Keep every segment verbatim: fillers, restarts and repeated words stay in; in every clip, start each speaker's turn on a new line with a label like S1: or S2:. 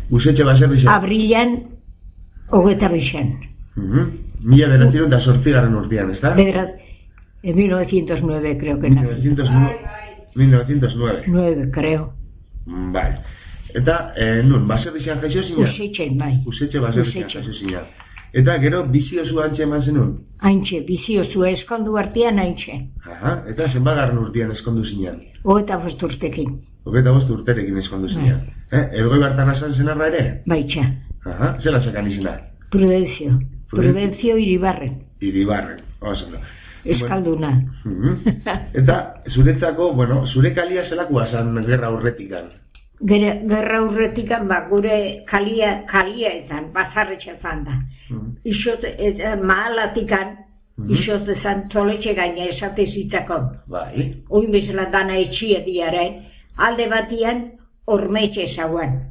S1: Usetxe baserri
S2: Abrilan, hogeta bixan.
S1: Mila bederatziehun eta zortzigarren urtean, ¿está?
S2: En mil novecientos nueve, creo que
S1: mil novecientos nueve.
S2: nueve, creo.
S1: Bai. Eta, eh, nun, baserri zian jaixo zinean?
S2: Usetxe, bai.
S1: Usetxe baserri zian jaixo zinean. Eta, gero, biziozu antxe eman zenun?
S2: Haintxe, biziozu, eskondu artean haintxe.
S1: Aha, eta zenbagarren urtean eskondu zinean?
S2: Hogeta bost urtekin.
S1: Hogeta bost urterekin eskondu zinean. Eh, Elgoi Bartarra zan zenarra ere?
S2: Baitxa.
S1: Aha, zela zekan izena?
S2: Prudencio. Prudencio Iribarren.
S1: Iribarren, oso no.
S2: Eskalduna.
S1: Eta, zuretzako, bueno, zure kalia zelakua zan gerra urretikan?
S2: Gerra urretikan, ba, gure kalia, kalia ezan, bazarretxe zan da. Ixot, mahalatikan, ixot ezan toletxe gaina esate zitzakon.
S1: Bai.
S2: Oin bezala dana etxia diaren, alde batian, ormetxe zauan.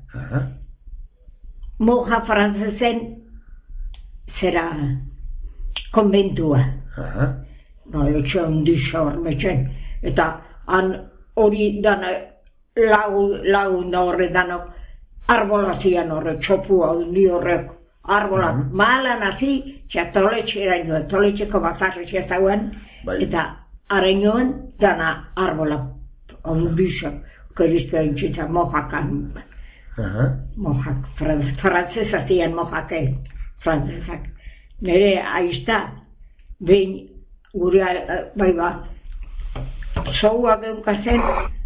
S2: Moja frantzezen, zera, konbentua. No, etxe ondisa ormetxen. Eta, han hori dana, lagun da horre danok, arbolazian horre, txopua hundi horrek, arbolak. Malan hazi, txa toletxe erainoen, toletxeko bazarretxe zauen, eta arainoen dana arbolak, ondisa, kerizte entxitza mojakan. Mojak, frantzesa zian mojake, frantzesak. Nere aizta, behin gure, bai ba, zoua geunkazen,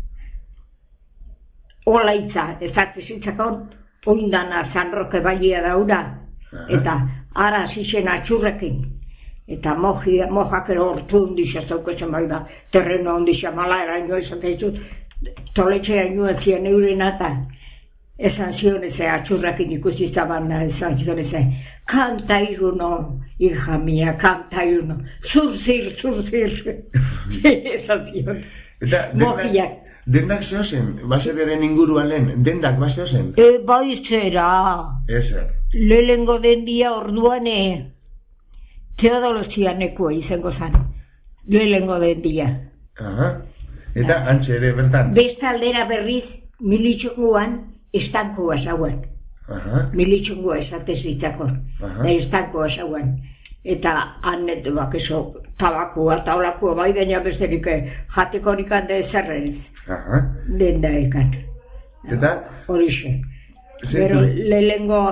S2: olaitza, ezartezitzakon, oindana Sanroke balia daura, eta ara zixen atxurrekin, eta mojakero hortu ondisa zauketzen bai ba, terreno ondisa mala eraino izateizu, toletxe eraino ezien eurenata, esan zion eze atxurrekin ikusi zabanna, esan zion eze, kanta iruno, hija mia, kanta iruno, zurzir, zurzir, esan zion, mojiak.
S1: Dendak zehozen, baserriaren inguruan lehen, dendak bazehozen?
S2: E, bai zera.
S1: Ezer.
S2: Lehengo dendia orduan e, Teodolozianekoa izango zan. Lehengo dendia.
S1: Aha. Eta antxe ere bertan?
S2: Besta aldera berriz, militxunguan, estankoa zauan.
S1: Aha.
S2: Militxungua esatezitzakon. Estankoa zauan. Eta hanet, bak eso, tabakua, taulakua, bai baina besterik jatekorik hande ezerren. Denda ekan.
S1: Eta?
S2: Horixe. Pero lehengo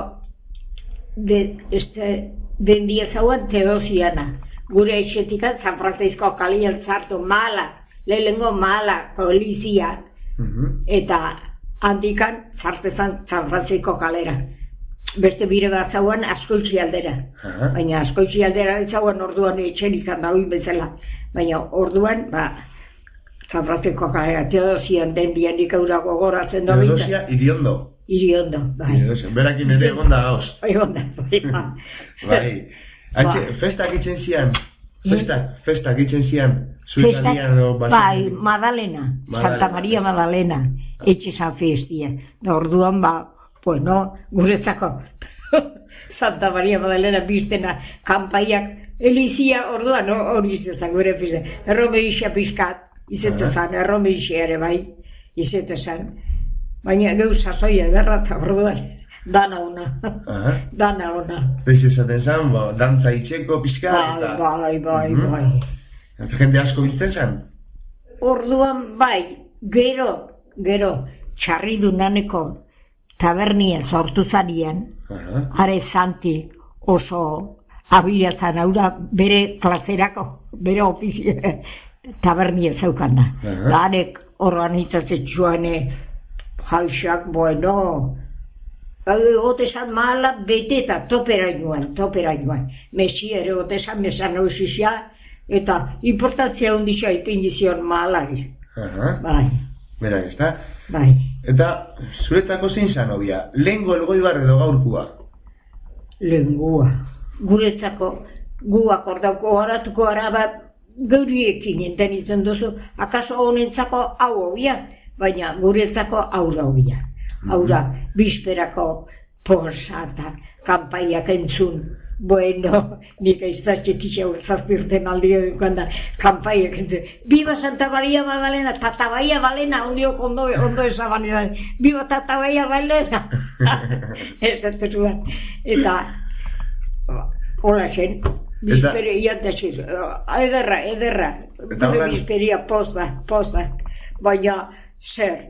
S2: dendia zauan Teodosiana. Gure etxetikan San Francisco kalian zartu mala, lehengo mala polizia. Eta handikan zartezan San Francisco kalera. Beste bire bat zauan askoitzi aldera. Baina askoitzi aldera zauan orduan etxen izan da huin bezala. Baina orduan, ba, San Francisco kalera, Teodosian den dianik eurago goratzen da.
S1: Teodosia iriondo.
S2: Iriondo, bai.
S1: Berakin ere egon da gauz.
S2: Egon da, bai.
S1: Bai. Festak itzen zian, festak, festak itzen zian, zuizalian o basen.
S2: Bai, Madalena, Santa Maria Madalena, etxe zan festia. Da orduan, ba, pues no, guretzako Santa Maria Madalena biztena kanpaiak elizia orduan hori izan gure pizte. Errome isa pizkat, izetu zan, errome isa ere bai, izetu zan. Baina geu sasoia derra eta orduan, dana ona, dana ona.
S1: Pez esaten zan, dantza itxeko pizkat eta...
S2: Bai, bai, bai.
S1: Eta jende asko biltzen zan?
S2: Orduan bai, gero, gero, txarridu naneko tabernia sortu zanian, are zanti oso abiatzen haura bere klaserako, bere ofizio tabernia zeukan da. Darek horran itzatzen joane jaixak, bueno, otezan mahala bete eta topera inoan, topera inoan. Mesi ere otezan mesan ausizia eta importantzia ondisa ipindizion mahalari. Bai.
S1: Bera, ez da?
S2: Bai.
S1: Eta, zuretako zein zan obia? Lehengo Elgoibar edo gaurkua?
S2: Lehengua. Guretzako, guak ordauko horatuko araba geuriekin enten izan duzu, akaso honentzako hau obia, baina guretzako aurra obia. Aurra, bizperako porsa eta kanpaiak entzun, Bueno, nik aiztatxe txixa zazpirten aldi edukon da, kampaiak entzun. Viva Santa Maria Magdalena, Tata Bahia Balena, ondiok ondo, ondo ezabanera. Viva Tata Bahia Balena. Ez ez zuan. Eta, hola zen, bizperia iantaxiz, ederra, ederra. Gure bizperia post bat, post bat. Baina, zer,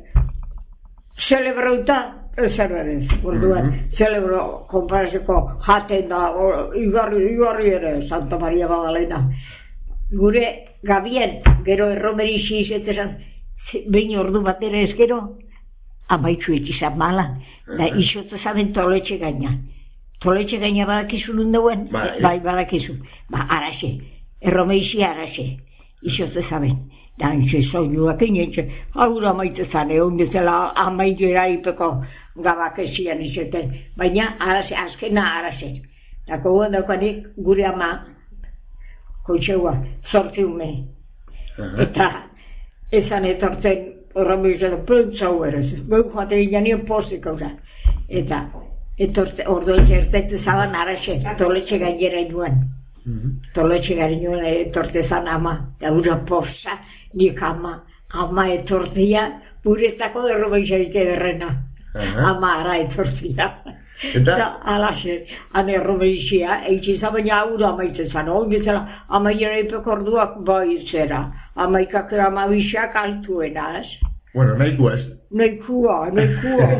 S2: celebrauta, zer berez, orduan, celebro konparazeko jaten da, igarri, igarri ere, Santa Maria Magdalena. Gure gabien, gero erromerixi izetesan, behin ordu batera ezkero, amaitzu etxizan malan, da isotu zaben toletxe gaina. Toletxe gaina badakizu nundauen, bai badakizu, ba, araxe, erromerixi araxe, isotu zaben. Da, entxe, soinuak inentxe, haura maite zane, ondezela amaitu eraipeko gabak esian izeten, baina arase, azkena arase. Dako guen daukanik gure ama, koitxeua, sortzi ume. Eta, ezan etortzen, horremur izan, prentzau erez, behu joate inanien pozik hauza. Eta, etortzen, ordoetxe ertetu zaban arase, toletxe gainera inuan. Toletxe gainera etorte zan ama, da ura posa, nik ama, ama etortzia, buretako derrobeixarik ederrena. Ama ara etortzia. Eta? Alaxe, ane errobeixia, eitxiza baina aura amaitzen zan, ongetzela, amaiera ipeko orduak bai zera, amaikak amabixak altuena, ez?
S1: Bueno, nahikua ez?
S2: Nahikua, nahikua.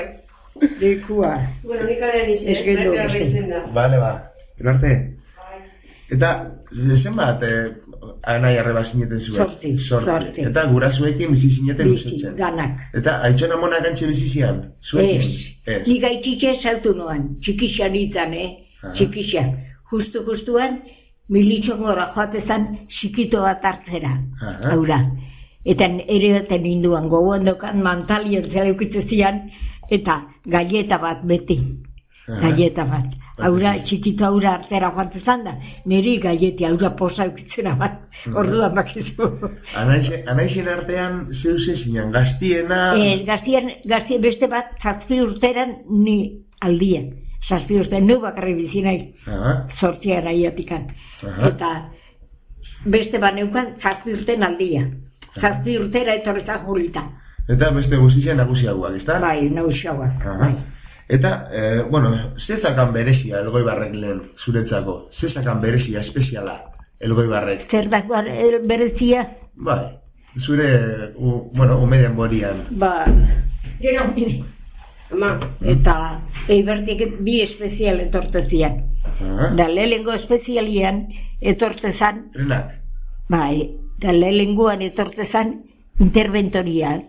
S2: Nahikua.
S3: Bueno, nik aren izan, nahikua behitzen da.
S1: Bale, ba. Enarte? Eta, zenbat, anai arreba zineten zuen?
S2: Sorti, sorti.
S1: Eta gurasuekin bizi zineten usetzen?
S2: Ganak.
S1: Eta, aitzona monak antxe bizi zian?
S2: Ez, nik aitxitxe saltu noan, txikixan izan, eh? Txikixan. Justu, justuan, militxon gora joatezan, txikito bat hartzera, haura. Eta ere baten induan, gogoan dokan mantalien zela ukitzezian, eta galleta bat beti. Galleta bat. Haura, txikito haura artera joatezan da, niri galleti haura posa ukitzera bat, orduan bakizu.
S1: Anaixen artean zeuse zinan, gaztiena...
S2: Ez, gaztien, gaztien beste bat, zazpi urteran ni aldian. Zazpi urteran, nu bakarri bizinai, sortzian aiatikan. Eta beste bat neukan, zazpi urten aldia. Zazpi urtera etorrezan julita.
S1: Eta beste guztizian nagusiagoak, ezta?
S2: Bai, nagusiagoak, bai.
S1: Eta, eh, bueno, zezakan berezia Elgoibarrek lehen zuretzako? Zezakan berezia, espeziala Elgoibarrek?
S2: Zer dakoan berezia?
S1: Bai, zure, u, bueno, umeden borian.
S2: Ba, gero, ma, eta eibertik bi espezial etortezian. Da lehengo espezialian etortezan...
S1: Renak?
S2: Bai, da lehengoan etortezan interventoria.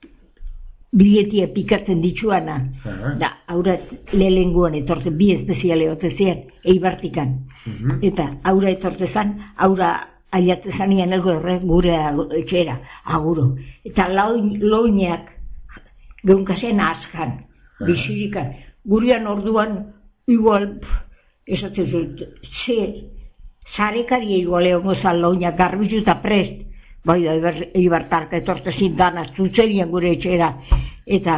S2: Biletia pikatzen dituana, da, aura lehenguan etortzen, bi espeziale otezian, eibartikan. Eta aura etortezan, aura aiatzezan ian elgo horre gure etxera, aguro. Eta loineak geunkazen askan, bizirikan. Gurean orduan, igual, esatzen zut, ze, zarekari igual egon gozan loineak garbizu eta prest, bai da, eibartarka etortezin dana, zutzerian gure etxera, eta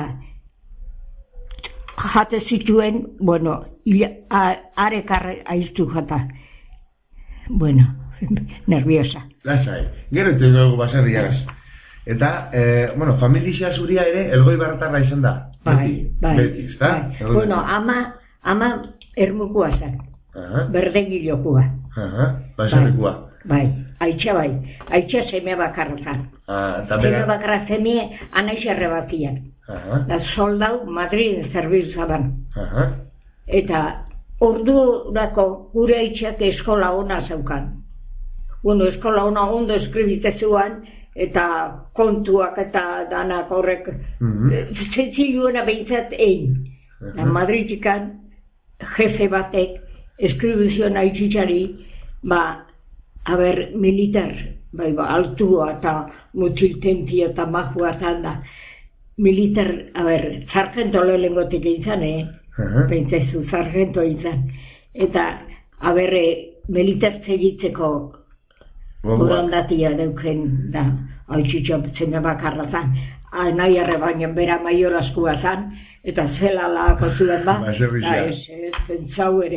S2: jate zituen, bueno, arekarre aiztu jata. Bueno, nerviosa.
S1: Lasai, gero etu dugu baserriaz. Eta, eh, bueno, familia zuria ere Elgoibartarra izan da.
S2: Bai, bai.
S1: Beti, ezta?
S2: Bueno, ama, ama ermukua zen. Berdengilokua.
S1: Baserrikua.
S2: Bai, aitxa bai, aitxa seme bakarra zan. Seme bakarra zeme anaixerre batian. Da soldau Madrid zerbiz zaban. Eta ordurako gure aitxak eskola ona zaukan. Bueno, eskola ona ondo eskribitezuan, eta kontuak eta danak horrek zentziluena behintzat egin. Madridikan jefe batek eskribizioan aitxitxari, ba, a ber, militar, bai, ba, altua eta mutiltempia eta mahua da. Militar, a ber, sargento lehengotik izan, eh? Pentsaizu, sargento izan. Eta, a ber, militar segitzeko borondatia deuken da, haitxitxo zene bakarra zan. Nahi arre baina bera maior askua zan, eta zela lako zuen ba, eta ez, pentsau ere.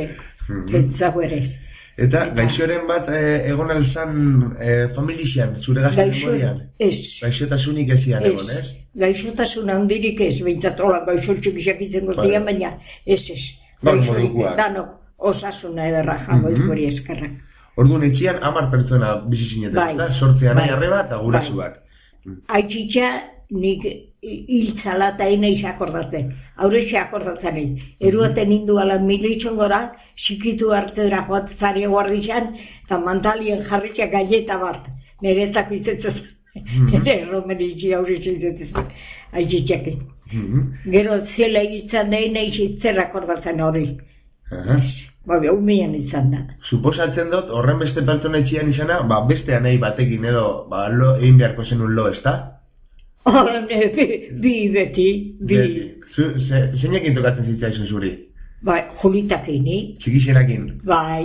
S2: pentsau ere.
S1: Eta gaixoren bat eh, egon alzan eh, familixan, zure gazten memorian?
S2: Ez.
S1: Gaixotasunik ezian egon, ez?
S2: Gaixotasun handirik ez, behintzatola gaixotxuk izakitzen guztian, baina ez ez.
S1: Gaixorik,
S2: dano, osasuna ederra jango mm -hmm. izkori eskerrak.
S1: Orduan etxian hamar pertsona bizi zineten,
S2: bai,
S1: eta sortzean
S2: bai,
S1: nahi arreba eta gurasu
S2: bai.
S1: bat.
S2: Aitzitza nik hiltzala eta inaiz akordatzen. Hauretxe akordatzen egin. Eruaten hindu ala militxon gora, sikitu hartzera joat zari guardizan, eta mantalien jarritxa galleta bat. Neretzako izetzen. Nere erromenitzi hauretxe izetzen. Aitzitxak. Gero zela egiten da inaiz itzer akordatzen hori. Baina, umean izan da.
S1: Suposatzen dut, horren beste pertsona etxian izana, ba, beste anei batekin edo, ba, lo, egin beharko zenun lo, ez da?
S2: Oh, ne, bi, bi beti, bi.
S1: Zeinekin tokatzen zitzaizun zuri?
S2: Bai, Julitakin, ni?
S1: Txikixenakin?
S2: Bai.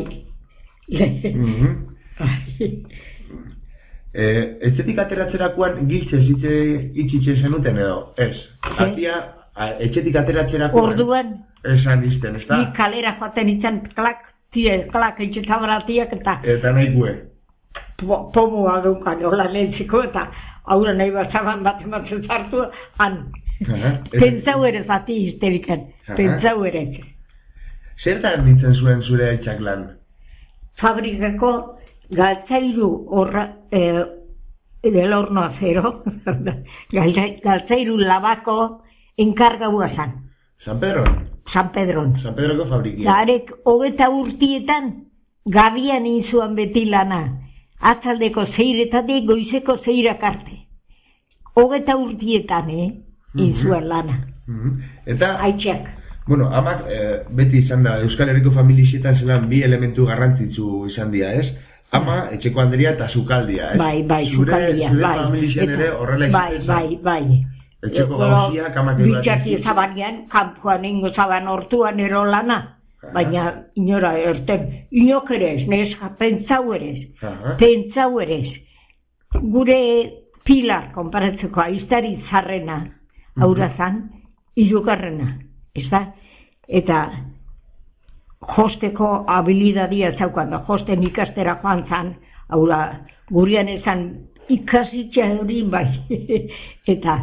S1: Etxetik ateratzerakoan giltze itxitxe zenuten edo, ez? Atia, etxetik ateratzerakoan...
S2: Orduan?
S1: Esan izten, ez da?
S2: Ni kalera joaten izan, klak, tire, klak, etxetabaratiak eta...
S1: Eta nahi gue?
S2: Pomua dunkan, hola lehentziko, eta aurra nahi bat zaban bat ematen zartu, han. Pentsau ere zati histerikan, pentsau ere.
S1: Zertan nintzen zuen zure aitzak lan?
S2: Fabrikako galtzairu horra, del horno acero, galtzairu labako enkargaua zan.
S1: San Pedron?
S2: San Pedron.
S1: San Pedroko fabrikia.
S2: Zarek, hogeta urtietan, gabian inzuan beti lana. Atzaldeko zeiretatik, goizeko zeirak arte. Hogeta urtietan, eh? Inzuan lana.
S1: Eta...
S2: Aitzak.
S1: Bueno, amak, eh, beti izan da, Euskal Herriko familixetan zelan bi elementu garrantzitsu izan dira, ez? Ama, etxeko handeria eta sukaldia, ez?
S2: Bai, bai, sukaldia,
S1: zure,
S2: bai.
S1: Zure familixean ere horrela izan.
S2: Bai, bai, bai.
S1: Etxeko gauziak amak edo
S2: bitxaki zabanean, kanpoan ingo zaban hortuan ero lana. Baina inora erten, inok ere ez, neska, pentsau ere ez. Pentsau ere ez. Gure pilar, konparatzeko, aiztari zarrena, haura zan, irugarrena, ez da? Eta josteko habilidadia zaukan, da josten ikastera joan zan, haura, gurean esan ikasitza hori bai. Eta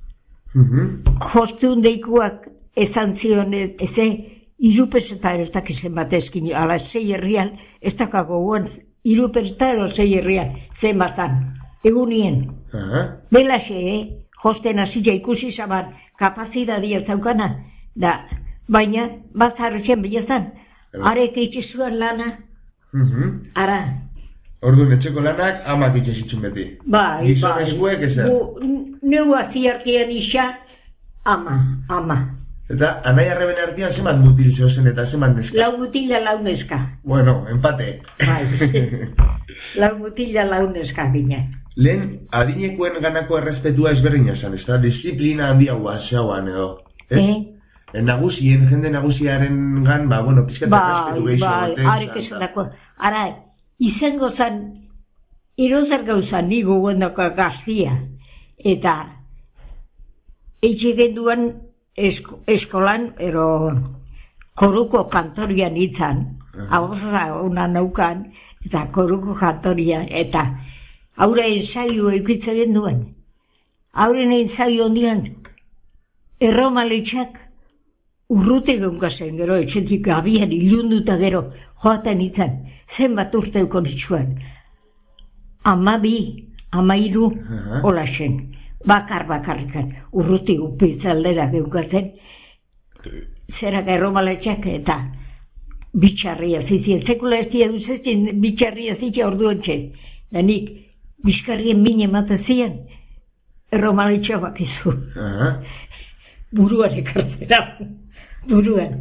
S2: jostun deikuak esan zion, eze, irupez eta erotak izan bat ezkin, ala zei herrian, ez dakago guen, irupez eta ero zei herrian, zen batan, egunien. Belaxe, eh? Josten azila ikusi zaban, kapazidadia zaukana, da, baina, bazarretxen bilazan, arek eitxizuen lana, ara.
S1: Orduan, etxeko lanak amak itxezitxun beti.
S2: Bai,
S1: Gizon eskuek ezer.
S2: Neu aziartian isa, ama, ama.
S1: Eta, anai arreben artean zemat mutil zehozen eta zemat neska?
S2: Lau mutila lau neska.
S1: Bueno, empate.
S2: Bai, lau mutila lau neska gine.
S1: Lehen, adinekuen ganako errespetua ezberdina zan, ez da? Disiplina handia guazeauan edo. Eh? Nagusien, jende nagusiaren gan, ba, bueno, pizkata errespetu gehiago.
S2: Bai, bai, arek esan dako. Ara, izango zan, erozer gauzan nigo guendako gaztia. Eta, eitxe genduan, Esko, eskolan, ero koruko kantorian itzan, hau una naukan, eta koruko kantorian, eta haure ensaio eukitzen genduen. Hauren ensaio ondian, erromaletxak urrute geunkazen, gero, etxetik gabian ilunduta gero, joaten itzan, zenbat urteuko nitsuan. Ama bi, ama iru, hola zen. Bakar bakarrikan, urruti upitzaldera geukatzen, zerak erromaletxak eta bitxarria zizien. Sekula ez dira duzetzen bitxarria zizien orduan txen. Da nik, bizkarrien mine matazien, erromaletxak bakizu. Buruan ekartzera, buruan.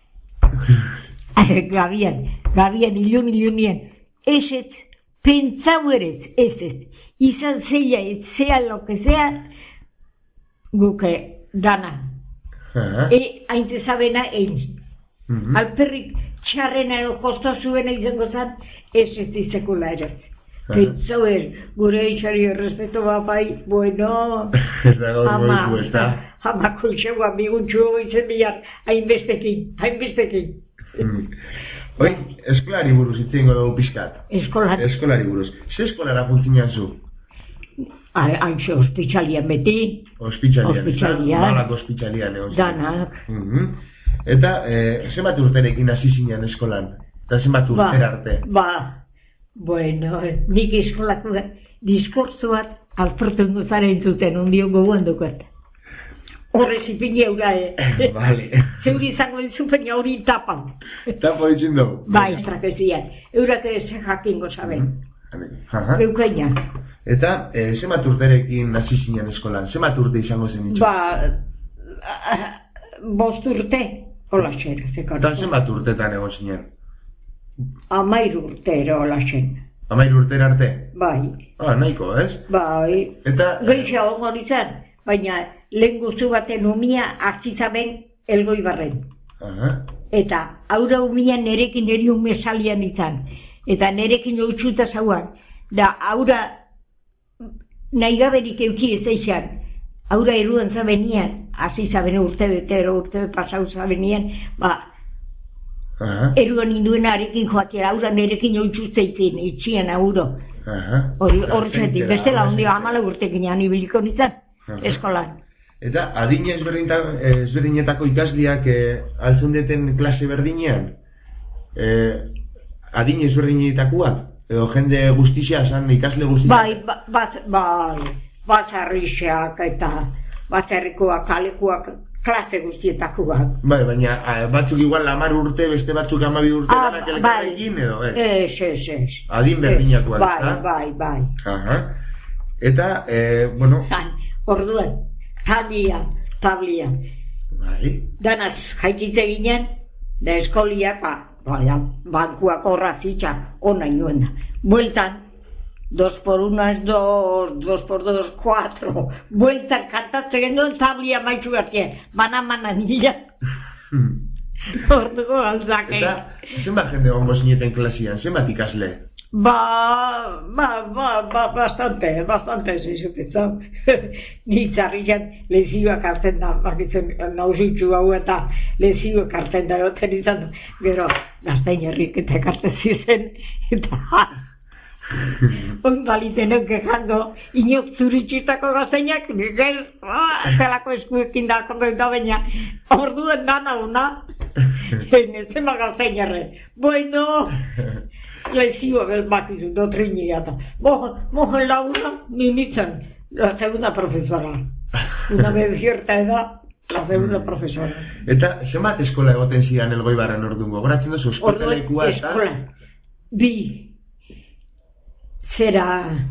S2: Gabian, gabian ilun ilunien, ez ez, pentsau eretz, ez ez. Izan zeia, sea lo que sea, guke dana. E, hainte zabena egin. Alperrik txarrena ero kosta zuena izango zan, ez ez dizekula ere. Pentsau er, gure itxari errespeto bapai, bueno, ama, ama kolxegoa biguntxu izen bilar, hainbestekin, hainbestekin.
S1: Hoi, eskolari buruz itzengo dugu pixkat.
S2: Eskolari?
S1: Eskolari buruz. Ze eskolara juntzinean zu?
S2: Hainxe, hospitalian beti.
S1: Hospitalian, Hospitalian. Malak hospitalian egon.
S2: Danak.
S1: Uh-huh. Eta, eh, zenbat urterekin hasi zinean eskolan? Eta zenbat urtera arte?
S2: Ba, bueno, nik eskolako diskurtso bat alporten duzaren zuten, ondio gogoan dukat. Horre zipini eura, eh?
S1: Vale.
S2: Zeuri izango dizupen hori tapan.
S1: Tapo ditzen dugu?
S2: Bai, estrakezian. Eurak ez jakingo zaben.
S1: Aha.
S2: Eukaina.
S1: Eta, eh, zenbat urterekin hasi zinen eskolan? Zenbat urte izango zen ditzu?
S2: Ba, bost urte, hola xer.
S1: Eta zenbat urtetan egon zinen?
S2: Amair urte ere hola xen.
S1: Amair urtera arte?
S2: Bai.
S1: Ah, nahiko, ez?
S2: Bai.
S1: Eta...
S2: Geixa hongo izan, baina lehen guztu baten umia hartzizaben elgoi barren.
S1: Aha.
S2: Eta aura umia nerekin eri ume salian izan. Eta nerekin utxuta zauan. Da aura nahi gaberik euki ez eixan. Aura eruan zabenian, hasi zaben urte betero, urte pasau zabenian, ba,
S1: Aha.
S2: eruan induen arekin joatea, aura nerekin utxuzteitzen, itxian auro. Hori hortzetik, bestela ondio amala urtekin jani biliko nintzen, eskolan.
S1: Eta adin ezberdinetako ikasliak eh, altzundeten klase berdinean? Eh, adin ezberdinetakoak? Edo jende guztixea, zan ikasle guztixea?
S2: Bai, bat, bai, batzarrixeak eta batzarrikoak, kalekuak, klase guztietakoak.
S1: Bai, baina batzuk igual hamar urte, beste batzuk hamabi urte ah, ganak elkarrekin edo, eh?
S2: Ez, ez, ez.
S1: Adin berdinakoak,
S2: bai,
S1: ezta?
S2: Bai, bai, bai.
S1: Aha. Eta, eh, bueno...
S2: Zan, orduan, tablia, tablia.
S1: Bai.
S2: Danaz, jaitite ginen, da eskolia, ba, baina, bankuak horra zitza, ona inoen da. Bueltan, dos por uno es dos, dos por dos, cuatro. Bueltan, kantatzen genuen tablia maitxu bertien, mana-mana nila. Orduko galtzake.
S1: Eta, zenbat jende gongo zineten klasian, zenbat ikasle?
S2: Ba, ba, ba, ba, bastante, bastante, zizupetzau. Ni txarrian lezioak hartzen da, bakitzen nausitxu hau eta lezioak hartzen da, oten izan, gero, gaztain herrik eta ekartzen zizen, eta on balitenek gejango, inok zuritxitako gaztainak, gel, zelako eskuekin da, kondo eta baina, orduen dana una, zen gaztain herre, bueno, lezioa belbakizu, dotrinia eta, mojen laura, ninitzen, la segunda profesora, una bebierta edad, la segunda profesora.
S1: Eta, zenbat eskola egoten zidan Elgoibarren orduan, gogoratzen duzu, eskotalekua eta?
S2: Eskola, bi, zera,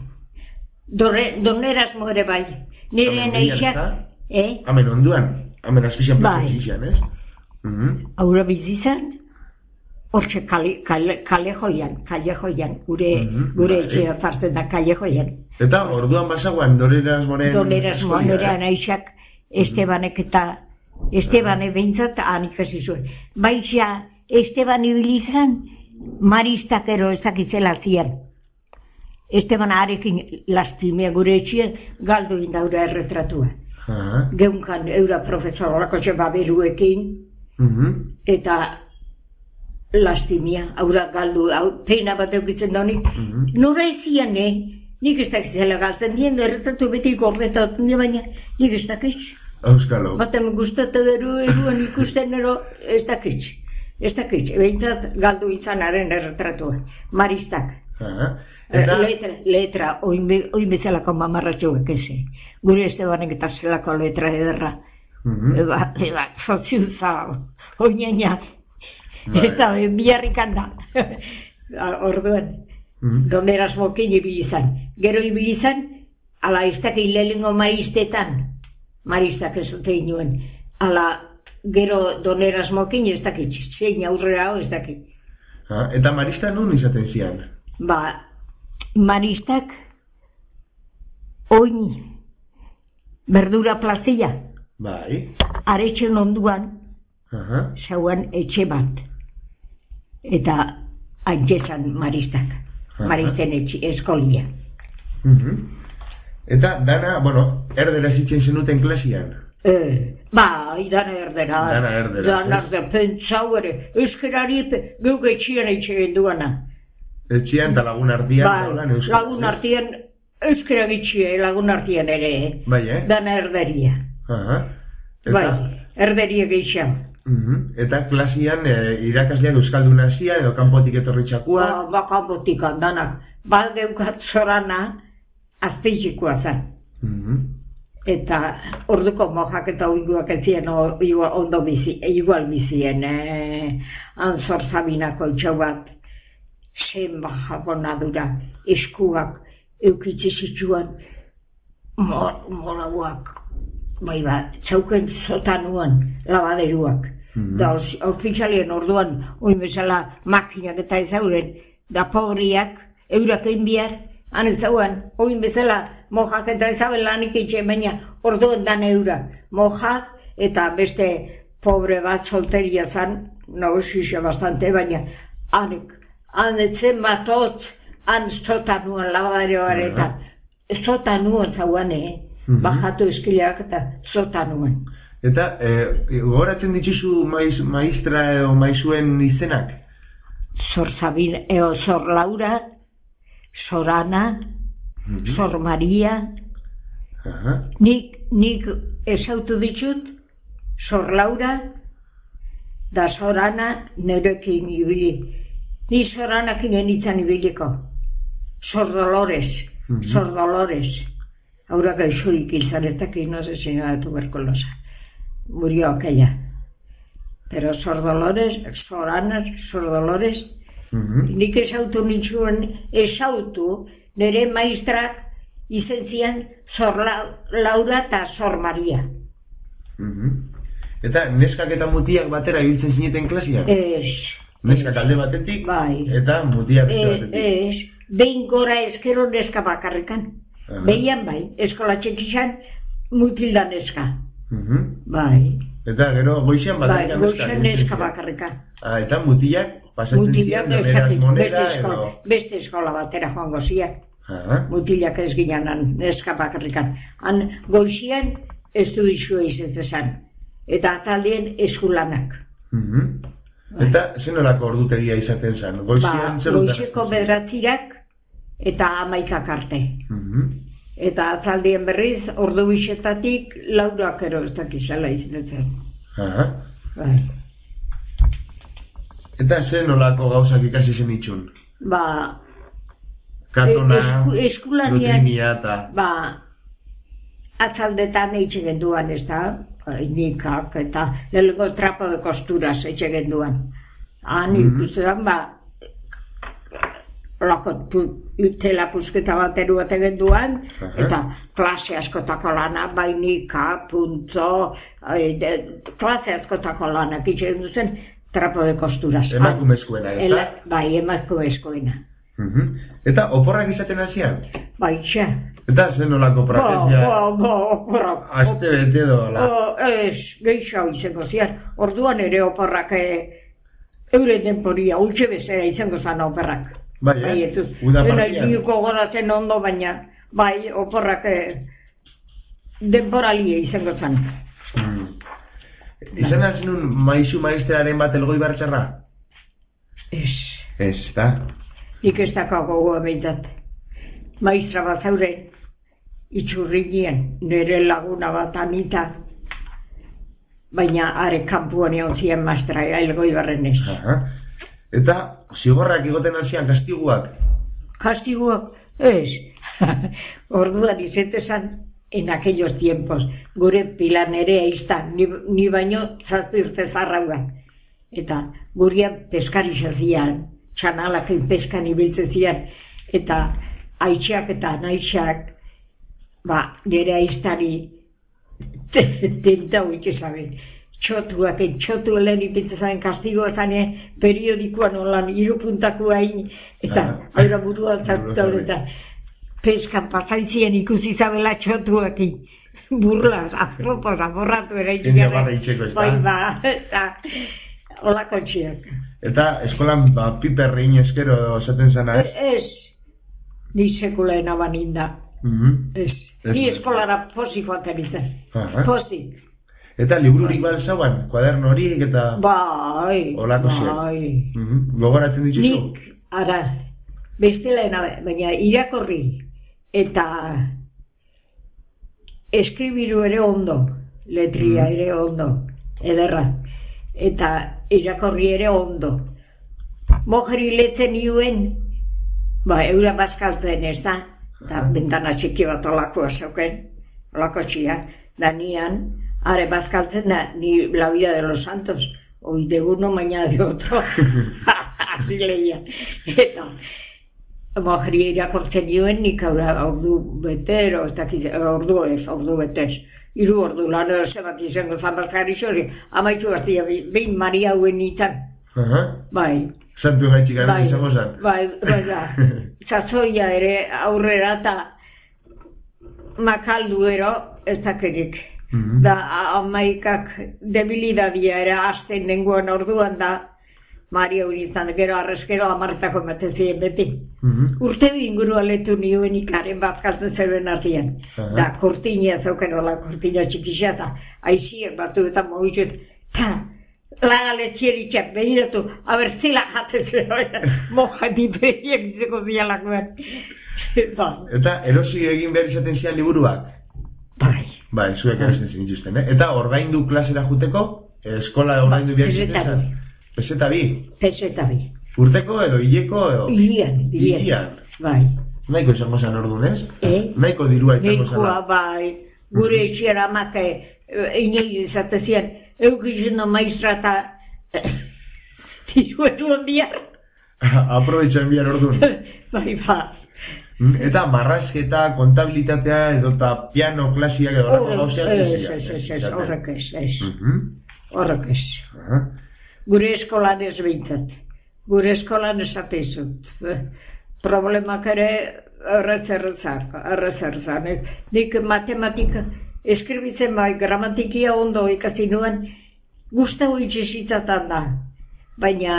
S2: doneraz more bai, nire neixak, eh?
S1: Hemen onduan, hemen azpizan patzen zizan, ez?
S2: Aura bizizan, hortxe kale, kale, kale joian, kale joian, gure, mm-hmm, gure bai. Etxea zartzen da kale joian.
S1: Eta orduan basagoan, doneraz moren...
S2: Doneraz morean aixak, Estebanek eta, Estebane behintzat anik hasi zuen. Baixa, Esteban ibilizan, maristakero ezakitzela zian. Esteban arekin lastimea gure etxea, galdu indaura erretratua.
S1: Uh-huh.
S2: Geunkan eura profesor horako txeba beruekin, uh-huh. Eta lastimia, aura galdu, hau, peina bat eukitzen da honik. Uh-huh. Nora ezian, eh? Nik ez dakizela galtzen dien, erretratu beti gordetatzen dien, baina nik ez dakiz.
S1: Auskalo.
S2: Baten gustatu dero, eruan ikusten ero, ez dakiz. Ez dakiz, behintzat galdu izanaren erretratua. Maristak.
S1: Uh-huh.
S2: Eta... Letra, letra oin bezalako mamarratxoak eze. Gure Estebanek eta zelako letra ederra. Uh-huh. Eba, eba, sotziuza, oinaina. Eta biharrikan da. Orduan, uh-huh. Doneraz mokin ibilizan. Gero ibilizan, ala ez dakit lehengo maristetan. Maristak ez dute inuen. Ala, gero doneraz mokin ez dakit. Zein aurrera hau ez dakit.
S1: Ah, eta marista nun izaten zian?
S2: Ba, maristak oin berdura plazia.
S1: Bai.
S2: Aretxen onduan,
S1: uh-huh.
S2: Zauan etxe bat. Eta antxezan maristak. Uh-huh. Maristen etxe, eskolia.
S1: Uh-huh. Eta dana, bueno, erdera zitzen zenuten klasian?
S2: Eh, bai, dana erdera.
S1: Dana erdera.
S2: Dana erdera, pentsau ere. Euskerari geuk etxian etxe duana.
S1: Etxian eta lagun artian.
S2: Bai, lagun artian, euskera gitxie lagun artian ere.
S1: Bai, eh?
S2: Dana erderia.
S1: Aha. Eta...
S2: Bai, erderia gehiago.
S1: Uh-huh. Eta klasian e, irakasleak euskaldun hasia edo kanpotik etorri txakua?
S2: Ba, ba kanpotik handanak. Ba, geukat zorana, azteizikoa zen.
S1: Uh-huh.
S2: Eta orduko mojak eta oiguak ez ziren ondo bizi, igual bizien, eh, anzor zabinako itxau bat, zen jabonadura, eskuak, eukitzi zituan, molauak, bai bat, zauken zotanuan, labaderuak. Mm-hmm. Da, ofizialien orduan, oin bezala makinak eta ezauren, da pobriak, eurak egin bihar, han ezauan, oin bezala mojak eta ezaben lanik itxe, baina orduan dan eurak. Mojak eta beste pobre bat solteria zan, nagozixe bastante, baina hanek, han etzen bat hotz, han zotanuan labaderuaretan, uh-huh. zotanuan zauan, eh? Mm-hmm. Bajatu eskileak eta zotanuan.
S1: Eta, e, gogoratzen dituzu maiz, maistra edo maizuen izenak?
S2: Sor Sabina, eo Sor Laura, Sor Ana, mm-hmm. Sor Maria.
S1: Aha.
S2: Nik, nik esautu ditut, Sor Laura, da Sor Ana nerekin ibili. Ni Sor Anakin enitzan ibiliko. Sor Dolores, mm-hmm. Sor Dolores. Ahora gaixorik izanetak, no sé si no de tuberculosa. Murió aquella. Pero Sor Dolores, Sor Ana, Sor Dolores, uh-huh. Nik esautu nintzuen, esautu, nire maistrak izen zian Sor Laura eta Sor Maria.
S1: Uh-huh. Eta neskak eta mutiak batera ibiltzen zineten klasian?
S2: Ez.
S1: Neskak alde batetik, bai. Eta mutiak beste batetik?
S2: Ez, behin gora eskero neska bakarrikan. Uh-huh. Behian bai, eskola txekizan mutilda neska.
S1: Uh-huh.
S2: Bai.
S1: Eta gero goizean bakarrikan
S2: bai, goizean neska bakarrikan.
S1: Ah, eta mutilak pasatzen zian, domeraz moneda
S2: edo... Beste eskola batera joango zian. Uh-huh. Mutilak ez ginean neska bakarrikan. Han goizean ez du izua izatzen. Eta ataldien eskulanak.
S1: Uh-huh. Bai. Eta zenolako ordutegia izaten zen? Goizean
S2: ba, goizeko bederatzirak eta amaikak arte.
S1: Uh-huh.
S2: Eta atzaldien berriz, ordu bisetatik, laurak ero ez dakizela izaten.
S1: Aha.
S2: Bai.
S1: Eta zen nolako gauzak ikasi zen itxun?
S2: Ba...
S1: Katona,
S2: esku, eskulanian,
S1: lutrinia eta...
S2: Ba... Atzaldetan eitxe genduan ez da, nikak eta lehenko trapo de kosturas eitxe genduan. Han mm-hmm. ikusten ba... Lako tela pusketa bat eruat egin duan, uh-huh. Eta klase askotako lana, bainika, puntzo, e, klase askotako lana, kitxen duzen, trapo de kosturas.
S1: Emakumezkoena, ez da?
S2: Bai, emakumezkoena.
S1: Uh-huh. Eta oporrak izaten hasian?
S2: Bai, xa.
S1: Eta zen nolako prakezia?
S2: Bo, bo, bo, oporrak.
S1: Aste bete dola?
S2: Bo, ez, gehiago izango zian. Orduan ere oporrak, e, eure denporia, utxe bezera izango zan oporrak.
S1: Bai, eh?
S2: Bai, ez
S1: Uda partian.
S2: Ena diuko goratzen ondo, baina, bai, oporrak eh, denporalia izango zen.
S1: Hmm. Izan hasi nun maizu maizteraren bat elgoi bartxarra?
S2: Ez.
S1: Ez, da?
S2: Nik ez dakago goa behintzat. Maistra bat zaure, itxurrikien, nire laguna bat anita, baina are kampuan egon ziren maestra, elgoi barren ez.
S1: Aha. Eta zigorrak igoten hasian kastiguak?
S2: Kastiguak? Ez. Orduan izetezan en aquellos tiempos. Gure pilan ere eiztan, ni, ni baino zazpi urte zarrauan. Eta gurean peskari zazian, txanalak peskan ibiltzen zian, eta aitxak eta naixak, ba, nire aiztari tenta huik ezaben. Txotuak, txotu lehen ipintzen kastigoa zane, periodikoan holan irupuntakoa hain, eta aira buruan zartuta eta peskan pasaizien ikusi zabela txotuak burlas, apropos, aborratu ere
S1: itxeko.
S2: Bai, ba, eta holako txiak.
S1: Eta eskolan ba, piperrein eskero esaten zana ez?
S2: Ez, ni sekulaen abaninda.
S1: Mm-hmm.
S2: Ez, ni eskolara posi joaten izan. Posi.
S1: Eta libururik bal zauan, kuaderno horiek eta...
S2: Bai,
S1: olako
S2: bai.
S1: Mm -hmm. Gogoratzen dituzu?
S2: Nik, ara, bestela, baina irakorri eta eskribiru ere ondo, letria mm. ere ondo, ederra. Eta irakorri ere ondo. Mojeri letzen iuen, ba, eura bazkaltzen ez da, eta bentana txiki bat olakoa zauken, olako txia, da nian, are bazkaltzen da, ni La Vida de los Santos, hoy de uno, mañana de otro, así leia. Eta, mojeri irakortzen iuen, nik aurra ordu betero, ez dakit, ordu ez, ordu betez. Iru ordu lan zebat izango zamazkari zori, amaitu gaztia, behin Maria hauen nintzen. Bai.
S1: Santu gaitxik gara izango zan.
S2: Bai, bai da. Zazoia ere aurrera eta makaldu ero ez dakirik. Da amaikak debilidadia ere hasten nengoen orduan da Maria hauen nintzen, gero arrezkero amartako ematen ziren beti. Urte inguru aletu nioen ikaren bazkaltzen zeruen artean. Da, kortina zauken hola, kortina txikixea eta aiziek batu eta mogitxut. Ta, laga letxeritxak behiratu, haber zela jaten zera, moja diperiak izeko zialakoen.
S1: Eta erosi egin behar izaten zian liburuak?
S2: Bai.
S1: Bai, zuek erosen zinituzten, eh? Eta ordaindu klasera juteko? Eskola ordaindu behar izaten? Peseta bi?
S2: Peseta bi.
S1: Urteko edo hileko edo?
S2: Ilian, ilian. Bai.
S1: Naiko izango zan orduan, ez?
S2: Eh?
S1: Naiko dirua izango zan.
S2: Naikoa, bai. Gure etxera amake, inegi izate zian, eukizeno maistra eta diruetu ondiar.
S1: Aprobetxoen bihar orduan.
S2: Bai, ba.
S1: Eta marrazketa, kontabilitatea edo eta piano klasiak edo horreko gauzeak ez
S2: zian. Ez, ez, ez, horrek ez, ez. Horrek ez. Gure eskolan ez behintzat. Gure eskolan esatezut. Problemak ere errezerrezak, errezerrezak. Nik matematika eskribitzen bai, gramatikia ondo ikasi nuen, guztau itxesitzatan da. Baina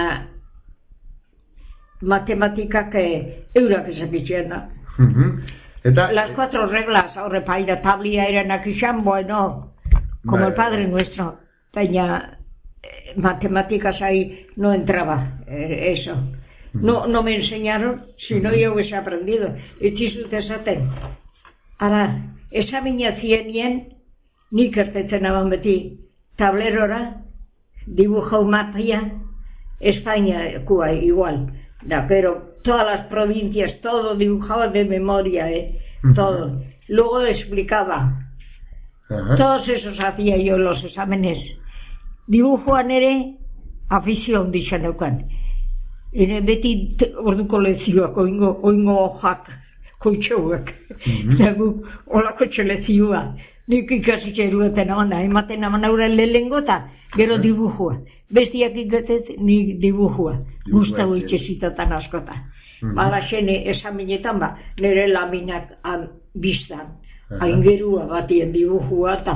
S2: matematikak eurak esakitzen da. Las cuatro reglas, horre paira tablia erenak izan, bueno, como el Padre Nuestro. Baina matemáticas ahí no entraba, eh, eso. No, no me enseñaron, si no yo hubiese aprendido. Y txizut esaten. Ara, esamina zienien, nik ertetzen aban beti tablerora, dibujau mapia, España, Cuba, igual. Da, pero todas las provincias, todo dibujaba de memoria, eh, todo. Luego explicaba. Uh-huh. Todos esos hacía yo los exámenes. Dibujoan ere, afizion dixan eukan. Ere beti orduko lezioak, oingo, oingo ojak, koitxauak. Eta guk, olako txelezioa. Nik ikasitxe erueten ona, ematen aman aurren lehengo eta gero dibujua. Bestiak ikatez, nik dibujua. Gustau itxezitatan askota. Bala xene esaminetan ba, nire laminak biztan. Aingerua batien dibujua eta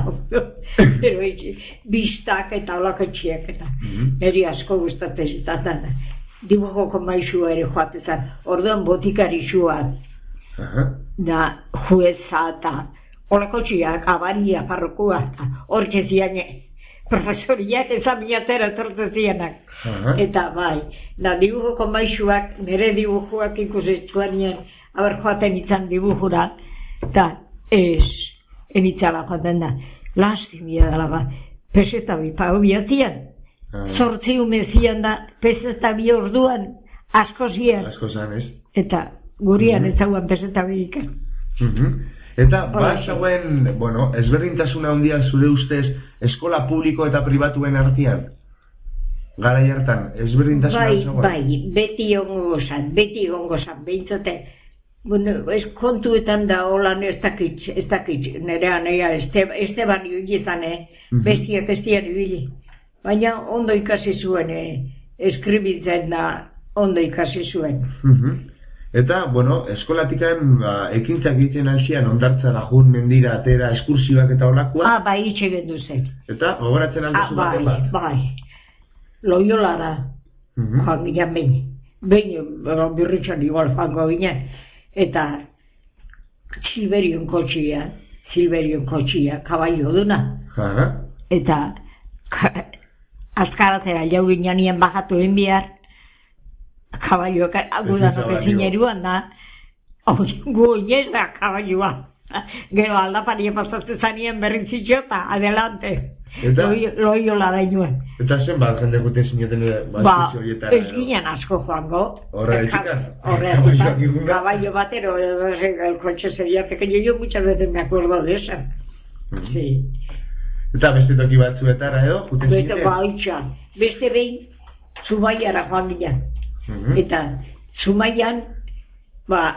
S2: biztak eta olakotxiak eta niri asko gustatzen zitaten. Dibujoko maizua ere joatezan, orduan botikari xua da jueza eta olakotxiak, abaria, parrokua eta hortxe zian profesoriak ezaminatera torte zianak. Eta bai, da dibujoko maizuak, nire dibujuak ikusetxuan nien, haber joaten izan dibujura eta ez, enitzala joaten da, lastimia dela ba, peseta bi pau biatzian, zortzi umezian da, peseta bi orduan, asko zian.
S1: Asko zan, ez?
S2: Eta gurian ez zauan peseta bi ikan.
S1: Eta, bat zauen, bueno, ezberdintasuna handia zure ustez, eskola publiko eta pribatuen artean? Gara hartan, ezberdintasuna zauen?
S2: Bai, bai, beti ongo zan, beti ongo zan, behintzote, bueno, ez kontuetan da holan ez dakit, ez dakit, nerea, nerea, este bani hugizan, eh? Bestiak ez dian ibili. Baina ondo ikasi zuen, eh? Eskribitzen da ondo ikasi zuen.
S1: Eta, bueno, eskolatikan ba, ekintzak egiten alzian, ondartza lajun, mendira, atera, eskursioak eta olakoa.
S2: Ah, bai, itxe gendu zen.
S1: Eta, gogoratzen alduzu
S2: baten
S1: bat?
S2: Bai, bai. Loiolara, joan ginen behin. Behin, birritxan igual joango ginen. Eta Silberion kotxia, Silberion kotxia, kabailo duna. eta azkaratera jau ginean bajatu egin behar, kabalioak agudanok ezin eruan da, gu oinez da kabalioa. Gero aldaparia pasatzen zanien berrizitxo eta adelante. Loiola da inuen.
S1: Eta zen bat jende guten zineten
S2: ba, ez ginen asko joango.
S1: Horre eltzikan?
S2: Horre eltzikan. Caballo batero, el coche sería pequeño. Yo muchas veces me acuerdo de eso. Sí.
S1: Eta beste toki batzuetara edo?
S2: Beste baitxa. Beste behin Zumaiara joan ginen. Eta Zumaian, ba,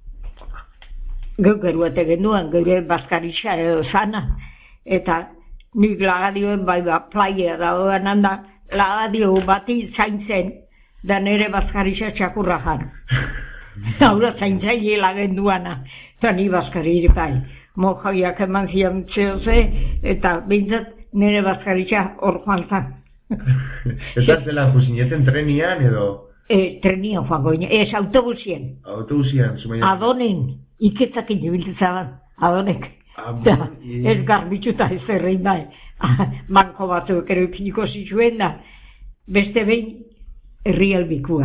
S2: geu geruete genduan, geure Baskaritza edo zana. Eta nik lagadioen bai ba, playa dagoen handa, lagadio bati zaintzen, da nere Baskaritza txakurra jan. Haura zaintzaile lagenduana, eta ni Baskari bai. Mojaiak eman zian txeoze, eta bintzat nire Baskaritza hor joan zan.
S1: Eta zela juzineten trenian edo?
S2: E, trenian joan goine, ez autobusien.
S1: Autobusien, Zumaian.
S2: Adonen, iketzakin jubiltzaban, adonek. Da, ez garbitzuta ez errein da, banko batzuk ero ipiniko zituen da, beste behin herrialbikua.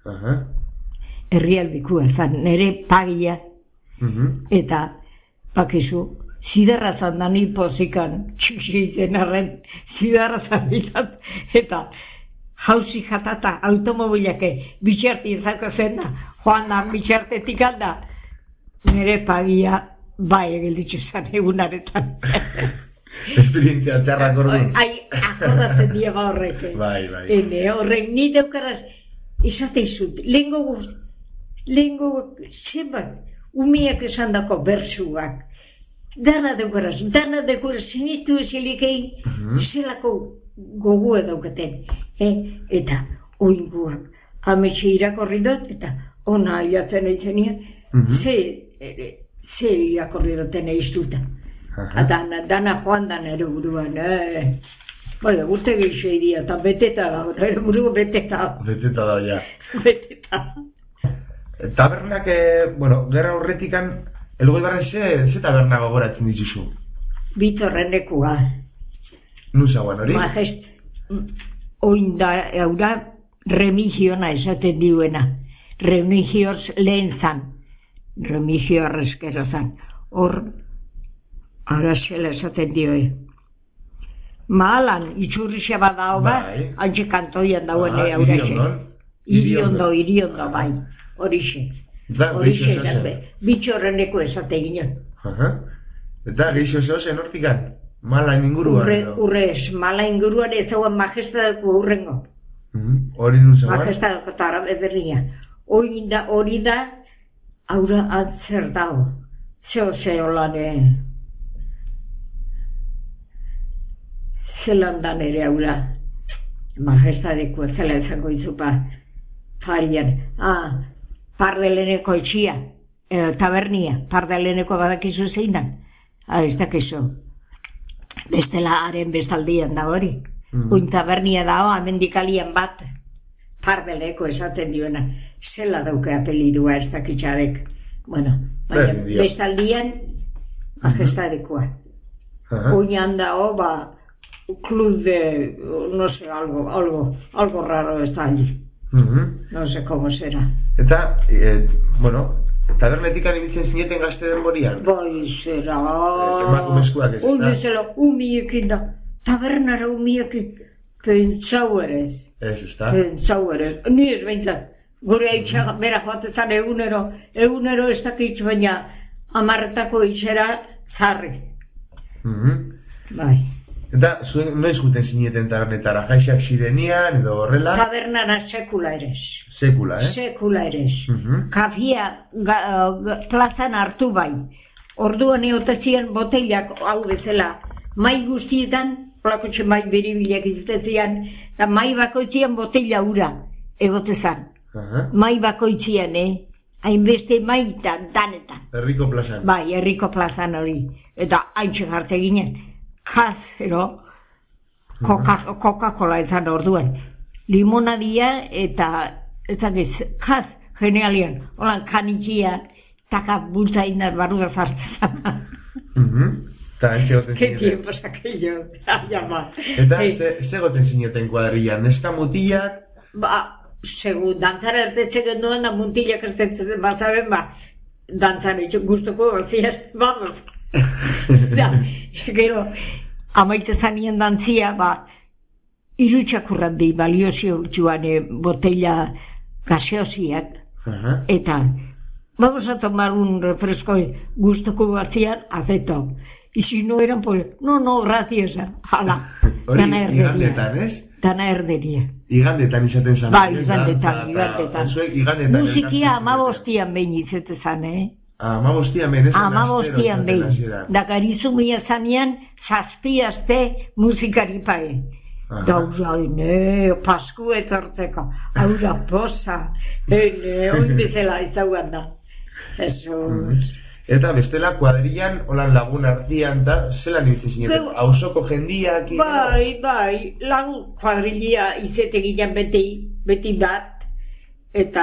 S2: Herrialbikua, zan nire pagia, eta pakizu, zidarra zan da ni pozikan, txuksitzen arren, zidarra zan ditat, eta jauzi jatata automobilake bitxarti ezako zen da, joan da bitxartetik alda, nire pagia, bai, egilditzu zan egunaretan.
S1: Esperientzia txarrak orduan.
S2: Ai, akordatzen diega horrek.
S1: Bai, bai.
S2: Ene, horrek, ni daukaraz, esate izut, lehenko guz, lehenko, zenbat, umiak esan dako bersuak, dana daukaraz, dana daukaraz, zinitu ezilikei, zelako gogua daukaten. Eta, oinguak, ametxe irakorri dut, eta ona aiatzen eitzenian, ze, ze irakorri duten eiztuta. Dana, dana joan dan ere buruan, eh. Baina, guzti gehiago idia, eta beteta da, ere buru beteta.
S1: Beteta da, ja.
S2: Beteta.
S1: Tabernak, eh, bueno, gerra horretikan, elgoi barren ze, ze taberna gogoratzen dituzu?
S2: Bitorrenekua.
S1: Nuzagoan hori?
S2: Majest, oinda, eura, remigiona esaten diuena. Remigioz lehen zan. Remigio arrezkero zan. Hor, arazela esaten dioe. Maalan, itxurrixe badao ba, hantxe kantoian dauen ea uraxe. Iriondo, iriondo, bai. Horixe. Horixe, bitxorreneko esate ginen.
S1: Eta geixo zehozen hortikan? Mala inguruan?
S2: Urrez, mala inguruan ez zauan majestadeko urrengo.
S1: Hori dun zauan?
S2: Majestadeko tara berria. Hori da, hori da, aura antzer dago. Zeo zeo lane. Zelan da nere aura. Majestadeko zela ezango izupa. Farian. Ah, pardeleneko etxia. Eh, tabernia. Pardeleneko badakizu zein da. Ah, ez dakizu. Bestela haren bestaldian da hori. Mm. Un tabernia dago, amendikalian bat. Pardeleko esaten diona. Zela dauke apelidua ez dakitxarek. Bueno, baina bestaldian majestadekoa. Oinan dago, ba, club de, no sé, algo, algo, algo raro está allí. No sé cómo será.
S1: Eta, eh, bueno, tabernetikan ibiltzen zineten gazte denborian?
S2: Bai, zera.
S1: Emakumezkoak ez,
S2: eta? Zela, umiekin da. Tabernara umiekin. Pentsau ere.
S1: Ez, ez da?
S2: Pentsau ere. Ni ez behintzat. Gure haitxaga, bera joatezan egunero, egunero ez dakitz baina amarretako itxera zarri. Bai.
S1: Eta, zuen, noiz guten zineten tabernetara? Jaixak zirenian edo horrela?
S2: Tabernara sekula ere.
S1: Sekula, eh?
S2: Sekula ere. Kafia plazan hartu bai. Orduan eotezien boteilak hau bezala. Mai guztietan, plakotxe mai beribilak izutezian, eta mai bakoitzian boteila ura egotezan. Mai bakoitzian, eh? Hainbeste maitan, danetan.
S1: Herriko plazan.
S2: Bai, herriko plazan hori. Eta haintxe jarte ginen. Kaz, ero, Coca-Cola ezan orduan. Limonadia eta, ezagiz, kaz, genialian. Holan kanitxia, taka bultza indar barruda zartzezan.
S1: Eta antxe goten
S2: Que
S1: zineten.
S2: tiempos aquello. Ai, ama.
S1: Eta
S2: Eh,
S1: ze, ze goten zineten kuadrillan, neska mutilak,
S2: Ba, segun dantzara ertetzen genuen da muntilak ertetzen bazaben, ba, dantzara itxo guztoko balziaz, vamos. Da, gero, amaite zanien dantzia, ba, irutxakurran di, baliozio joan botella gaseosiak,
S1: Ajá.
S2: eta vamos a tomar un refresco gustoko balzian, azeto. Y si no eran, pues, no, no, gracias, ala,
S1: Hori
S2: dana erderia.
S1: igandetan, ez?
S2: Dana erderia.
S1: Igandetan izaten zan.
S2: Bai, igandetan, igandetan.
S1: Zuek igandetan.
S2: Musikia amabostian behin izete zan, eh?
S1: Amabostian behin, ez?
S2: Amabostian behin. Da garizumia zanean, zazpiazte musikari pae. Dauza, ne, pasku etortzeko. Hau da poza. Ne, oin bezala ezauan da. Eso.
S1: Eta bestela kuadrillan, holan lagun artian, eta zelan nintzen zineten?
S2: Geu-
S1: Hausoko jendiak,
S2: Bai, bai, lagu kuadrilia izetegian beti, beti bat, eta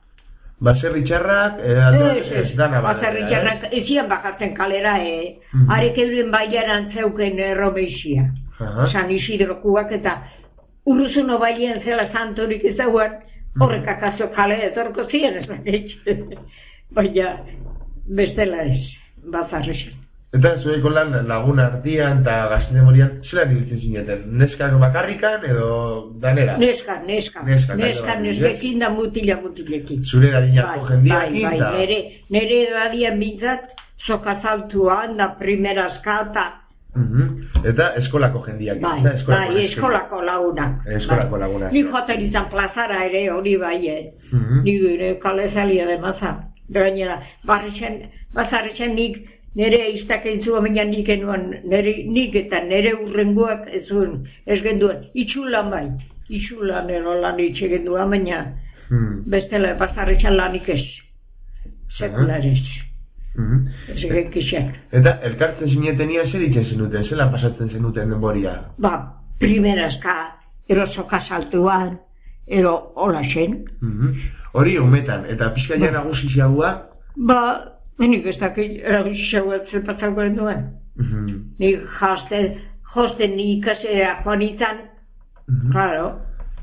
S1: baserri txarrak, eh, aldo, ez dana bada.
S2: baserritxarrak ezian bakatzen kalera, eh?
S1: Mhm.
S2: Arek euren baiaran zeuken erromeixia.
S1: Aha.
S2: San Isidrokuak eta urruzuno baien zela santorik ezaguan, horrek akaso kale etorko ziren ez baina, baina bestela ez, bazarrexan.
S1: Eta zuek holan lagun artian eta gazte demorian, zelan ibiltzen zineten? Neskak bakarrikan edo danera?
S2: Neska, neska,
S1: Neska,
S2: neska,
S1: talde bat,
S2: neskekin da mutila mutilekin.
S1: Zure adinako
S2: Bai,
S1: jendiakin,
S2: bai,
S1: eta...
S2: nere, nere edadian bintzat, sokazaltuan da primera eskata.
S1: Mhm. Eta eskolako jendiak.
S2: Bai,
S1: eta eskolako
S2: bai,
S1: nesken.
S2: eskolako lagunak.
S1: Eskolako
S2: Bai.
S1: lagunak.
S2: Ni joaten izan plazara ere, hori bai, eh.
S1: Mhm.
S2: Ni gure kale zalia de maza. Gainera, barrexen, bazarrexen nik nere iztak entzua baina nik enuan, nere, nik eta nere urrengoak ez zuen, ez genduen, itxulan bai, itxulan erolan itxe gendua, baina
S1: Mhm.
S2: bestela bazarrexen lanik ez, sekularez,
S1: Mhm.
S2: ez genkixak.
S1: Eta elkartzen zinetenia zer ditzen zenuten, zelan pasatzen zenuten denboria?
S2: Ba, primerazka, ero soka saltuan, ero hola xen.
S1: Mhm. Hori umetan, eta pixka ja nagusi xagua?
S2: Ba, nik ez dakit, eragixauat zelpatzako duen.
S1: Mhm.
S2: Nik jaste, josten nik ikasera joan izan,
S1: Mhm.
S2: claro.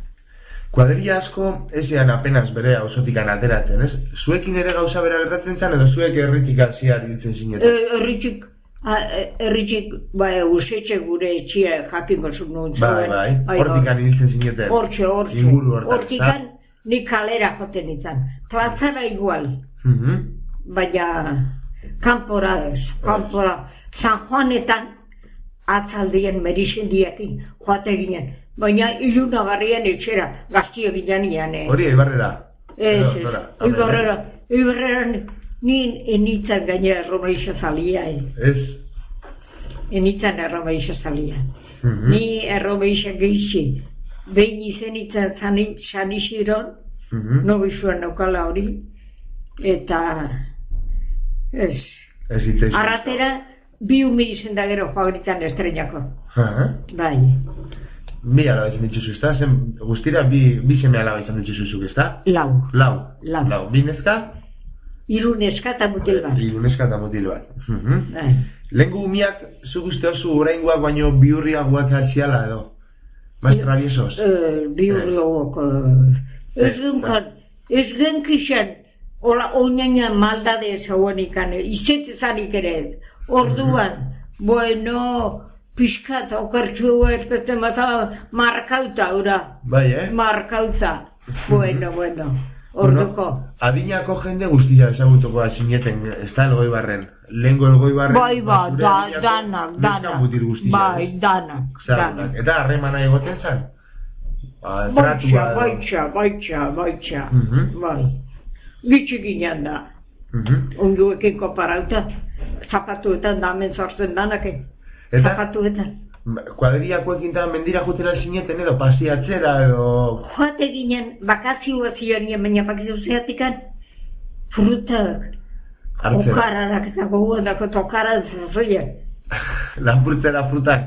S1: Kuadrilla asko ezean apenas bere auzotikan ateratzen, ez? Zuekin ere gauza bera gertatzen zen, edo zuek erritik alziar hiltzen zineten?
S2: E, erritxik, erritxik, bai, usetxe gure etxia jakingo zuen nuen
S1: Bai, bai, hortikan hiltzen zineten.
S2: Hortxe, hortxe.
S1: Inguru hortan,
S2: Hortikan nik kalera joten izan. Plazara igual,
S1: Mhm.
S2: baina kanpora ez, kanpora. San Juanetan, atzaldien merixendiakin joate ginen. Baina iluna barrian etxera, gaztio ginen ian, eh?
S1: Hori, Ibarrera.
S2: Ez,
S1: Edo,
S2: ez,
S1: nora?
S2: Ibarrera, Ibarrera, ni enitzan gainera erromeixa zalia, eh?
S1: Ez.
S2: Enitzan erromeixa zalia.
S1: Mhm.
S2: Ni erromeixa geixi, behin izen itzan San Isidron,
S1: Mhm.
S2: no bizuen naukala hori, eta, ez,
S1: Ez hitzeiz.
S2: arratera, bi umi izen da gero joagritan estrenako,
S1: Aha.
S2: bai.
S1: Bi alaba izan dituzu, ezta? Zen guztira bi, bi seme alaba izan dituzu zuk, ezta?
S2: Lau,
S1: Lau.
S2: Lau.
S1: Lau. Bi neska?
S2: hiru neska eta mutil bat.
S1: Hiru neska eta mutil bat. Mhm.
S2: Bai.
S1: Lehenko umiak, zuk uste oso oraingoak baino bihurriagoak atziala edo? Mas traviesos?
S2: Eh, Bihurriogoko, ez
S1: Ez,
S2: genkan, ez genkixen, hola, oinaina maldade zauen ikan, izet zanik ere ez. Orduan, bueno, pixkat, okertxu ezpetzen bata, markauta, ura,
S1: Bai, eh?
S2: markauta. Bueno, bueno, orduko.
S1: Bueno, adinako jende guztia ezagutuko da zineten, ez da elgoi barren. Lehenko elgoi barren.
S2: Bai, ba,
S1: zure
S2: da,
S1: adinako
S2: danak,
S1: neska
S2: danak,
S1: mutil guztia,
S2: bai,
S1: ez?
S2: danak,
S1: Zagunak.
S2: danak.
S1: Eta harremana egoten zan? Ba,
S2: Baitxa,
S1: tratua edo-
S2: baitxa, baitxa, baitxa,
S1: Mhm.
S2: bai. Gitxi ginen da.
S1: Mhm.
S2: Onduekin konparauta, zapatuetan da hemen sortzen danaken.
S1: Eta
S2: Zapatuetan.
S1: kuadrillakoekin eta mendira jutera zineten edo pasiatzera edo...
S2: Joate ginen, bakazioa zionien, baina bakazio zeatikan, frutak,
S1: Hartzera.
S2: okararak eta goguan dako tokaran zoien.
S1: Lapurtzera frutak.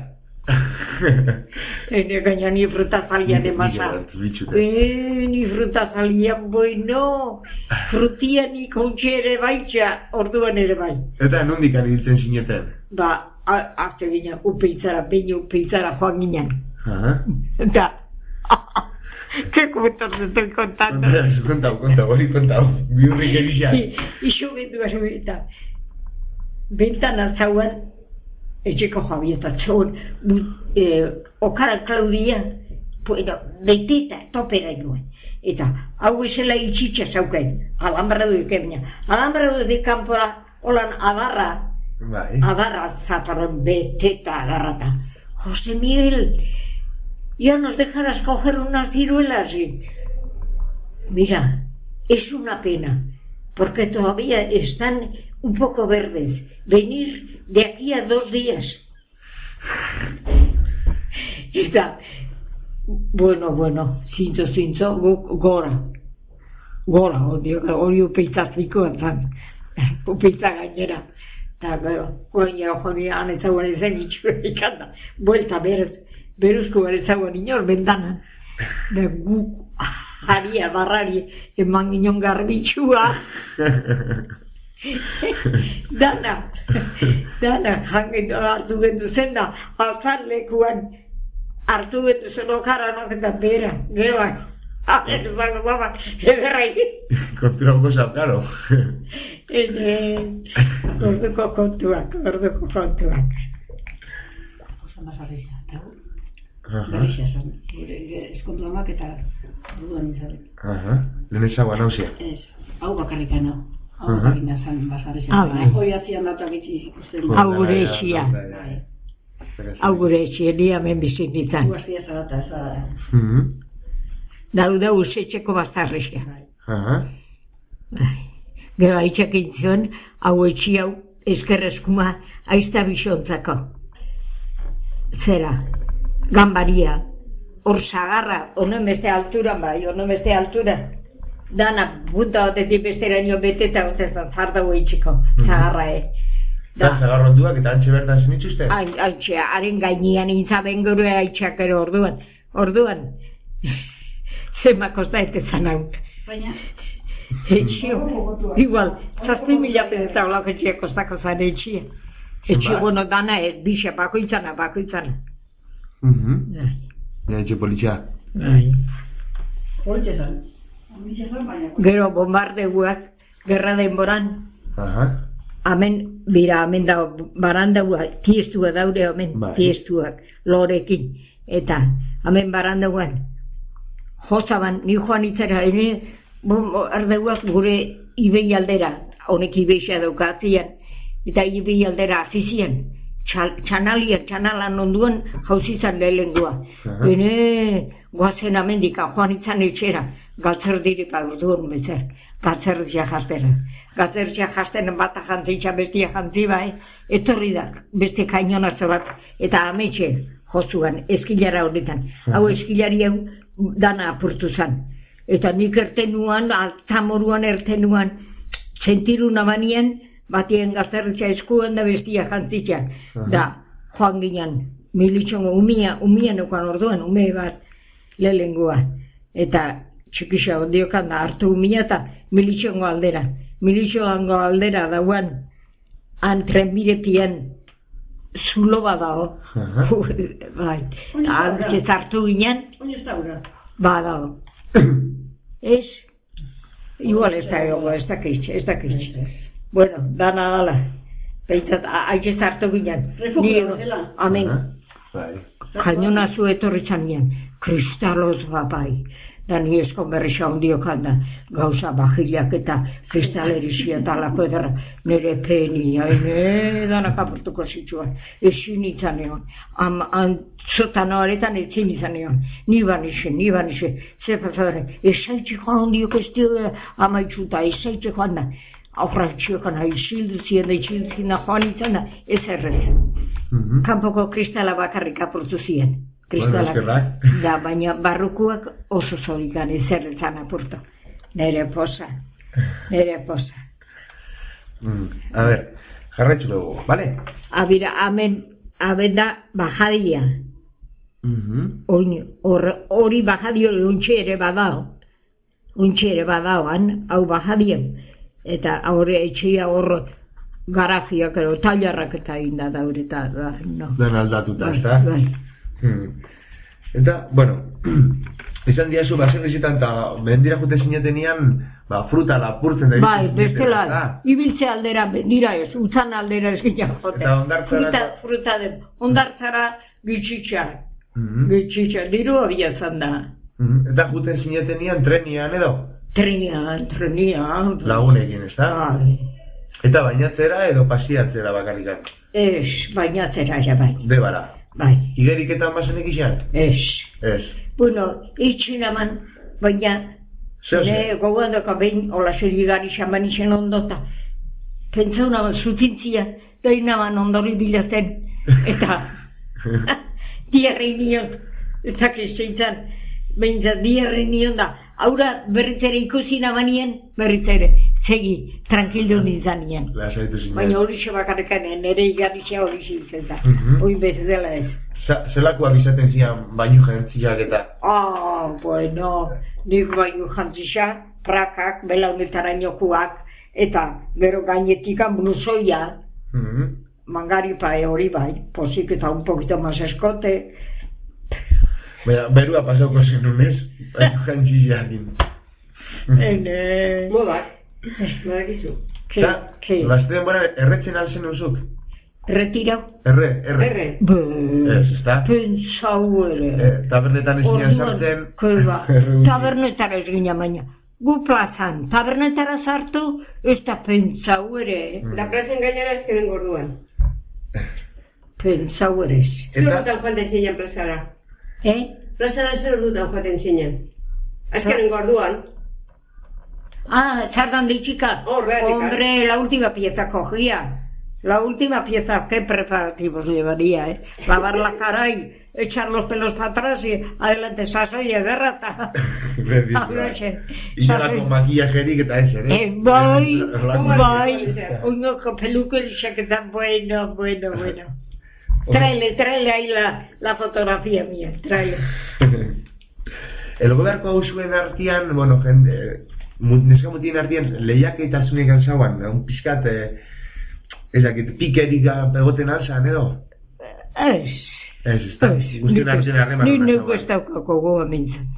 S2: Ene gaina ni fruta zalian emasa. Eh, ni fruta zalian, bueno, frutia ni kontxe ere baitxa, orduan ere bai.
S1: Eta nondik hiltzen zineten?
S2: Ba, Azte ginen, upeitzara, behin upeitzara joan ginen. Eta, que cuentos te estoy contando.
S1: Contau, contau, hori contau. Biurrik egizan.
S2: Ixo gendu eta bentan zauan, etxeko jabieta, txon, okara Klaudia, deiteta, topera nuen. Eta, hau esela itxitxa zauken, alambradu ekemina. Alambradu de kanpora, holan adarra, adarra zaparon, beteta adarrata. José Miguel, ya nos dejarás coger unas ciruelas y... Mira, es una pena, porque todavía están un poco verdes. Venir de aquí a dos días. Está... Bueno, bueno, zintzo, zintzo, gora. Gora, hori upeitaziko entzan. Upeitza gainera. Eta, gero, gainera joni anetzagoan ezen itxura ikanda. Buelta, berez. Beruzko berezagoan inor, bendanan. De gu, haria, barrari, eman ginen garbitxua. Dana, dana, jangen hartu gendu zen da, alzan lekuan, hartu gendu zen okara noketan bera, geroak. Ez bago baba, ederrai.
S1: Kontura goza, claro.
S2: Orduko kontuak, orduko kontuak.
S4: Osa mazarriza, eta gu? Berrixa esan, eskontu amak eta orduan izarek.
S1: Lehen ezaguan hau ze?
S4: Ez, hau bakarrikan hau. Hau bakarrikan zan bazarriza. Hoi atzian data bitzi ikusten.
S2: Hau gure etxia. Hau gure etxia, ni hemen bizititan.
S4: Gu azia zarata, ez da.
S2: Dau dau usetxeko bazarrixa. Gero haitxak intzuen, hau etxi hau eskerrezkuma aizta bisontzako. Zera. Gambaria, hor zagarra, honen beste altura, bai, honen beste altura. Dana, punta batetik besteraino beteta, otezan, zardago itxiko, zagarra, eh.
S1: Da, zagarro onduak eta antxe bertan zenituzte?
S2: Antxe, haren gainean intzaben gure haitxak ero orduan. Orduan, zema kosta etezan hau.
S4: Baina?
S2: Etxio, igual, zazpi mila pedeta hola etxia kostako zan etxia. Etxio, bueno, dana, bixa, bakoitzana, bakoitzana.
S1: Ja, etxe politxea.
S4: Politxe zan.
S2: Gero bombardeuak, gerra denboran. Hemen, bira, hemen da, barandagua, tiestua daude, hemen, tiestuak, lorekin. Eta, hemen barandauan, jozaban, ni joan itzera, ene, ardeuak gure ibei aldera, honek ibeixa daukatzian, eta ibei aldera azizian. Txanalia, txanalan onduan jauzizan lehengoa. Bene, guazen amendika, joan itzan etxera, galtzer dirika orduan bezer, galtzer dia jaztera. Galtzer dia jaztera bata jantzitza, bestia jantzi bai, etorri da, beste kainonatze bat, eta ametxe jozuan, eskilara horretan. Hau eskilari hau dana apurtu zan. Eta nik ertenuan, altamoruan ertenuan, zentiru nabanien, batien gazterritza eskuan da bestia jantzitza. Da, joan ginen, militxongo, umia, umia nukan orduan, ume bat lehengoa. Eta txikisa ondiokan da, hartu umia eta militxongo aldera. Militxongo aldera dauan, han trenbidetien zulo bat dago. Bai, antziz hartu ginen.
S4: Oin ez daura.
S2: Ba dago. Ez? Igual ez da gogo, ez da kitz, ez da kitz. Bueno, dana dala. Beitzat, aiz hartu ginen.
S4: Refugio dela.
S2: Amen. Kainona zu etorri txanien. Kristaloz bapai. Da ni eskon berrixa ondiokan da. Gauza bajiliak eta kristalerixia talako edera. Nere peni, haine, dana kapurtuko zitzuan. Ezin izan egon. Zotan horretan ezin izan egon. Ni banixe, ni banixe. Zer pasadore, ezaitxe joan ondiok ez dio amaitzuta, ezaitxe joan da. Aurra txiokan haizildu zien da itxiltzina joan izan da, ez errez. Kanpoko kristala bakarrik apurtu zien. Kristalak. Da, baina barrukuak oso zorikan ez errezan apurtu. Nere posa, nere posa.
S1: A ver, jarretxu dugu, bale?
S2: Abira, amen, aben da bajadia. Hori bajadio untxe ere badao. Untxe ere badaoan, hau bajadien. Eta haure etxea horro garajiak edo tailarrak eta inda daure eta da, no.
S1: Den aldatuta, ez da?
S2: Bai.
S1: Hmm. Eta, bueno, izan diazu, bazen dizitan, eta mendira jute zinetenian, ba, fruta lapurtzen da.
S2: Bai, bestela, ibiltze aldera, mendira ez, utzan aldera ez gina jote.
S1: Eta ondartzara...
S2: Fruta, fruta den, ondartzara gitxitxa,
S1: mm-hmm.
S2: gitxitxa, diru abia zan da.
S1: Mm-hmm. Eta jute zinetenian trenian edo?
S2: Trenian, trenian.
S1: Lagunekin, ez da?
S2: Bai.
S1: Eta bainatzera edo pasiatzera bakarrikan?
S2: Ez, bainatzera, ja bai.
S1: Debara?
S2: Bai.
S1: Igeriketan bazenek izan?
S2: Ez.
S1: Ez.
S2: Bueno, itxinaman, baina, ne, gogoan doka behin, hola zerigari xaman izan ondota, pentsauna zutintzia, doinaman ondori bilatzen, eta, diarri nion, ezak izan, behintzat diarri nion da, haura berritzere ikusi namanien, berritzere, segi, tranquildo nintzen nien. Baina hori xe bakarrekanen, nire igarrixa hori xe izan da, hori bez dela ez.
S1: Zelakoak izaten zian bainu jantziak eta?
S2: Ah, bueno, nik bainu jantzia, prakak, belaunetarainokuak, eta gero gainetika blusoia,
S1: mm-hmm.
S2: mangaripa hori bai, posik eta un poquito más escote.
S1: Baina, berua pasauko zenunez, bainu jantziakin.
S2: Ene...
S3: Modak, modak izu.
S1: Eta, bazten bora, erretzen alzen uzuk?
S2: Retirau.
S1: Erre, erre.
S3: Erre.
S1: Ez, ez da?
S2: Pentsau ere.
S1: Eh, tabernetan ez ginen sartzen.
S2: Koiba, tabernetara ez ginen baina. Gu plazan, tabernetara sartu, ez da pentsau ere.
S3: Mm. La plazan gainera ez keren gorduan.
S2: Pentsau ere.
S3: Zer dutan joaten zinen plazara?
S2: Eh?
S3: Plazara zer dutan joaten zinen? Ez keren gorduan.
S2: Ah, txardan ditxika. Hombre, la última pieza cogía. La última pieza, ¿qué preparativos llevaría, eh? Lavar la cara y echar los pelos para atrás y adelante, saso y agarrata.
S1: Y yo la con maquillajerik eta ez, eh?
S2: Eh, bai, bai, uno con peluco y que tan bueno, bueno, bueno. Tráele, tráele ahí la, la fotografía mía, tráele.
S1: El goberko hau zuen artian, bueno, jende, neska mutien artian, lehiak eta zunekan zauan, un pixkat, eh, ezakit, pikerik egoten alzan, edo?
S2: Ez.
S1: Ez, ez da, guztien artean harreman.
S2: Ni nuko ez daukako goa mintzen.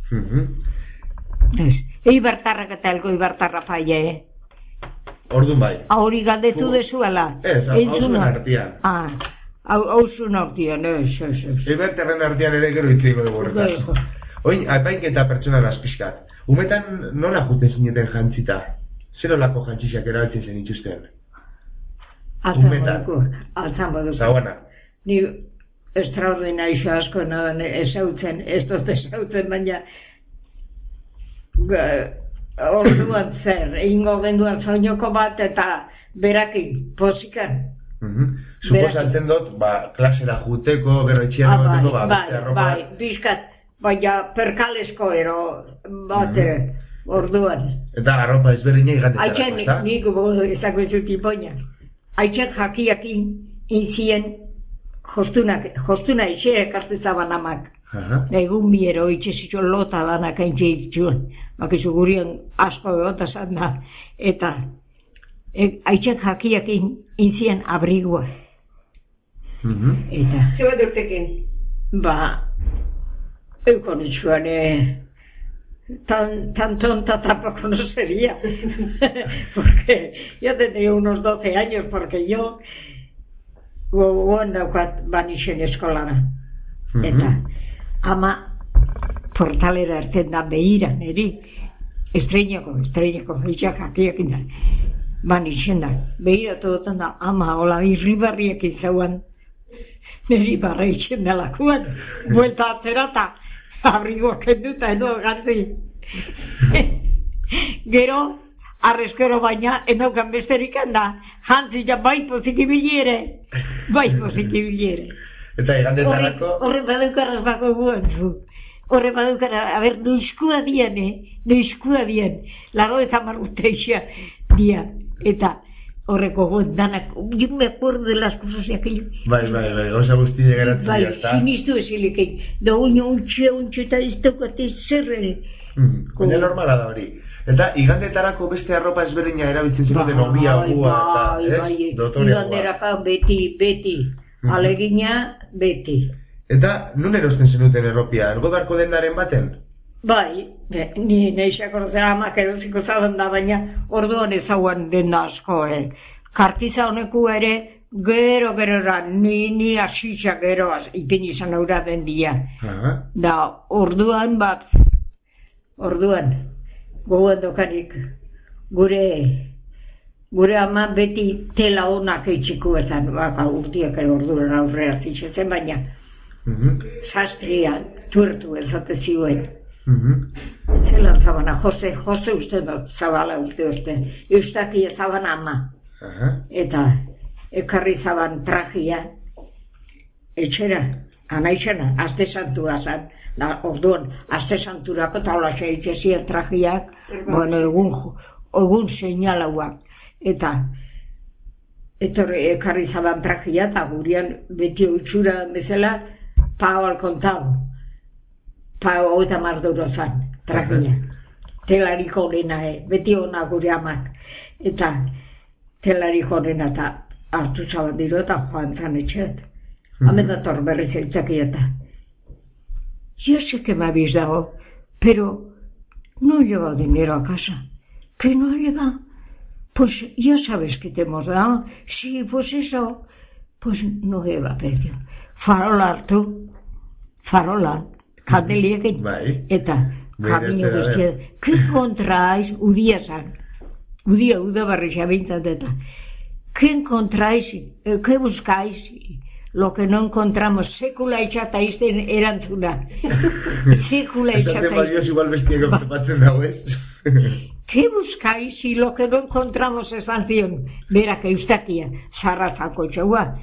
S2: Ez, eibartarrak eta elgo eibartarra faia, eh?
S1: Ordun bai.
S2: Hori galdetu dezuela.
S1: Ez, hau zuen artian.
S2: Ah, hau zuen artian, ez, ez, ez.
S1: Eibartarren artian ere gero itziko dugu horretaz. Oin, apainketa pertsona lazpiskat. Umetan nola juten zineten jantzita? Zer olako jantzizak erabiltzen zen itxusten?
S2: Altzambaduko, altzambaduko.
S1: Zauana.
S2: Ni extraordinario asko nadan ezautzen, ez dut ezautzen, baina orduan zer, ingo genduan soinoko bat eta berakin, posikan.
S1: Suposatzen dut, ba, klasera juteko, gero etxian egoteko, ba,
S2: beste arropa. Bai, bizkat, baina perkalesko ero bate, orduan.
S1: Eta arropa ezberdina igandetarako,
S2: ez da? Aitzen, nik ezako zuti poina. Aitzen jakiakin inzien jostunak, jostuna itxe ekartu zaban amak. Egun biero itxe zitxo lota danak aintxe itxuen. Bakizu gurien asko egota zan da. Eta aitzen jakiakin inzien abrigua. Eta...
S3: Zer bat urtekin?
S2: Ba... Eukon itxuan, eh... Tan, tan tonta tampoco no sería, porque yo tenía unos doce años, porque yo gogoan daukat banixen eskolara, eta ama portalera erten da behira, niri, estreinako, estreinako, itxak akiak da, banixen da, behira todotan da, ama, hola, irribarriak izauan, niri barra itxen delakuan, buelta atzerata, abrigoak enduta edo gazi. Gero, arrezkero baina, enokan besterik handa, jantzia bai pozitibili ere, bai pozitibili ere.
S1: Eta egandetarako...
S2: Horre badukarraz bako guen zu. Horre badukarraz, a ber, noizkua dian, eh? Noizkua dian. Lago eta marruteixia dian. Eta horreko guen danak, yo me acuerdo de las cosas de aquello.
S1: Bai, bai, bai, goza guzti egaratzen
S2: bai,
S1: jazta.
S2: Bai, sinistu ezilekein. Da uño, untxe, untxe, eta ez daukate zer ere.
S1: Baina normala da hori. Eta igandetarako beste arropa ezberdina erabiltzen zenuten obiagua eta, ez? Dotoreagua.
S2: Iganderaka beti, beti. Alegina, beti.
S1: Eta nun erosten zenuten erropia? Ergodarko dendaren baten?
S2: Bai, ni neixako zera amak erosiko zaben da, baina orduan ezaguan denda asko, eh. Kartiza honeku ere, gero gerora, ni, ni asitza gero ipin izan aurra den dia. Da, orduan bat, orduan, gogoan dokarik, gure, gure ama beti tela honak eitxiko ezan, baka urtiak ere orduan aurrea zitzezen, baina sastria tuertu ezate ziuen. Zelan zabana, Jose, Jose uste dut zabala uste uste, eustaki zaban ama. Eta ekarri zaban trajia, etxera, anaixena, azte santua zan, da orduan, azte santurako taula xeitxezien trajiak, bueno, egun, egun seinalauak, eta etorri ekarri zaban trajia, eta gurian beti utxura bezala, pao al kontau. Pao eta marduro zan, trajia. Telariko horrena, eh? Beti hona gure amak. Eta telariko horrena eta hartu zaban diro eta joan zan etxeat. Hamen dator berriz eitzaki eta. Ya sé que me habéis dado, pero no he llevado dinero a casa. ¿Que no he llevado? Pues ya sabes que te hemos dado. Sí, pues eso. Pues no lleva precio. Farola hartu, farola. Kandeliekin, eta kamino guztia. ¿Qué encontráis? Udia zan. Udia, uda barri xabintzat eta. ¿Qué encontráis? ¿Qué buscáis? Lo que no encontramos. Sekula itxata izten erantzuna. Sekula itxata izten.
S1: Esaten badioz igual bestieko zepatzen dago ez.
S2: ¿Qué buscáis? Y lo que no encontramos esan zion. Berak eustakia. Zarra zako txaua.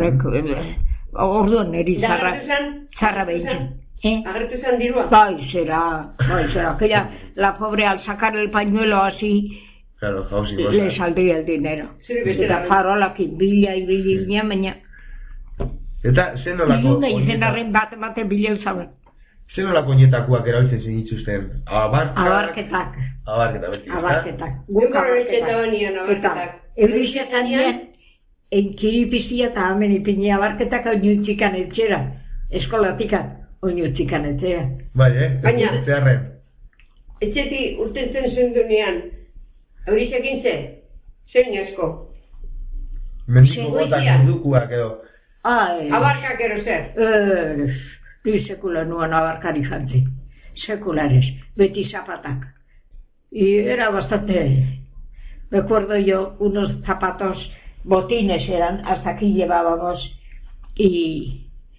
S2: Orduan eri zarra. Zarra behintzen.
S3: ¿Eh? Agertu zan dirua.
S2: Bai, será, bai, será. Que ya, la pobre al sacar el pañuelo así,
S1: claro, jauzi,
S2: le saldría el dinero. Eta farolakin, bila, ibili, baina.
S1: Eta, zen nolako...
S2: Iluna izenarren bat-ematen bila usaben.
S1: Zen nolako nietakuak erabiltzen zen itxusten? Abarkak?
S2: Abarketak.
S1: Abarketak, beti, ez da?
S2: Abarketak.
S3: Guk abarketak.
S2: Eta, eurixetan nien, enkiripizia eta hamen ipini abarketak hau nintzikan etxera, eskolatikan. Oino txikan etxea.
S1: Bai, eh?
S3: Baina,
S1: zeharren.
S3: Etxeti urten zen zendunean, eurixekin ze, zein asko.
S1: Mendiko botak mundukuak edo.
S2: Ai.
S3: Abarkak ero zer.
S2: Eh, ni sekula nuan abarkari jantzi. Sekulares, beti zapatak. Y era bastante... Me acuerdo yo, unos zapatos, botines eran, hasta aquí llevábamos, y...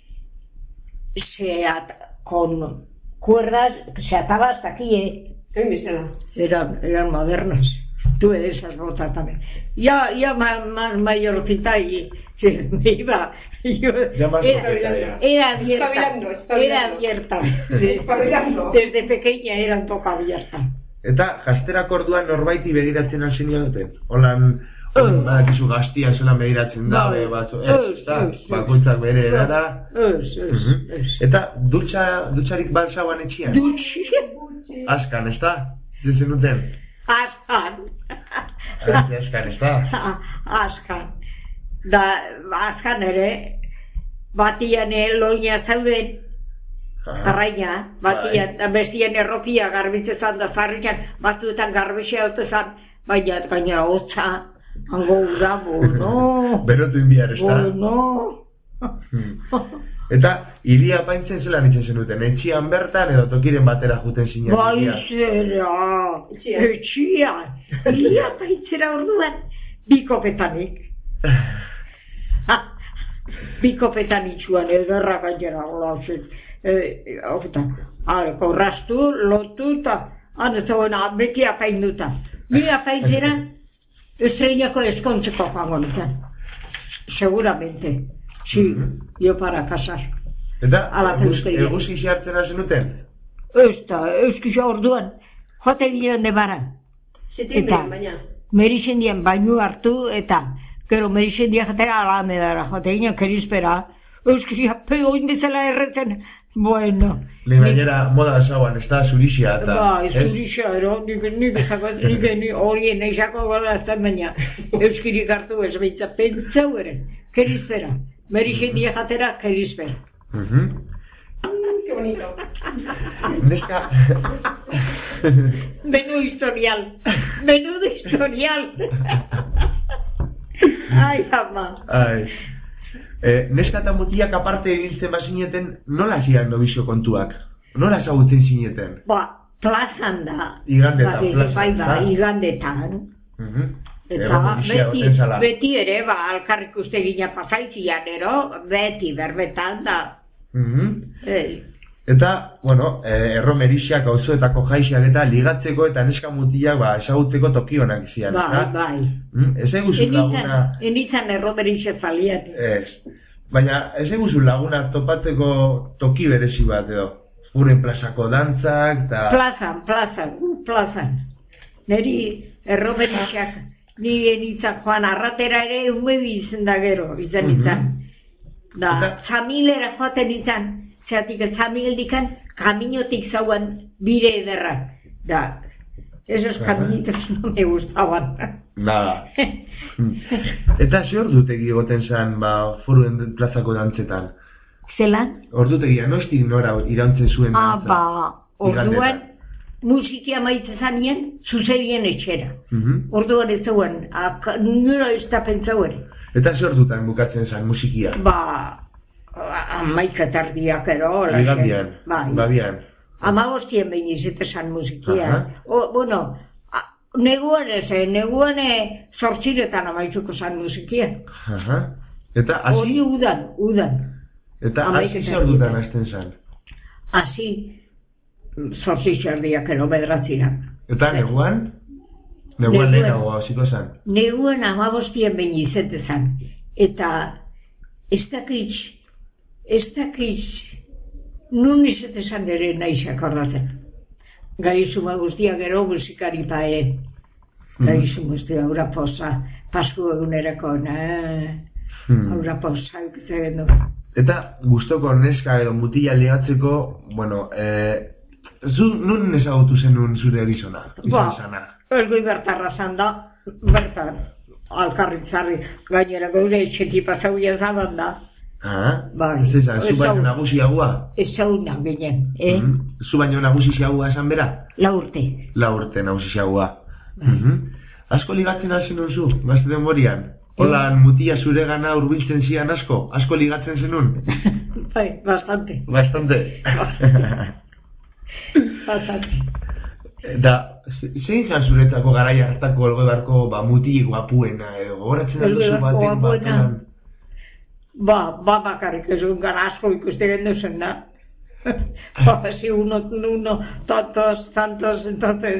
S2: se at con cuerdas, se ataba hasta aquí, ¿eh? Eran, eran modernas. Tuve de esas botas también. Ya, ya más, más mayorcita y se me iba. Yo,
S1: ya más
S2: era,
S1: era,
S2: era abierta.
S3: Espabilando, espabilando.
S2: Era abierta. Espabilando. Desde pequeña era un poco abierta.
S1: Eta jasterako orduan norbaiti begiratzen hasi nioten? Holan... Badakizu gaztia zela mediratzen da, batzu, ez, da, bakoitzak bere edara. Eta dutxarik balsaban etxian?
S2: Dutxi?
S1: Askan, ez da? Dizen duten?
S2: Askan.
S1: Askan, ez da?
S2: Askan. Da, askan ere, batian loina zauden, jarraina, batian, bestian erropia garbitzezan da zarrikan, batzuetan garbizia otezan, baina gainera hotza, hango ura, bono.
S1: Berotu inbiar, ez da?
S2: Bono.
S1: Eta, iria apaintzen zelan itzen zenuten, etxian bertan edo tokiren batera juten zinak?
S2: Bai, zera, etxian. Iria apaintzera orduan, bikopetanik. Bikopetan itxuan, ederra gainera, hola, zen. Korrastu, lotu, eta anezagoen beti apainduta. Ni apaintzera, estrellako eskontzeko joango nintzen. Seguramente. Sí, yo para casar.
S1: Eta, eguzki xehartzen hasi nuten?
S2: Eta, eguzki orduan, jote ginen nebara. Eta, merixen dien bainu hartu, eta, gero merixen dien jatera alamedara, jote ginen kerizpera. Euskizia, pego indizela erretzen, Bueno.
S1: Ni gainera moda zauan, ez da zurixia eta...
S2: Ba, zurixia, ero, nik nik esako, nik horien eizako gara ez da baina, euskirik hartu ez behitza, pentsau ere, kerizpera, merixen dia jatera, kerizpera.
S3: Qué bonito.
S1: Neska...
S2: Menú historial, menú historial. Ai, ama.
S1: Ai. Eh, neska eta mutiak aparte ibiltzen bazineten, nola zian nobizio kontuak? Nola ezagutzen zineten?
S2: Ba, plazan da.
S1: Igandetan, plazan.
S2: Bai, ba, igandetan.
S1: Uh-huh.
S2: Eta beti, beti ere, ba, alkarrik uste gina pasaitzian, ero, beti berbetan da.
S1: Uh-huh.
S2: Eh.
S1: Eta, bueno, eh, erromerixak, auzoetako jaixak eta ligatzeko eta neska mutiak ba, esagutzeko tokionak zian.
S2: Bai, bai.
S1: Mm? Ez eguzu laguna...
S2: Enitzan erromerixe zaliat.
S1: Ez. Baina, ez eguzu laguna topatzeko toki berezi bat edo. Uren plazako dantzak eta...
S2: Plazan, plazan, plazan. Neri erromerixak, ni enitzan joan arratera ere umebi izan da gero, izan izan. Da, zamilera joaten izan. Zeatik zamildikan kaminotik zauan bire ederrak. Da, esos kaminitos no me gustaban.
S1: Nada. Eta ze ordutegi egoten zen, ba, foruen plazako dantzetan?
S2: Zelan?
S1: Ordutegia, noiztik nora irantzen zuen dantza?
S2: Ah, ba, orduan musikia maite zanien, zuzerien etxera.
S1: Uh-huh.
S2: Orduan ez zeuen, nura ez da pentsau ere.
S1: Eta ze ordutan bukatzen zen musikia?
S2: Ba, amaika tardiak ero.
S1: Ligandian,
S2: bai.
S1: babian.
S2: Amagostien behin izetesan musikia. O, bueno, neguan ez, neguan sortxiretan amaitzuko zan musikia.
S1: Aha. Eta hasi...
S2: Hori udan, udan.
S1: Eta hasi zer dutan hasten zan?
S2: Hasi, sortzi txardiak ero bedratzirak.
S1: Eta neguan? Neguan lehenago hasiko zan?
S2: Neguan amagostien behin izetezan. Eta ez dakitz, ez dakitz, nun izetezan ere naizak ordatzen. Gaizuma guztia gero musikari pae. Gaizuma guztia, aura posa, pasku egunerako, na, aura posa, ikutzen du.
S1: Eta gustoko neska edo mutila lehatzeko, bueno, eh, zu nun ezagutu zenun zure gizona?
S2: Ba, elgoi bertarra zan da, bertar. Alkarritzarri, gainera gaure etxetipa zauia zaban da.
S1: Ah,
S2: bai.
S1: Zezan, zu baino nagusiagua?
S2: Ez zauna ginen, eh?
S1: Mm -hmm. Zu baino nagusiagua esan bera?
S2: La urte.
S1: La urte nagusiagua. Mm -hmm. Asko ligatzen hasi nun zu, gazte denborian? Holan mutia zure gana urbiltzen zian asko? Asko ligatzen zenun?
S2: Bai, bastante.
S1: Bastante.
S2: Bastante.
S1: Eta, zein zan zuretzako garaia hartako elgoibarko ba, mutile guapuena edo gogoratzen alduzu baten batean?
S2: Ba, ba bakarrik ez un gara asko ikuste genduzen da. Ba, si uno, uno, tantos, tantos, entonces,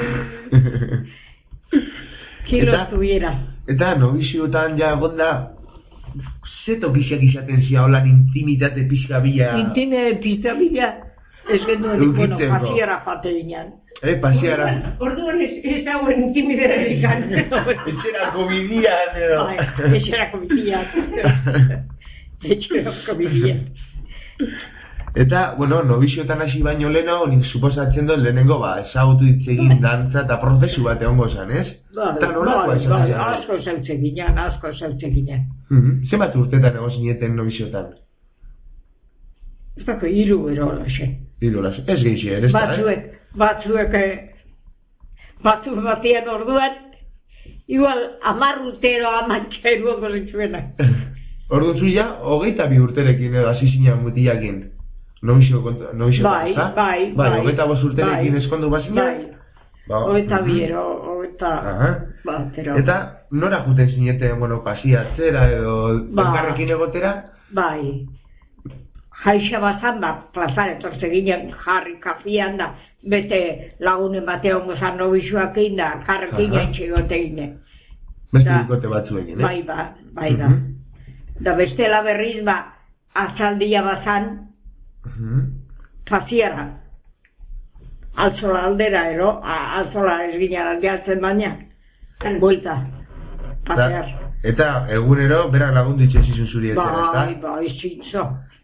S2: kilos tuviera.
S1: Eta nobiziotan ja gonda, ze tokixak izaten zia holan intimitate pixka bila?
S2: Intimitate pixka bila? Ez genuen, bueno, pasiera jate ginen.
S1: Eh, pasiara.
S3: Orduan ez dauen intimidera dikan.
S1: Etxerako bidian, edo.
S2: Bai, etxerako bidian. Etxerako bidian.
S1: Eta, bueno, nobiziotan hasi baino lehena, nik suposatzen dut lehenengo, ba, ezagutu ditzegin dantza eta prozesu bat egongo zan, ez? Eta nolakoa esan
S2: bai, asko zautze ginen, asko zautze ginen.
S1: Zenbat urtetan ego zineten nobiziotan?
S2: Ez dako, hiru erola zen.
S1: Hiru erola zen, ez gehiago, ez da,
S2: Batzuek, batzuek, batzuk batean orduan, igual amar urtero amantxeru ongo zintzuenak.
S1: Orduan zuia, hogeita bi urterekin edo hasi zinean mutiakin. Nobizio konta, nobizio
S2: bai,
S1: konta,
S2: bai,
S1: bai, bai, hogeita bost urterekin bai, eskondu bazina?
S2: Bai, ba, hogeita biero, hogeita, ba, pero...
S1: Eta nora juten zineten, bueno, pasiatzera edo ba, elkarrekin egotera?
S2: Bai, jaixa bazan da, plazan etorze ginen jarri kafian da, beste lagunen batean gozan nobizioak egin da, jarrekin jaintxe gote ginen.
S1: Beste ikote batzuen, eh?
S2: Bai, ba, bai, da. Da bestela berriz, ba, azaldia bazan, pasiara. Altzola aldera, ero, altzola ez ginen aldeatzen baina, buelta, pasear.
S1: Eta egunero berak lagunditzen zizun zuri etxera, ezta?
S2: Bai, bai, zintzo.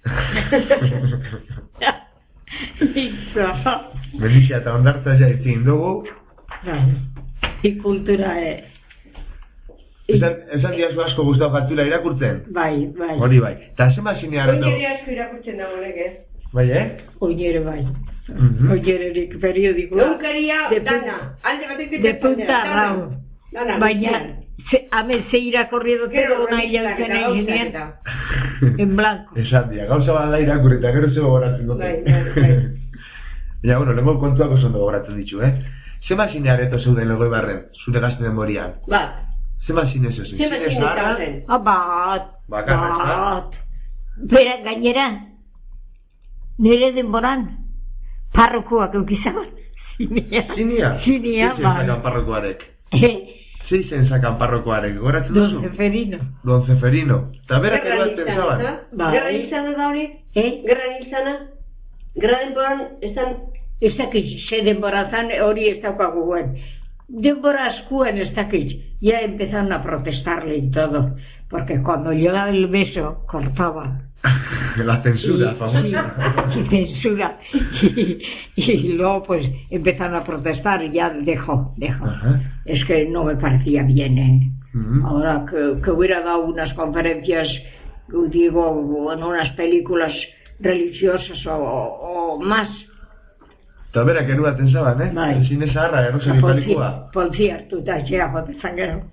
S2: Zintzo.
S1: Mendixia eta ondartza ja itzin dugu.
S2: Bai, ikultura, eh.
S1: Esan, esan diazu asko gustau jatzula irakurtzen?
S2: Bai, bai.
S1: Hori bai. Eta zenba zinea areto?
S3: Oinere asko irakurtzen dago lege.
S1: Bai, eh?
S2: Oinere bai.
S1: Mhm.
S2: Oinererik periodikoa.
S3: Egunkaria, dana. Alde batetik
S2: De punta rau.
S3: Dana.
S2: Baina, ze, ame ze irakorri dute
S3: Gero
S2: gona
S3: revistak
S2: hilautzen
S3: eta
S2: egin
S3: gauzak
S2: ginen,
S3: eta.
S2: en blanco.
S1: Esan dia, gauza bat da irakurri eta gero zego goratzen dute.
S3: Bai, bai, bai.
S1: Baina, bueno, lehenko kontuak oso ondo goratzen ditu, eh? Zema zine areto zeuden logoi barren, zure gazte denborian?
S3: Bat.
S1: Zema zine zezen?
S3: Zema zine
S1: zaharra?
S3: zezen.
S2: Ah, bat,
S1: Bakarra, ezta?
S2: bat. Bera, gainera, nire denboran, parrokoak eukizagon. Zinia.
S1: Zinia?
S2: Zinia,
S1: Zeizen
S2: bai.
S1: zakan parrokoarek?
S2: Eh,
S1: Zeizen zakan parrokoarek, goratzen duzu?
S2: Don Zeferino.
S1: Don Zeferino. Eta berak
S3: Gerran
S1: eruatzen
S3: hilzana,
S1: zaban?
S3: ezta?
S2: Bai.
S3: Gerran hilzana da hori?
S2: Eh?
S3: Gerran hilzana? Gerran denboran, esan...
S2: Ez dakit, ze denbora zan hori ez daukagu guen. Denbora askuen ez dakit. Ya empezaron a protestarle y todo. Porque cuando yo daba el beso, cortaba.
S1: La censura,
S2: Y-
S1: famosa.
S2: y censura. Y, y luego pues empezaron a protestar y ya dejó, dejó.
S1: Ajá.
S2: Es que no me parecía bien, ¿eh?
S1: Mhm.
S2: Ahora que, que hubiera dado unas conferencias, digo, en unas películas religiosas o, o más.
S1: Eta berak eruatzen zaban, eh?
S2: Bai.
S1: Zine zaharra, errosari palikua.
S2: Polizia hartuta etxera jote zangero.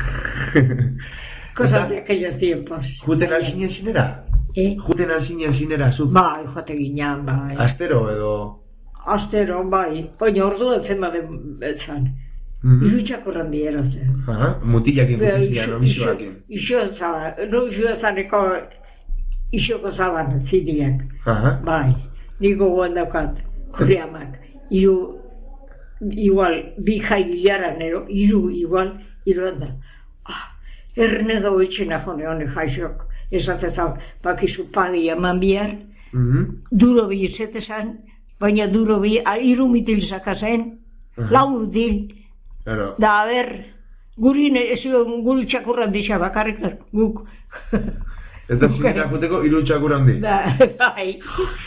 S2: Cosas de aquellos tiempos.
S1: Juten alzinen zinera?
S2: Eh?
S1: Juten alzinen zinera, zuk?
S2: Bai, jote ginean, bai.
S1: Astero edo...
S2: Astero, bai. Baina ordu zenba den bezan.
S1: Mhm.
S2: Irutxako randiera zen.
S1: Aha, mutilakin putizia, no misoakin.
S2: Ixo zaban, no ixo zaneko ixoko zaban zidiak.
S1: Aha.
S2: Bai, niko guen daukat, gure amak. Iru, igual, bi jai bilaran ero, iru igual, iru handa. Ah, erne dago itxena jone hone jaixok. Esatezan, bakizu pagi eman bihar,
S1: Mhm.
S2: duro bi izetezan, baina duro bi, ah, iru mitil zakazen,
S1: Aha.
S2: lau mitil,
S1: Claro.
S2: da, a ber, gurin, ez guri txakurran disa bakarrik, guk.
S1: Eta zinera juteko iru txakur handi.
S2: Da, bai.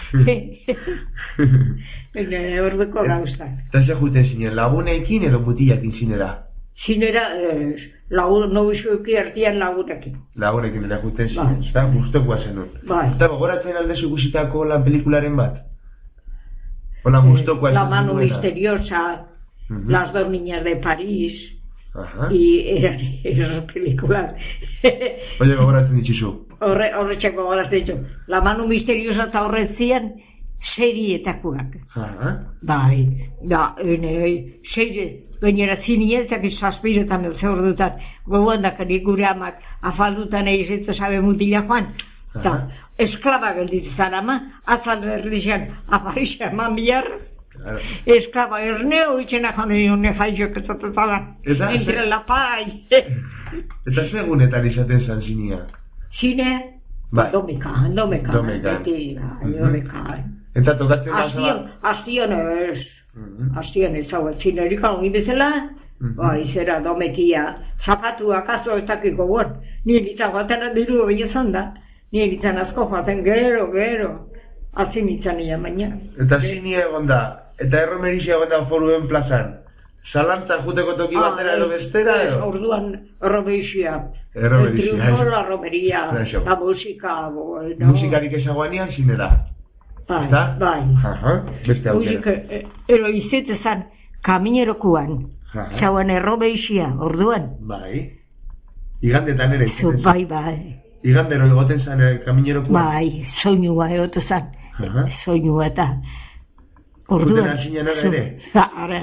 S2: Baina, orduko gauztak.
S1: Eta ze juten zinen, lagunekin edo mutilakin zinera?
S2: Zinera, eh, lagun, nobizuki artian lagunekin.
S1: Lagunekin ere juten zinen,
S2: Bai.
S1: eta gustokoa zenun.
S2: Bai.
S1: Eta gogoratzen aldezu ikusitako lan pelikularen bat? Ola gustokoa
S2: La
S1: izan
S2: mano
S1: zenuena?
S2: misteriosa,
S1: Mhm.
S2: Las dos niñas de París,
S1: Aha.
S2: y eran esas películas.
S1: Oye, gogoratzen ditxizu.
S2: Horre, horretxeko goraz ditu. La mano misteriosa eta horretzian serietakoak.
S1: Aha.
S2: Bai, da, ene, seire, gainera zinietak izazpiretan elzeur dutan, gogoan dakarik gure amak afaldutan eizetza sabe mutila joan, eta
S1: Aha.
S2: esklaba gelditzen ama, atzal erlixan aparixan eman bihar,
S1: Claro.
S2: esklaba erneo itxena jone hone jaizok ezatetala,
S1: Eta,
S2: entre
S1: ze-
S2: la pai.
S1: Eta segunetan izaten zan zinia?
S2: Zine,
S1: Bai.
S2: domekan, domekan,
S1: Domekan.
S2: beti, bai,
S1: Mhm.
S2: domekan.
S1: Eta tokatzen da
S2: Aztion, aztion ez,
S1: Mhm.
S2: Aztien ez hau zinerik hau bezala,
S1: Mhm.
S2: bai, zera domekia, zapatuak azo ez dakiko guen, nire ditzan joaten diru binezan da, nire ditzan asko joaten gero, gero, azin ditzan ia baina.
S1: Eta zinia egon da, eta erromerixia egon da foruen plazan. Zalantza juteko toki batera edo bestera
S2: ez,
S1: edo?
S2: orduan erromerixia,
S1: Erromerixia,
S2: el triunfo,
S1: ez.
S2: la romería,
S1: Eso.
S2: la música, bueno.
S1: Musikarik ezaguanean zinera.
S2: Bai,
S1: Ezta?
S2: bai.
S1: Aha, beste
S2: Musika,
S1: aukera.
S2: eh, ero izetezan kaminerokuan,
S1: Aha.
S2: zauan errobeixia, orduan.
S1: Bai. Igandetan ere
S2: Zu,
S1: izaten
S2: bai, bai,
S1: Igandero egoten zan eh, kaminerokua.
S2: bai, soinua egote zan,
S1: Aha.
S2: soinua eta
S1: Juten
S2: orduan.
S1: alzinen ara
S2: zu-
S1: ere?
S2: Za, ara.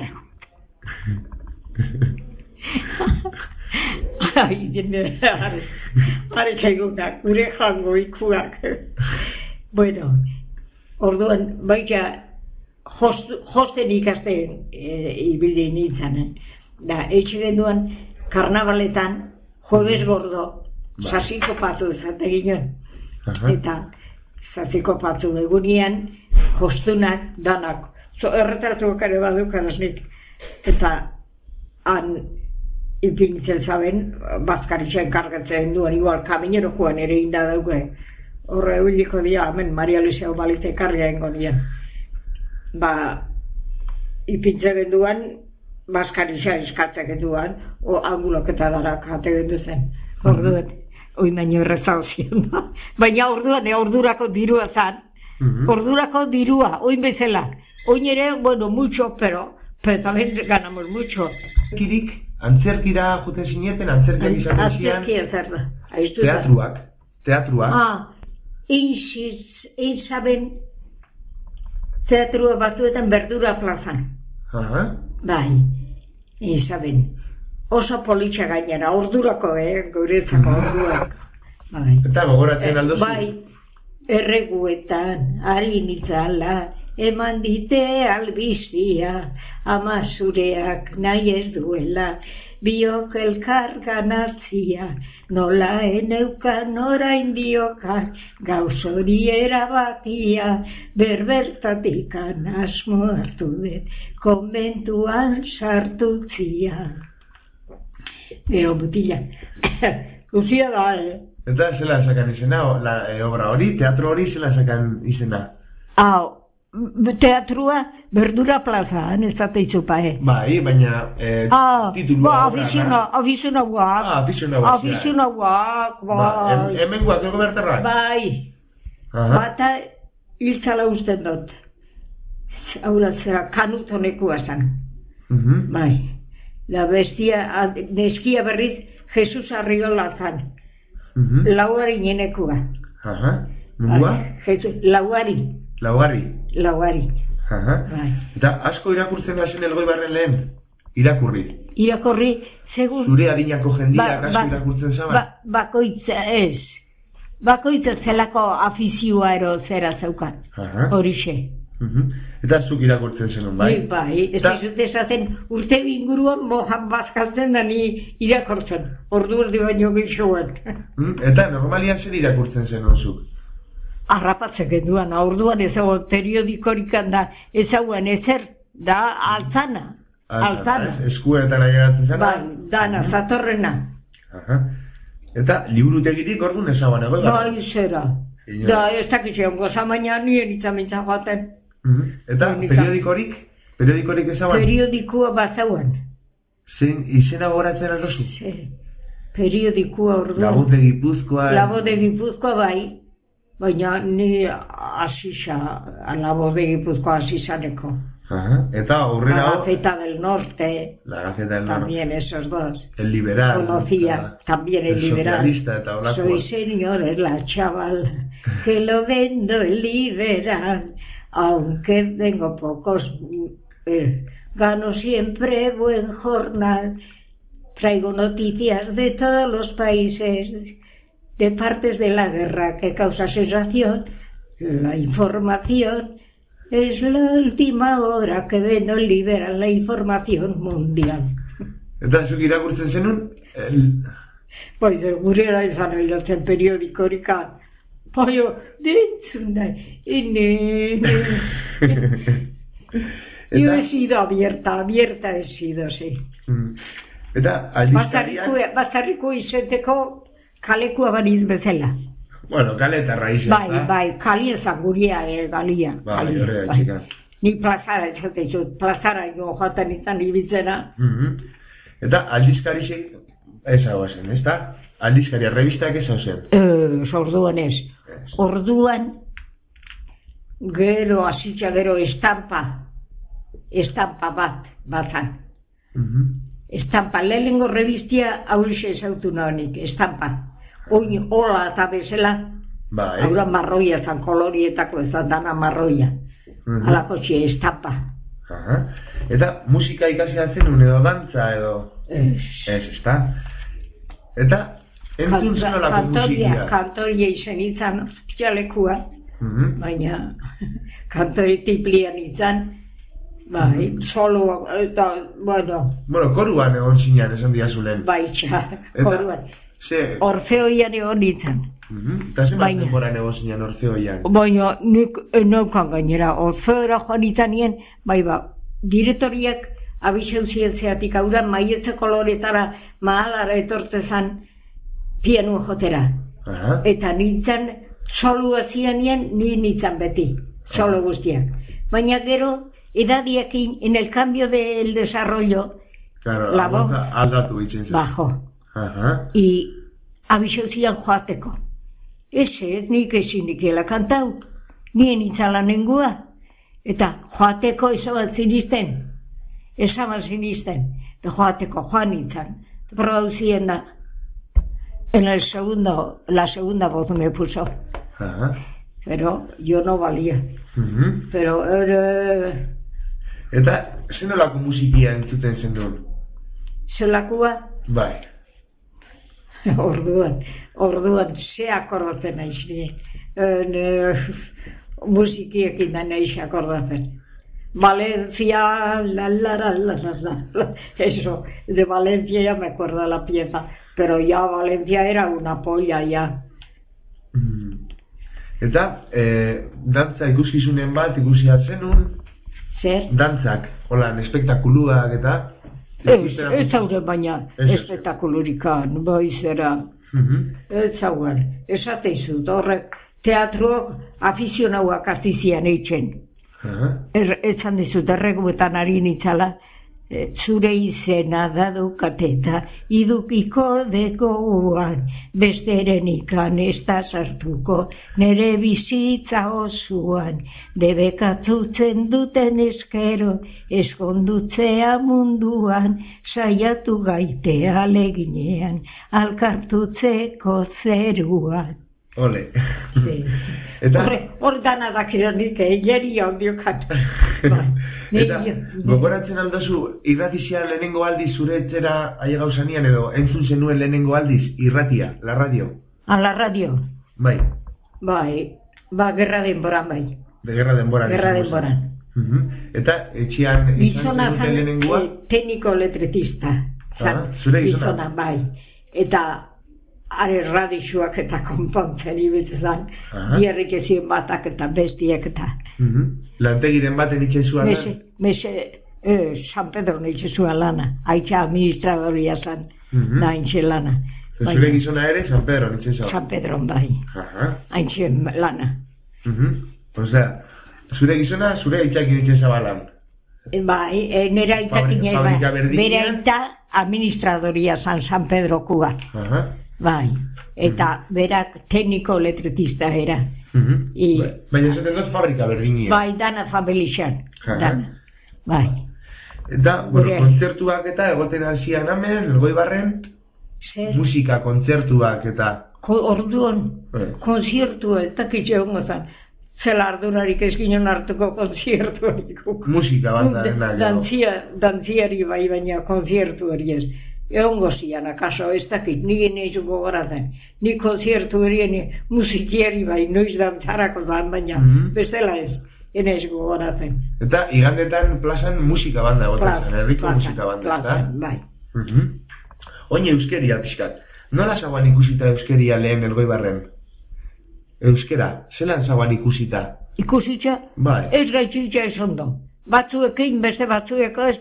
S2: Ai, jende, are, are txaigunak, gure jango ikuak. Bueno, orduan, baita, host, hosten ikasten e, ibildi nintzen, eh? Da, eitxiren duan, karnabaletan, jueves gordo,
S1: Bai.
S2: sasiko patu ezate ginen.
S1: Aha.
S2: Eta, sasiko patu egunean, hostunak, danak, zo erretratuak ere badukan nik. Eta, han, ipintzen zaben, bazkaritxen kargatzen duen, igual kaminero joan ere inda dauke. Horre huiliko dia, hemen Maria Luisa balite karga engo nien. Ba, ipintzen genduan, bazkaritxa eskatzak genduan, o anguloketa darak jate gendu zen. Orduan, oi baino errezau zion. Baina orduan, e, ordurako dirua zan. Ordurako dirua, oin bezala. Oin ere, bueno, mucho, pero, pero también ganamos mucho.
S1: Kirik, antzerkira juten zineten, antzerkiak izaten zian.
S2: Antzerkia zer da.
S1: Teatruak, teatruak.
S2: Ah, eixiz, eizaben, teatrua batzuetan Berdura plazan.
S1: Aha.
S2: Bai, eizaben. Oso politxa gainera, ordurako, eh, guretzako orduak. Bai.
S1: Eta gogoratzen aldozu?
S2: Bai, erreguetan, harin itzala, eman dite albizia, ama zureak nahi ez duela, biok elkar ganatzia, nola eneukan orain bioka, gauz hori erabakia, berbertatik asmo hartu dut, konbentuan sartutzia. Gero butila, guzia da, eh?
S1: Eta zela sakan izena, la, e, obra hori, teatro hori zela sakan izena?
S2: Hau, teatrua Berdura plazan, ez da teitzupa, eh?
S1: Bai, baina eh,
S2: ah,
S1: titulua
S2: ba,
S1: obra,
S2: afizuna, afizunauak.
S1: Ah, afizunauak.
S2: Afizunauak, bai.
S1: Ba, hemen guak ego bertarrak?
S2: Bai. Bata hiltzala usten dut. Hau da zera, kanutonekua zan.
S1: Uh -huh.
S2: Bai. La bestia, neskia berriz, Jesus Arriola zan. Uh -huh. Lauari nienekua.
S1: Aha. Nungua?
S2: Lauari.
S1: Lauari.
S2: Lauari.
S1: Aha.
S2: Bai.
S1: Eta asko irakurtzen da zen Elgoibarren lehen? Irakurri.
S2: Irakurri, segun...
S1: Zure adinako jendiak
S2: ba,
S1: asko
S2: ba,
S1: irakurtzen zaba?
S2: Ba, bakoitza ez. Bakoitza zelako afizioa ero zera zeukan.
S1: Aha.
S2: Horixe.
S1: Uh -huh. Eta zuk irakurtzen zenun, bai?
S2: Ni, bai, ez dizut esaten urte inguruan mojan bazkaltzen da ni irakurtzen. Ordu erdi baino gixoan.
S1: Mm, eta normalian zer irakurtzen zenun zuk?
S2: Arrapatzek eduan, orduan ezagun periodikorikan da ezaguan ezer, da altzana. Altzana.
S1: Eskuetan ageratzen zena?
S2: Bai, dana, uh -huh. Zatorrena.
S1: Aha. Eta liburutegirik orduan ezaguan ego?
S2: Bai, zera. Da, ez dakitzean goza, baina nien itzamintza joaten.
S1: Uh -huh. Eta periodikorik? Periodikorik ezaguan?
S2: Periodikoa bazauan.
S1: Zein izena goratzen aldozu?
S2: Sí. Periodikoa orduan.
S1: La Voz de Gipuzkoa.
S2: La Voz de Gipuzkoa bai. Baina ni asisa, La Voz de Gipuzkoa asisaneko.
S1: Ajá. Eta aurrera...
S2: La Gaceta del Norte.
S1: La Gaceta del Norte.
S2: También esos dos.
S1: El Liberal.
S2: Conocía
S1: la,
S2: también el, el Liberal.
S1: Socialista eta olako.
S2: Soy señor la chaval, que lo vendo el Liberal. Aunque tengo pocos, eh, gano siempre buen jornal. Traigo noticias de todos los países, de partes de la guerra que causa sensación. La información es la última hora que vendo el Liberal, la información mundial.
S1: Eta zuk irakurtzen zenun? El...
S2: Pues gurera izan oilatzen periodikorika. Baina, dintzun da, ene, Yo he sido abierta, abierta he sido, sí.
S1: Mm. Eta aldizkariak...
S2: Bazarriko izateko kalekua baniz bezala.
S1: Bueno, kale eta raíz.
S2: Bai, bai, kalia zanguria, eh, galia.
S1: Bai, horrela txika.
S2: Ni plazara, esaten zut, plazara ino joatan izan ibitzena.
S1: Mm -hmm. Eta aldizkarizek ez hau zen, ez da? Aldizkaria, revistak ez hau zen?
S2: Ez, orduan ez. Orduan, gero, asitza gero, estampa. Estampa bat, batzan.
S1: Mm -hmm.
S2: Estampa, lehenengo revistia haurise ezautu nahonik, estampa. Oin, hola eta bezala,
S1: bai.
S2: Haura marroia zan, kolorietako ez da dana marroia. Mm -hmm. Alako txie, estampa.
S1: Aha. Eta musika ikasia zen, edo dantza edo...
S2: Ez.
S1: Ez, ez da? Eta, entzun zen olako musikia?
S2: Kantoria izan izan, pialekua,
S1: mm -hmm.
S2: baina kantori tiplian izan, bai, mm -hmm. solo, eta, bueno...
S1: Bueno, koruan egon zinean, esan diazulen.
S2: Bai, txa, koruan.
S1: Ze...
S2: Orfeoian egon izan.
S1: Mm -hmm. Eta zen bat denboran egon zinean Orfeoian?
S2: Baina, nik enokan gainera, Orfeora joan izan nien, bai ba, direktoriak abixeu zientziatik, hau da, maietze koloretara mahalara etortzezan pianu jotera.
S1: Aha.
S2: Eta nintzen, solo zianien, ni nintzen beti, solo guztiak. Baina gero, edadiekin, en el cambio del desarrollo,
S1: claro,
S2: la voz
S1: aldatu itzen zen.
S2: bajo.
S1: Aha.
S2: Y abixeu zian joateko. Ese, ez nik ezin nikela kantau, nien itzala nengua. Eta joateko ezabat zinisten, ezabat zinisten, de joateko joan nintzen. Producien da, en el segundo, la segunda voz me puso.
S1: Aha.
S2: Pero yo no valía.
S1: Mhm.
S2: Pero... Eh,
S1: Eta, zenolako musikia entzuten zen duen?
S2: zelakua,
S1: Bai.
S2: orduan, orduan, ze akordatzen naiz ni. Eh, musikiekin da naiz akordatzen. Valencia, la la la la la la, eso, de Valencia ya me acuerdo la pieza, pero ya Valencia era una polla ya.
S1: Mm. Eta, eh, dantza ikuskizunen bat ikusi zenun,
S2: Zer?
S1: dantzak, holan, espektakuluak eta...
S2: Ez, ez zaure baina
S1: Ez, ez.
S2: espektakulurikan, bai zera,
S1: Mhm.
S2: ez zauren, esateizut, horrek teatro afizionauak astizian eitzen.
S1: Aha.
S2: Er, etzan dizut, erreguetan ari nitzala, e, zure izena dadukate eta idukiko degoan, besteren ikan ez da sartuko, nere bizitza osoan, debekatzutzen duten eskero, eskondutzea munduan, saiatu gaite aleginean, alkartutzeko zeruan.
S1: Ole.
S2: Sí.
S1: Eta...
S2: Horre, hor dana dakiranik, egeri ondiokat.
S1: Eta, gogoratzen aldozu, irratizia lehenengo aldiz zure etxera aile gauzanian edo entzun zenuen lehenengo aldiz, irratia, la radio?
S2: A la radio.
S1: Bai,
S2: Bai, ba, gerra denboran bai.
S1: de gerra denboran.
S2: Gerra
S1: izango zen.
S2: denboran.
S1: Mhm. Eta, etxian izan
S2: Gizona
S1: zenuten
S2: zan,
S1: lehenengoa?
S2: eh, tekniko letretista. Zan,
S1: Ah, zure gizona?
S2: gizona, bai. Eta, are radixuak eta konpontzen ibitzan,
S1: Aha.
S2: bierrik ezin batak eta bestiak eta.
S1: Mhm. Lantegiren baten itxen zuen lan?
S2: Mese, mese, eh, San Pedro neitxe zuen lana, haitxa administradoria zan,
S1: Mhm.
S2: naintxe lana.
S1: Zure gizona ere, San Pedro, nintzen zau?
S2: San Pedro, bai,
S1: Aha.
S2: haintxe lana.
S1: Mhm. Osea, zure gizona, zure aitzakin nintzen zabalan.
S2: E, bai, e, nera aitakin
S1: Fabri- fabrika berdinean?
S2: bere aita administradoria zan San Pedro Kuba.
S1: Aha.
S2: Bai, eta berak tekniko letretista era.
S1: Mhm.
S2: I-
S1: Ba- Baina esaten dut fabrika berdinean.
S2: Bai, dana familixan,
S1: Aha.
S2: dana. Bai,
S1: Eta, bueno,
S2: Gure.
S1: kontzertuak eta egoten hasian hemen, Elgoibarren,
S2: zer,
S1: musika kontzertuak eta...
S2: ko, orduan,
S1: Eh.
S2: konziertua, eta kitxe hongo zan, zela ardunarik ez ginen hartuko konziertuarik.
S1: Musika bat da, dena, gero.
S2: Dantzia, dantziari bai, baina konziertuari ez. Egongo zian, akaso, ez dakit, nire neizu gogoratzen. Ni konziertu erien musikiari bai, noiz dantzarako zan, baina
S1: Mhm.
S2: bestela ez, eneiz gogoratzen.
S1: Eta igandetan plazan musika banda egoten
S2: Plazan,
S1: zen, herriko
S2: plazan,
S1: musika banda,
S2: plazan,
S1: ezta?
S2: bai.
S1: Mhm. Oin euskeria pixkat. Nola zagoan ikusita euskeria lehen Elgoibarren? Euskera, zelan zagoan ikusita?
S2: Ikusitza,
S1: Bai.
S2: ez gaitzitza ez ondo. Batzuekin, beste batzueko ez.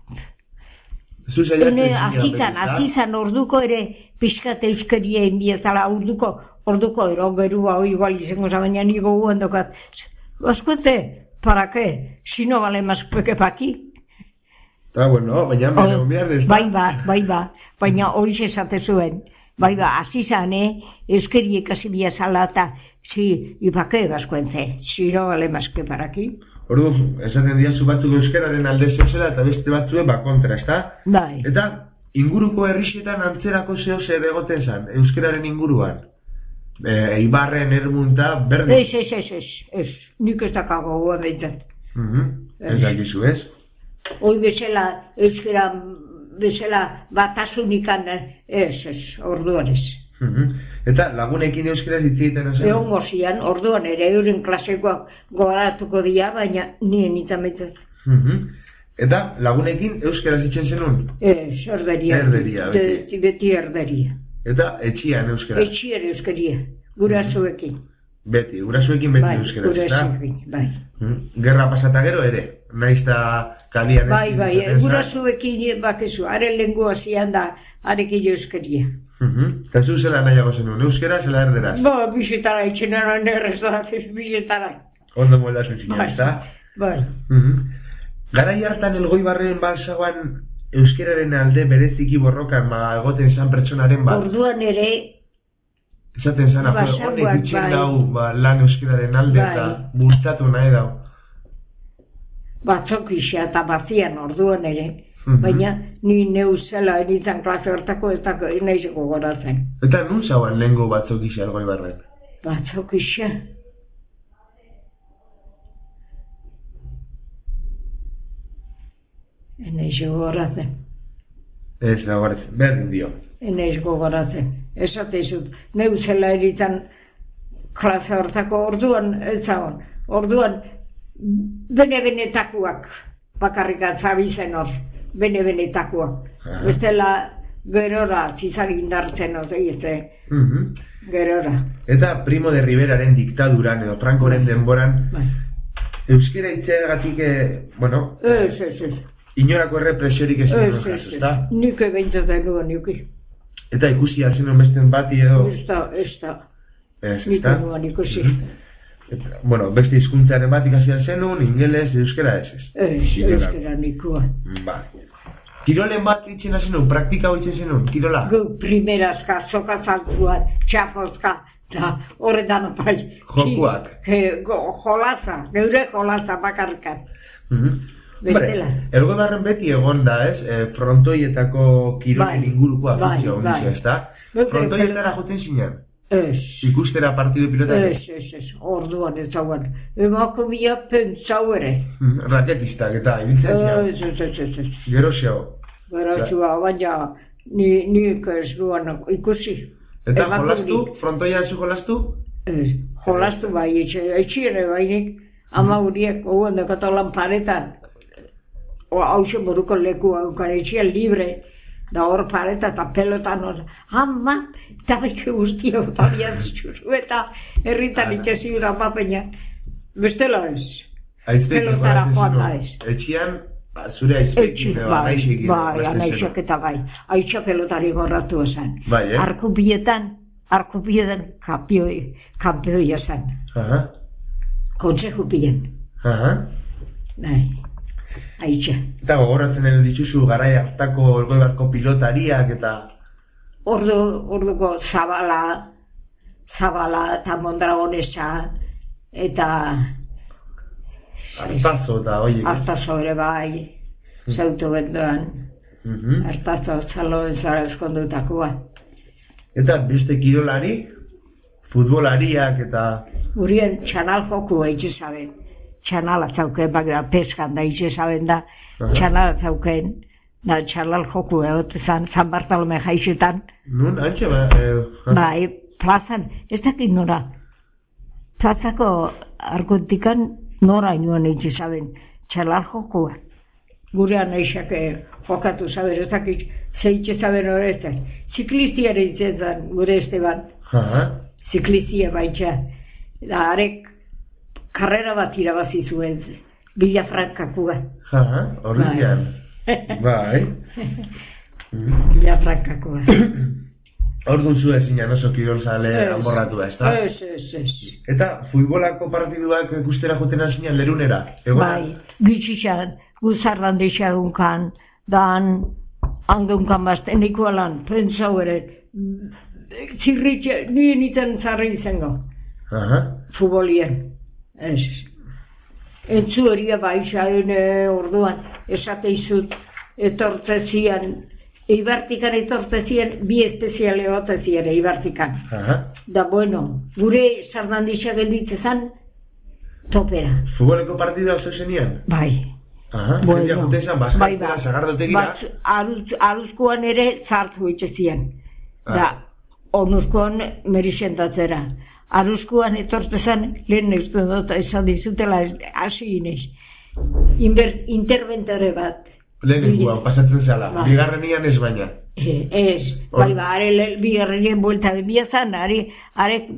S1: Zu zailatzen
S2: Hene
S1: zinen
S2: azizan,
S1: apetita?
S2: azizan orduko ere pixkat euskeria enbiezala, orduko, orduko ero berua hoi igual izango za, baina nigo guen dokat. Oskuente, para qué? Si no vale más que pa aquí.
S1: Ah, bueno, baina
S2: O-
S1: bera unbiar ez da.
S2: Bai ba, bai ba, baina hori esate zuen. Bai ba, azizan, eh, euskeri ikasi biazala eta, si, y pa qué, Baskuente? Si no vale más que para aquí.
S1: Ordu, esaten diazu batzuk euskararen alde zezela eta beste batzue ba kontra, ezta?
S2: Bai.
S1: Eta inguruko herrixetan antzerako zeo zer egoten zan, euskararen inguruan. E, Ibarren, Ermunta, berdin.
S2: Ez, ez, ez, ez, ez, nik ez dakago guen behintzat.
S1: Mhm. Ez dakizu, ez?
S2: Hoi bezala, euskera, bezala batasunikan, ez, ez, orduan ez.
S1: Mhm. Eta lagunekin euskaraz hitz egiten hasi.
S2: Egon zian, orduan ere euren klasekoak gogoratuko dira, baina nien itametzen.
S1: Mhm. Eta lagunekin euskaraz hitzen zenun?
S2: Ez, erderia.
S1: Erderia, beti.
S2: beti. Beti erderia.
S1: Eta etxian euskaraz.
S2: Etxier euskeria, gurasoekin.
S1: Beti, gurasoekin beti
S2: bai,
S1: euskera, ezta?
S2: gurasoekin, bai.
S1: Gerra pasata gero ere, naiz eta kalian ez.
S2: Bai, bai, gurasoekin bakezu, haren lengua zian da, arekin euskeria.
S1: Eta zu zela nahiago zenun, euskera zela erderaz?
S2: Ba, bizetara, itxenara nerrez da, bizetara.
S1: Ondo moela zuzina, ezta?
S2: Bai.
S1: Garai hartan Elgoibarren balsagoan euskeraren alde bereziki borrokan ma egoten zan pertsonaren bat.
S2: Orduan ere,
S1: esaten zan, honek itxen dau lan euskeraren alde eta bultatu nahi dau.
S2: Batzok isa eta bazian orduan ere, baina ni neuzela eritzen klase hortako ez da nahi gogoratzen.
S1: Eta nun zauan lehengo batzok isa Elgoibarren?
S2: Batzok isa? Enaiz gogoratzen.
S1: Ez gogoratzen, berdin dio.
S2: Enaiz gogoratzen. Esate izut, neuzela eritzen klase hortako orduan, ez zagon, orduan bene-benetakuak bakarrik atzabizen hor, bene-benetakuak. Bestela gerora zizar indartzen hor, ez gerora.
S1: Eta Primo de Riveraren diktaduran edo Frankoren denboran, euskera itxeagatik, bueno,
S2: ez, ez, ez.
S1: Inorako errepresiorik ez duen jaso, ezta?
S2: Nik ebeintatzen nuen, nik.
S1: Eta ikusi alzen besten bati edo?
S2: Ez da, ez da.
S1: Ez,
S2: nik
S1: ezta?
S2: nuen ikusi.
S1: Bueno, beste hizkuntzaren bat ikasi alzenun, ingeles, euskera ez ez?
S2: Ez, euskera nikua.
S1: Ba. Kirolen bat itxen azenun, praktika hau itxen zenun, kirola?
S2: Gu, primerazka, soka saltzuan, txapozka, eta horretan bai.
S1: Jokuak?
S2: Jolaza, geure jolaza bakarrikan. Bestela.
S1: Elgoibarren beti egon da, ez? Frontoietako kirolen inguruko afizio, ez da? Frontoietara joten zinean?
S2: Ez.
S1: Ikustera partidu pilotak?
S2: Ez, ez, ez, orduan ez zauan. Emako bia pentsau ere.
S1: Raketistak eta ibiltzen zian?
S2: Ez, ez, ez, ez, ez.
S1: Gero xeo?
S2: Gero xeo, baina nik ez duan ikusi.
S1: Eta jolastu? Frontoia zu jolastu?
S2: Ez, jolastu bai, etxiene bainik, ama huriek, ouen dekatu lanparetan. Hauxe moruko leku haukan etxia libre, da hor pareta eta pelotan hor, ama, eta baike guztia eta biazitxuru, eta herritan ikesiura papeina, bestela ez, pelotara joan da ez.
S1: Etxian, zure aizpekin, anaizekin.
S2: Bai, anaizek eta bai, aitxa pelotari gorratu esan.
S1: Bai, eh?
S2: Arkupietan, arkupietan kampeoia esan. Kontsejupien. Bai. Aitxa.
S1: Eta gogoratzen edo dituzu garai hartako Elgoibarko pilotariak eta...
S2: Ordu, orduko Zabala, Zabala eta Mondragonesa eta...
S1: Artazo eta oie.
S2: Artazo ere bai, zautu bendoan. Artazo txalo ezara eskondutakoa.
S1: Eta beste kirolari, futbolariak eta...
S2: Urien txanal joku eitxe zaben. Txanala zauken, baina peskan da itxe zaben da, txanala zauken, da txanal joku egot zan, San Bartolome jaixetan.
S1: Nun, antxe ba?
S2: Bai, plazan, ez dakit nora. Plazako arkontikan nora inoan itxe zaben, txanal jokua. Gurean eixak jokatu zaben, ez dakit, zeitxe zaben horretan. Ziklistiare itzen zan, gure Esteban. Ziklistia baitxa. Da, arek, karrera bat irabazi zuen, Villafrancakua.
S1: Aha, horrean. Bai.
S2: Villafrancakua.
S1: Orduan zu ezinan oso kirolzale amorratua, ez da?
S2: Ez, ez, ez.
S1: Eta futbolako partiduak ikustera joten azinan lerunera?
S2: Bai, gitxixan, guzarran deixagunkan, dan, andunkan bazten ikualan, pentsau ere, zirritxe, nien iten zarri izango.
S1: Aha.
S2: Futbolien. Ez. Entzu eria baixaen orduan, esate izut, etortzezian, Eibartikan etortzezian, bi espeziale hotzezian Eibartikan. Da bueno, gure Sarnandisa gelditzezan, topera.
S1: Futboleko partida oso zenian?
S2: Bai.
S1: Aha, jendia jutezan, bazkartela, sagardotegira.
S2: Aruzkoan ere zartu itxezien. Da, onuzkoan merixentatzera. Aruzkoan etortezan, lehen neuzten dut, esan dizutela, hasi inez. Interventore bat.
S1: Lehenengoan, pasatzen zala. Bigarrenian ez baina.
S2: Ez, bai ba, are bigarrenien buelta de biazan, are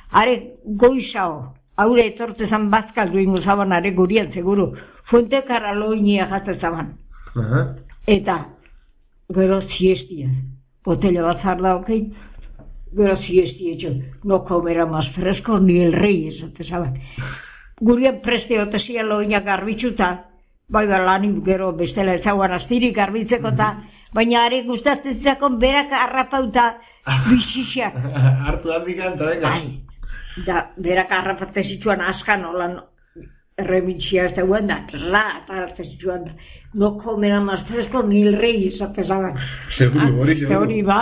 S2: are goizao, haure etortezan bazkaldu ingo zaban, are gurian seguru, Fuentekarra loinia jatezaban.
S1: Uh-huh.
S2: Eta, gero siestia, botella bat zarda, okei, gero siestia etxo, no comera más fresco ni el rey, esatezaban. Gurian preste otezia loinia garbitzuta, bai lanik gero bestela ezaguan astirik garbitzeko eta, baina are gustatzen zakon berak arrapauta bizixak.
S1: Artu handikan, eta venga.
S2: Bai, da, berak arrapatzen zituan askan olan remitxia ez dagoen da, la, paratzen zituan da. No comera más fresco ni el rey, esatezaban.
S1: Seguro, hori, seguro.
S2: Hori ba.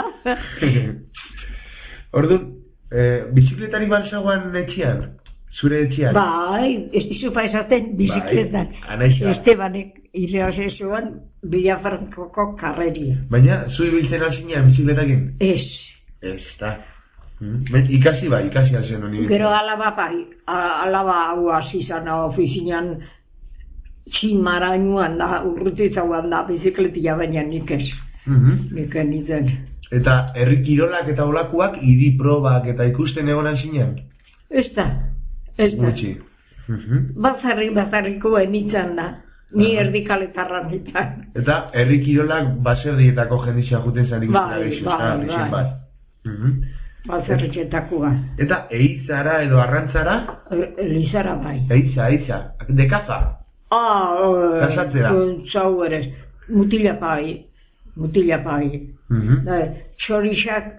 S1: Orduan, eh, bizikletari bat zagoan etxian? Zure etxian?
S2: Bai, ez dizupa esaten bizikletan.
S1: Bai, anaixa.
S2: Estebanek irreose zuen Villafrancoko karreria.
S1: Baina, zu ibiltzen alzinean bizikletakin?
S2: Ez.
S1: Ez, da. Mm. Ikasi bai, ikasi alzen honi.
S2: Gero alaba bai, alaba hau azizan ofizinan txinmarainuan da, urrutitzauan da, bizikletia baina nik ez.
S1: Mm-hmm.
S2: Nik enitzen.
S1: Eta herri kirolak eta olakuak, idi probak eta ikusten egon alzinean?
S2: Ez da, ez da.
S1: Gutxi. Mm-hmm.
S2: Bazarri, bazarriko enitzen da. Ni erdikaletarra nitan.
S1: Eta herri kirolak baserrietako jendizia juten zan ikusten
S2: Bai,
S1: abixu,
S2: bai, bai.
S1: Mm-hmm.
S2: Bazarritxetakoa.
S1: Eta eizara edo arrantzara?
S2: Elizara bai.
S1: Eiza, eiza. De kaza?
S2: Ah,
S1: Kasatzera?
S2: Zau eres. Mutila pai. Mutila pai.
S1: Mm-hmm.
S2: Txorixak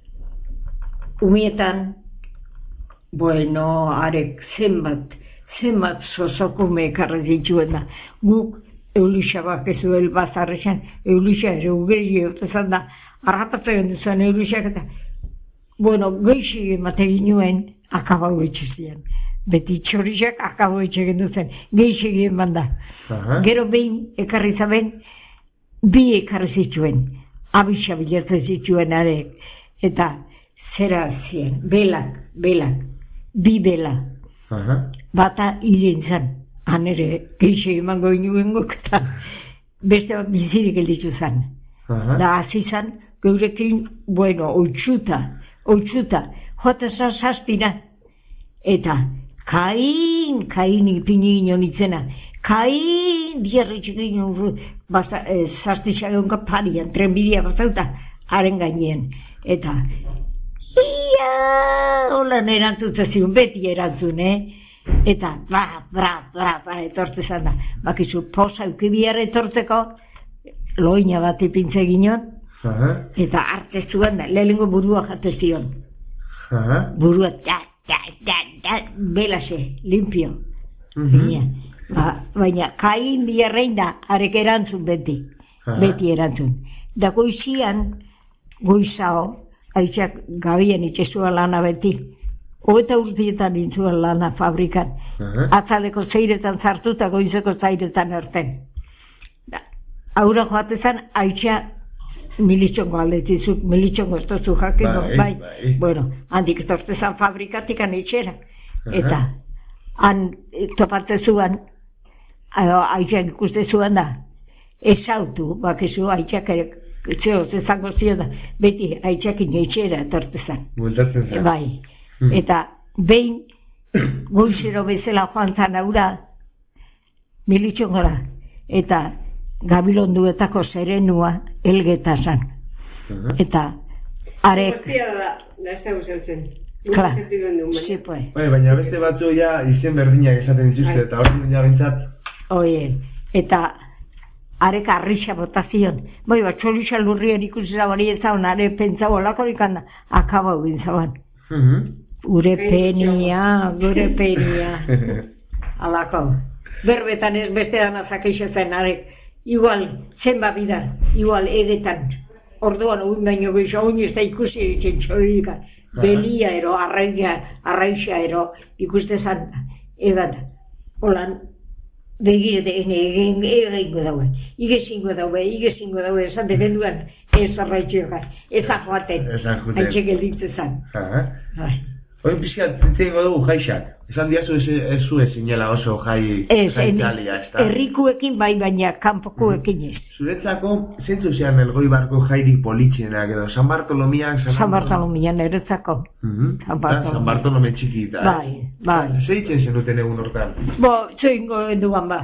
S2: umietan, bueno, arek zenbat, zenbat zozokume ekarri zituen da. Guk Eulixabak ez duel bazarrexan, Eulixa ere ugeri eutezan da, arrapatzen duzuen Eulixak eta, bueno, geixi emate ginuen, akabau etxezien. Beti txorixak akabau etxegen duzen, geixi eman da.
S1: Uh-huh.
S2: Gero behin ekarri zaben, bi ekarri zituen, abisa bilatzen zituen arek, eta zera zien, belak, belak, bi bela,
S1: uh-huh.
S2: bata hilen zan, han ere geixi emango inuen guk, eta beste bat bizirik elditu zan.
S1: Uh-huh.
S2: Da hasi zan, geurekin, bueno, oitzuta, oitzuta, jota zan zazpina, eta kain, kain ipini ino nitzena, kain, diarritxik ino, eh, zaztixagonka parian, trenbidea bazauta, haren gainien, eta, ia, holan erantzutza zion, beti erantzun, eh? Eta, bra, bra, bra, bra, etorte zan da, bakizu, posa eukibiara etortzeko, loina bat ipintze ginen,
S1: uh-huh.
S2: eta arte zuen da, lehenengo burua jate zion.
S1: Uh-huh.
S2: Burua, da, da, da, da, belase, limpio.
S1: Uh-huh.
S2: Ba, baina, kain diarrein da, arek erantzun beti, uh-huh. beti erantzun. Da goizian, goizao, aitzak gabien itxezua lana beti, hogeita urtietan intzuen lana fabrikan,
S1: uh-huh.
S2: atzaleko zeiretan zartuta goizeko zeiretan erten. Aura joatezan, haitxa militxongo aldetizuk, militxongo ez tozu jakin,
S1: bai,
S2: bai,
S1: bai.
S2: Bueno, handik tortezan fabrikatik anitxera,
S1: uh-huh.
S2: eta han topatzezuan, haitxak ikustezuan da, ezautu, bakizu, haitxak ere, zeo, zezango zio da, beti haitxakin etxera tortezan.
S1: Bultatzen zen.
S2: Bai, hmm. Eta behin, goizero bezala joan zan aura, militxongora, eta gabilonduetako serenua elgeta zan.
S1: Uh-huh.
S2: Eta arek...
S3: Guztia da, da ez da guzeltzen.
S2: Klar, sí, pues.
S1: Bai, baina beste batzu ja izen berdinak esaten dituzte, eta hori ja bintzat.
S2: Oie, eta arek arrixa botazion. Bai, bat txolixa lurrien ikusi zabari ezaun, are pentsau olakorik handa, akaba egin zaban.
S1: Uh-huh.
S2: Gure penia, gure penia. Alako. Berbetan ez beste dana zakeixo zen, arek. Igual, zenba bidan, igual egetan. Orduan, uin baino gehiago, oin ez da ikusi egiten txorika. Belia ero, arraia, arraixa ero, ikuste zan, egat, holan, begire de ene, egin, egingo daue, igezingo daue, igezingo daue, esan de benduan, ez arraitxoa, ez ajoaten, haitxe gelditze zan.
S1: Oin pixkat, zintzeingo dugu jaixak. Esan diazu ez, ez zu ezinela oso jai jaitalia, ez da?
S2: Herrikuekin bai, baina kanpokuekin ez.
S1: Zuretzako, zentzu zean Elgoibarko jairik politxenak edo, San Bartolomiak...
S2: San Bartolomiak eretzako.
S1: San Bartolome txikita,
S2: bai,
S1: eh?
S2: Bai, bai.
S1: Zer ditzen zenuten egun hortan?
S2: Bo, zein duan ba.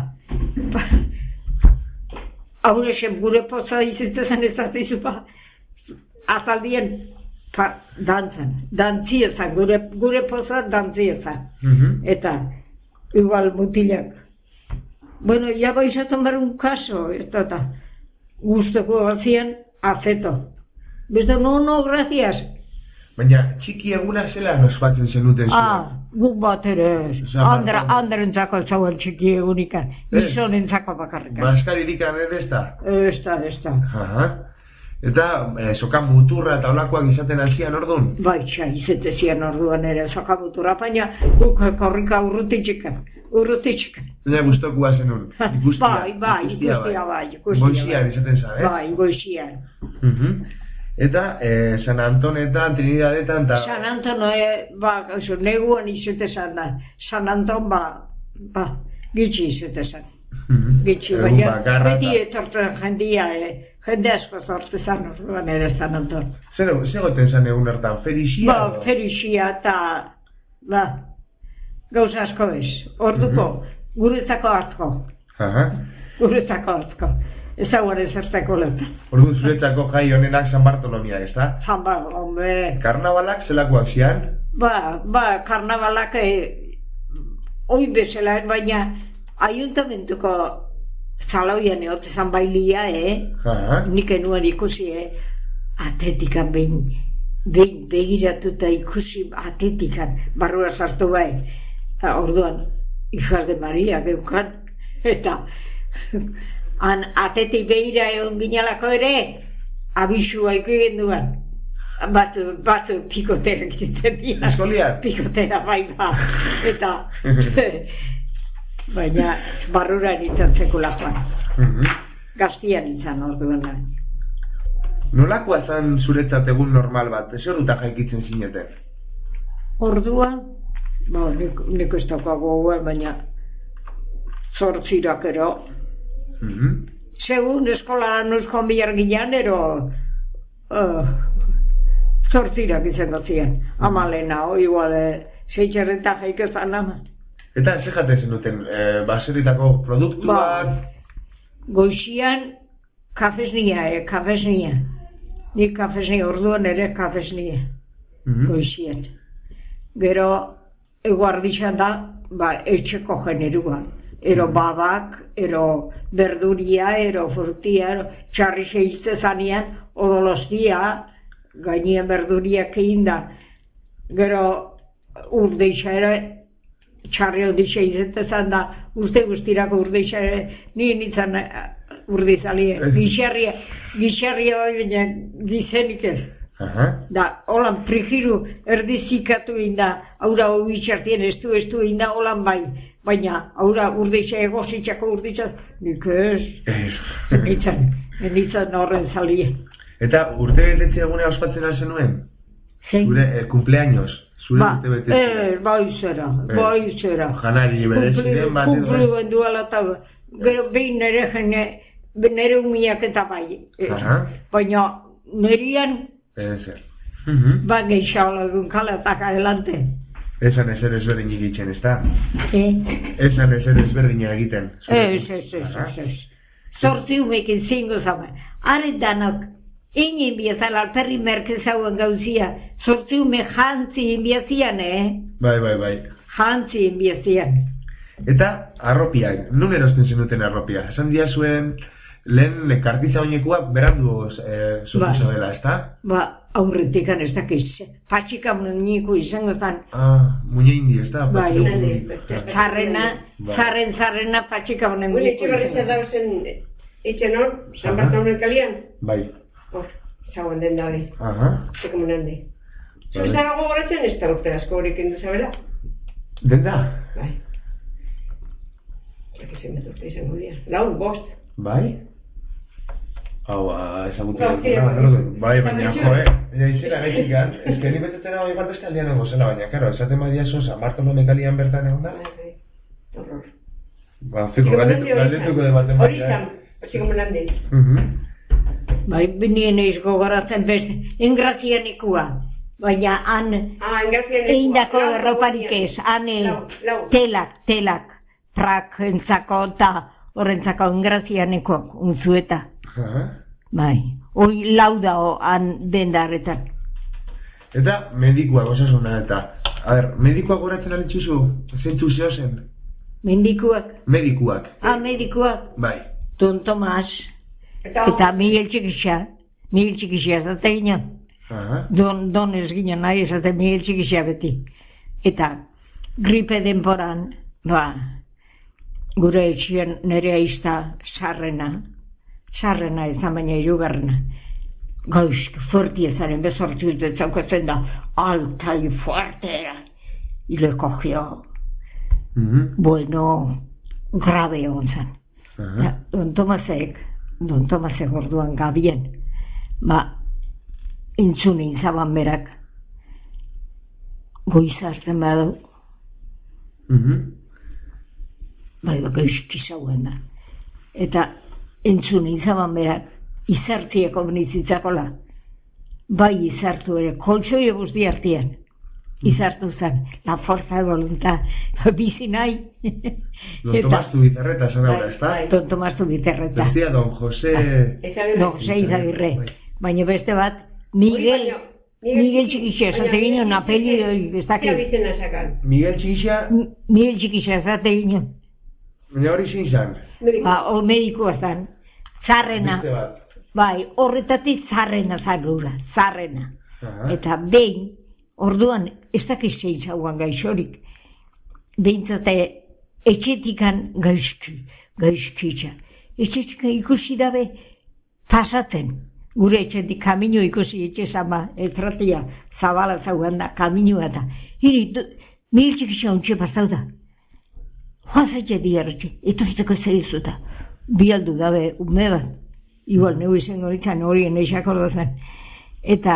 S2: Aurrexen gure poza izutezen ez atizu ba. Azaldien... Pa, dantzan, dantziezan, gure, gure poza dantziezan.
S1: Uh-huh.
S2: Eta, igual mutilak. Bueno, ya vais a tomar un caso, esto eta, guztoko hacían aceto. Beste, no, no, gracias.
S1: Baina, txiki eguna zela nospatzen zenuten zuen.
S2: Ah, guk bat ere ez. Andra, andrentzako zauen txiki egunikan. Gizonentzako bakarrikan.
S1: Baskaridikan ere ez da?
S2: Ez da, ez da.
S1: Aha. Eta, eh, soka muturra eta olakoak izaten alzian orduan?
S2: Bai, txa, izatezian orduan ere soka muturra, baina guk korrika urrutitxikan, urrutitxikan.
S1: Baina guztokua zenun, ikustia.
S2: Bai, bai, ikustia, bai, ikustia.
S1: Goizian izaten za, eh?
S2: Bai, goizian.
S1: Uh-huh. Eta, eh, San Antonetan, Trinidadetan, eta...
S2: San Anton, eh, ba, oso, neguan izatezan da. San Anton, ba, ba, gitxi izatezan.
S1: Uh-huh.
S2: Gitxi, baina, beti etortzen jendia, eh, jende asko sortu zan orduan ere San Anton.
S1: Zer goten zan egun hartan, ferixia?
S2: Ba, ferixia eta, ba, gauza asko ez. Orduko, uh-huh. Guretzako hartzko.
S1: Aha.
S2: Guretzako hartzko. Ez hauan ezerteko lehta.
S1: Orduan zuretzako jai honenak San Bartolomiak, ez da?
S2: San Bartolomiak, hombre.
S1: Karnabalak zelakoak zian?
S2: Ba, ba, karnabalak, eh, oin bezala, baina ayuntamentuko zaloian egotzezan bailia, eh?
S1: Aha.
S2: Nik enuen ikusi, eh? Atetikan behin, behin begiratuta ikusi atetikan, barrura sartu bai. Eta orduan, hijas de Maria geukan, eta han atetik behira egon ginalako ere, abisua ikugen duan. Batzu, batzu pikotera egiten dira.
S1: Eskoliak?
S2: Pikotera bai ba. Eta... Baina barrura nintzen sekulakoan.
S1: Uh-huh.
S2: Gaztian nintzen orduan.
S1: Nolakoa zan zuretzat egun normal bat? Ez horuta jaikitzen zineten?
S2: Orduan, ba, nik, nik ez dagoa baina zortzirak ero.
S1: Uh-huh.
S2: Segun eskola nuzkon bihar ginean, ero uh, zortzirak izango ziren. Uh-huh. Amalena, o igual, seitxerreta jaikezan ama.
S1: Eta ez jaten zenuten, e, baserritako produktuak?
S2: Ba, goizian kafesnia, eh, kafesnia. Nik kafesnia, orduan ere kafesnia. Mm-hmm. Goizian. Gero, eguardizan da, ba, etxeko generua. Ero babak, ero berduria, ero frutia, ero txarri seizte zanean, odolostia, gainien berduriak egin da. Gero, urdeixa ere, txarri odeixa izetezan da, uste guztirako urdeixa ere, nire nintzen urdizalia. Gixarria, gixarria baina gizenik ez.
S1: Aha.
S2: Da, holan prigiru erdizikatu inda, haura hori txartien estu estu inda, holan bai. Baina, haura urdeixa egozitzako urdeixa, nik ez. Nintzen, nintzen horren zalia.
S1: Eta urte betetze egunea ospatzen alzen nuen? Zure, eh, cumpleaños. Zure
S2: ba,
S1: urte betetze.
S2: Eh, bai zera, eh, bai zera.
S1: Janari, bereziren bat.
S2: Kumplu benduala eta, gero behin nire jene, nire umiak eta bai.
S1: Aha.
S2: Baina, nirian,
S1: Ezer. Uh-huh.
S2: ba, geixaola dunkala eta adelante.
S1: Esan ezer ezberdin egiten, ez da?
S2: Eh?
S1: Esan ezer ezberdin egiten.
S2: Ez, ez, ez, ez, ez. Zortzi umekin zingo zama. Are danok, inin biazala, alperri merkezauen gauzia, zortzi ume jantzi inbiazian, eh?
S1: Bai, bai, bai.
S2: Jantzi inbiazian.
S1: Eta arropiak, nun erosten zenuten arropia? Esan dia zuen, lehen kartiza oinekua berandu eh, sortu dela, ez da?
S2: Ba, aurretikan ez dakiz. Patxika muñeku izango zan.
S1: Ah, muñe indi, ez da?
S2: Bai, zarrena, zarren, zarrena patxika muñeku.
S3: Gure etxe barrizia dauzen, etxe non, San Bartolomé kalian?
S1: Bai.
S3: Hor, zagoen den dabe.
S1: Aha.
S3: Zeko munande. Zuztara gogoratzen ez da urte asko horik endu zabela?
S1: Den da?
S3: Bai. Zake zen bat urte izango dira. Lau, bost.
S1: Bai? Hau, ezagutu dut. Bai, baina, jo, eh? Izena gaitik gan. Ez que ni betetzen hau igual beste aldean ego zela, baina, karo, esaten badia zo, San Bartolome kalian bertan egon da?
S3: Horror.
S1: Ba, fiko, galdetuko de baten batia.
S3: Hori zan, hori gomen handi.
S2: Bai, nien eiz gogoratzen beste, engrazianikua. Baina, han, eindako erroparik ez, han, telak, telak, trak entzako eta horrentzako engrazianikoak, unzueta. Bai, hori lauda han dendaretan.
S1: Eta medikuak osasuna eta, a ber, medikuak goratzen alitzuzu, zentzu zehozen?
S2: Mendikuak?
S1: Medikuak.
S2: Ah, medikuak?
S1: Bai.
S2: Don Tomas, eta Miguel Txikisa, Miguel Txikisa zate ginen. Don, don ez ginen nahi esate Miguel Txikisa beti. Eta gripe denporan, ba, gure etxien nire aizta sarrena, sarrena ezan baina irugarrena. Gauzk, fuerti ezaren bezortzu dut zaukatzen da, alta y fuerte. Y le cogió. Bueno, grave egon zen. Don Tomasek, Don Tomasek orduan gabien, ba, intzunin zaban berak, goizartzen badu, bai, gaizki zauen da. Eta intzunin zaban berak, izartieko benizitzakola, bai izartu ere, koltsoi guzti artean, izartu zen, la forza de voluntad, bizi nahi.
S1: Don Tomás Zubizarreta, esan daura, ez da?
S2: Don Tomás Zubizarreta.
S1: Bestia, don José...
S2: Don José Izagirre. Baina beste bat, Miguel... Miguel Txikisa, esate ginen, apeli...
S1: Miguel Txikisa...
S2: Miguel Txikisa, esate ginen.
S1: Baina hori zin zan?
S2: Ba, hor medikoa zan. Zarrena.
S1: Beste bat.
S2: Bai, horretatik zarrena zarrura, zarrena. Eta behin, orduan, ez dakizein zauan gaixorik, behintzate etxetikan gaizki, gaizkitza. Etxetikan ikusi dabe pasatzen. Gure etxetik kamino ikusi etxe zama, estratia zabala zauan da, kaminoa da. Hiri, mil txikisa ontxe pasau da. Joazatxe diarretxe, etortzeko zerizuta. Bialdu dabe, ume bat. Igual, neu izan horitzen horien eixak ordozan. Eta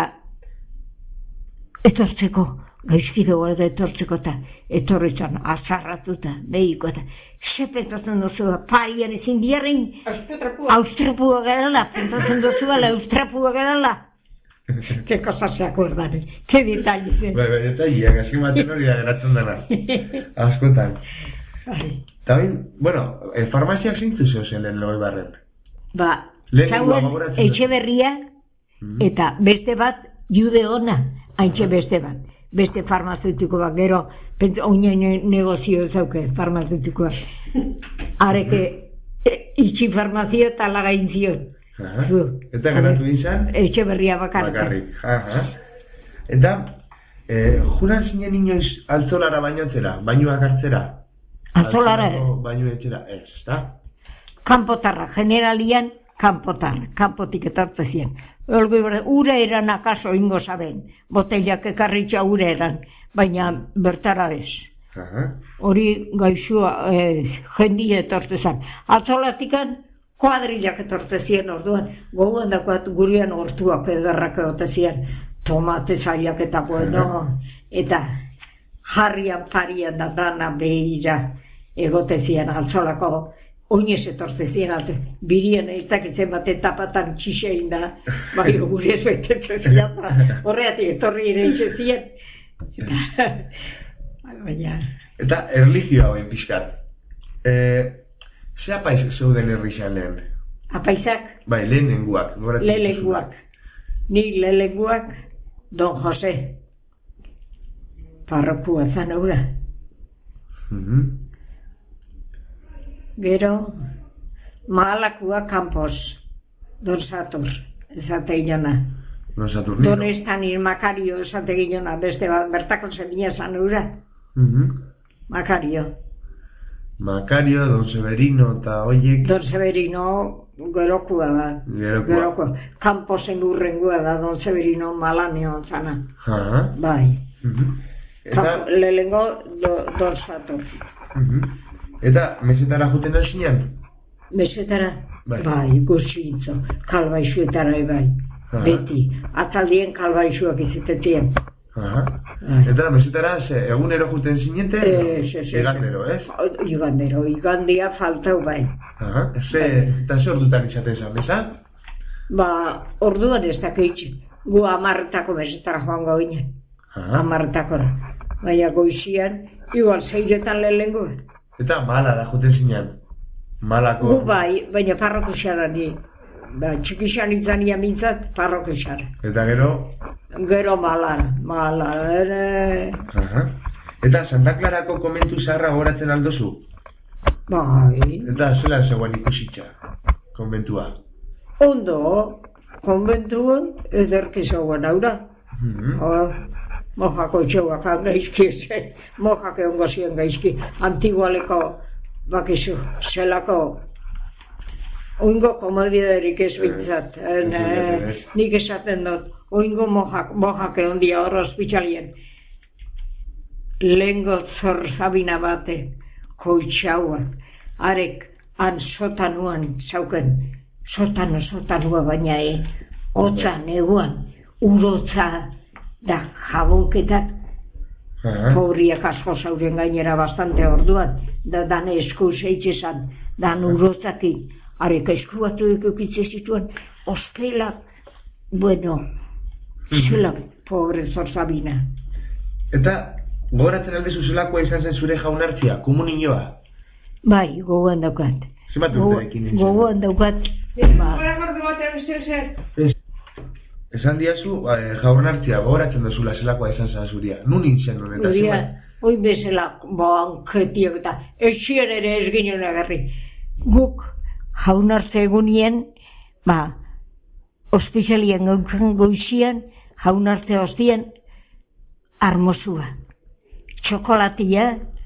S2: etortzeko, gaizki dugu eta etortzeko eta etorritzen azarratuta, behiko eta sepetatzen duzua, parian ezin diarren austrapua garala, pentatzen duzua la austrapua garala. Ke cosa se acuerdan, ke detalles.
S1: Bai, bai, detalliak, hasi maten hori da geratzen dena. Askotan. También, bueno, eh, farmaziak zeintzu zehozen lehen logoi barren?
S2: Ba, zauen etxe berria eta beste bat jude ona, haintxe beste bat. Beste farmazeutiko bat, gero, oinen negozio zauke, farmazeutikoa. Areke, itxi farmazio eta lagain zion.
S1: Eta geratu izan?
S2: Etxe berria bakarrik.
S1: Bakarrik. Eta, juran zinen inoiz altzolara bainotzera, bainuak hartzera?
S2: Altzolara?
S1: Bainu etxera, ez, da?
S2: Kanpotarra, generalian, kanpotarra, kanpotik etortze zien. Ura eran akaso ingo zaben, botellak ekarritxa ura eran, baina bertara ez. Hori gaixua jendia etortze zen. Altzolatikan kuadrilak etortze zien orduan, goguan dakoat gurian hortuak edarrak egote zien, tomate zaiak eta bueno, eta jarrian parian da dana behira egote zien altzolako. Oinez etortze zien, arte, birien ezakitzen bat etapatan txixein da, bai, gure ez betetzen zian, horreati etorri ere itxe zien.
S1: Eta erlijioa hoen pixkat. Ze apaiz zeuden errixan lehen?
S2: Apaizak?
S1: Bai, lehenenguak.
S2: Lehenenguak. Ni lehenenguak, Don José. Parrokua zan aura. Gero, Mahalakua Campos, Don Satur, esate ginona.
S1: Don Saturnino.
S2: Don Estanir Makario, esate ginona, beste bat, bertako zemina zan ura. Makario.
S1: Makario, Don Severino eta oiek.
S2: Don Severino, gerokua da. Gerokua. Camposen urrengua da, Don Severino Malaneo zana. Bai. Lehengo, Don Satur.
S1: Eta, mesetara juten da zinean?
S2: Mesetara. Bai, ikusi itzo, kalbaixuetara bai, beti, atzaldien kalbaixuak izatetien.
S1: Eta mesetara, egunero juten zinete, igandero, ez?
S2: Igandero, igandia faltau bai.
S1: Eta ze ordutan izaten zan, beza?
S2: Ba, orduan ez dakitxe, gu amarretako mesetara joango ginen, amarretakora. Baina goizian, igual zeiretan lehengo.
S1: Eta mala da juten zinen? Malako...
S2: Gu bai, baina parroko xara ni. Ba, txikixan izania mintzat, parroko xara.
S1: Eta gero?
S2: Gero mala, mala, ere...
S1: Eta Santa Clarako komentu zaharra goratzen aldozu?
S2: Bai...
S1: Eta zelan zegoen ikusitza, konbentua?
S2: Ondo, konbentuan ederki zegoen aura. Mojako txeuak gaizki, mojak egon gozien gaizki, antigualeko, bakizu, zelako, oingo komodidarik ez bintzat, nik esaten dut, oingo mojak egon dia hor ospitalien. Lehengo zor zabina bate, koitxauak, arek, han sotanuan zauken, sotano, sotanua baina e, hotza neguan, urotza, da jabonketak, Pobriak asko zaurien gainera bastante orduan, da dane esku zeitzezan, dan urotzakin, arek eskuatu ekukitze zituen, ostela, bueno, zela, pobre zorzabina.
S1: Eta, gogoratzen aldezu zelakoa izan zen zure jaunartzia, komunioa?
S2: Bai, gogoan daukat.
S1: Zemat urterekin nintzen?
S2: Gogoan daukat.
S3: Gora gordu batean beste zer?
S1: Esan diazu, jaunartzia, gogoratzen duzula zelakoa izan zen zuria. Nun nintzen honen?
S2: Zuria, hoi bezala, banketiak eta etxien ere ez ginen agarri. Guk jaunartze egunien, ba, ospizalien gaukan goizian, jaunartze hostien, armosua. Txokolatia,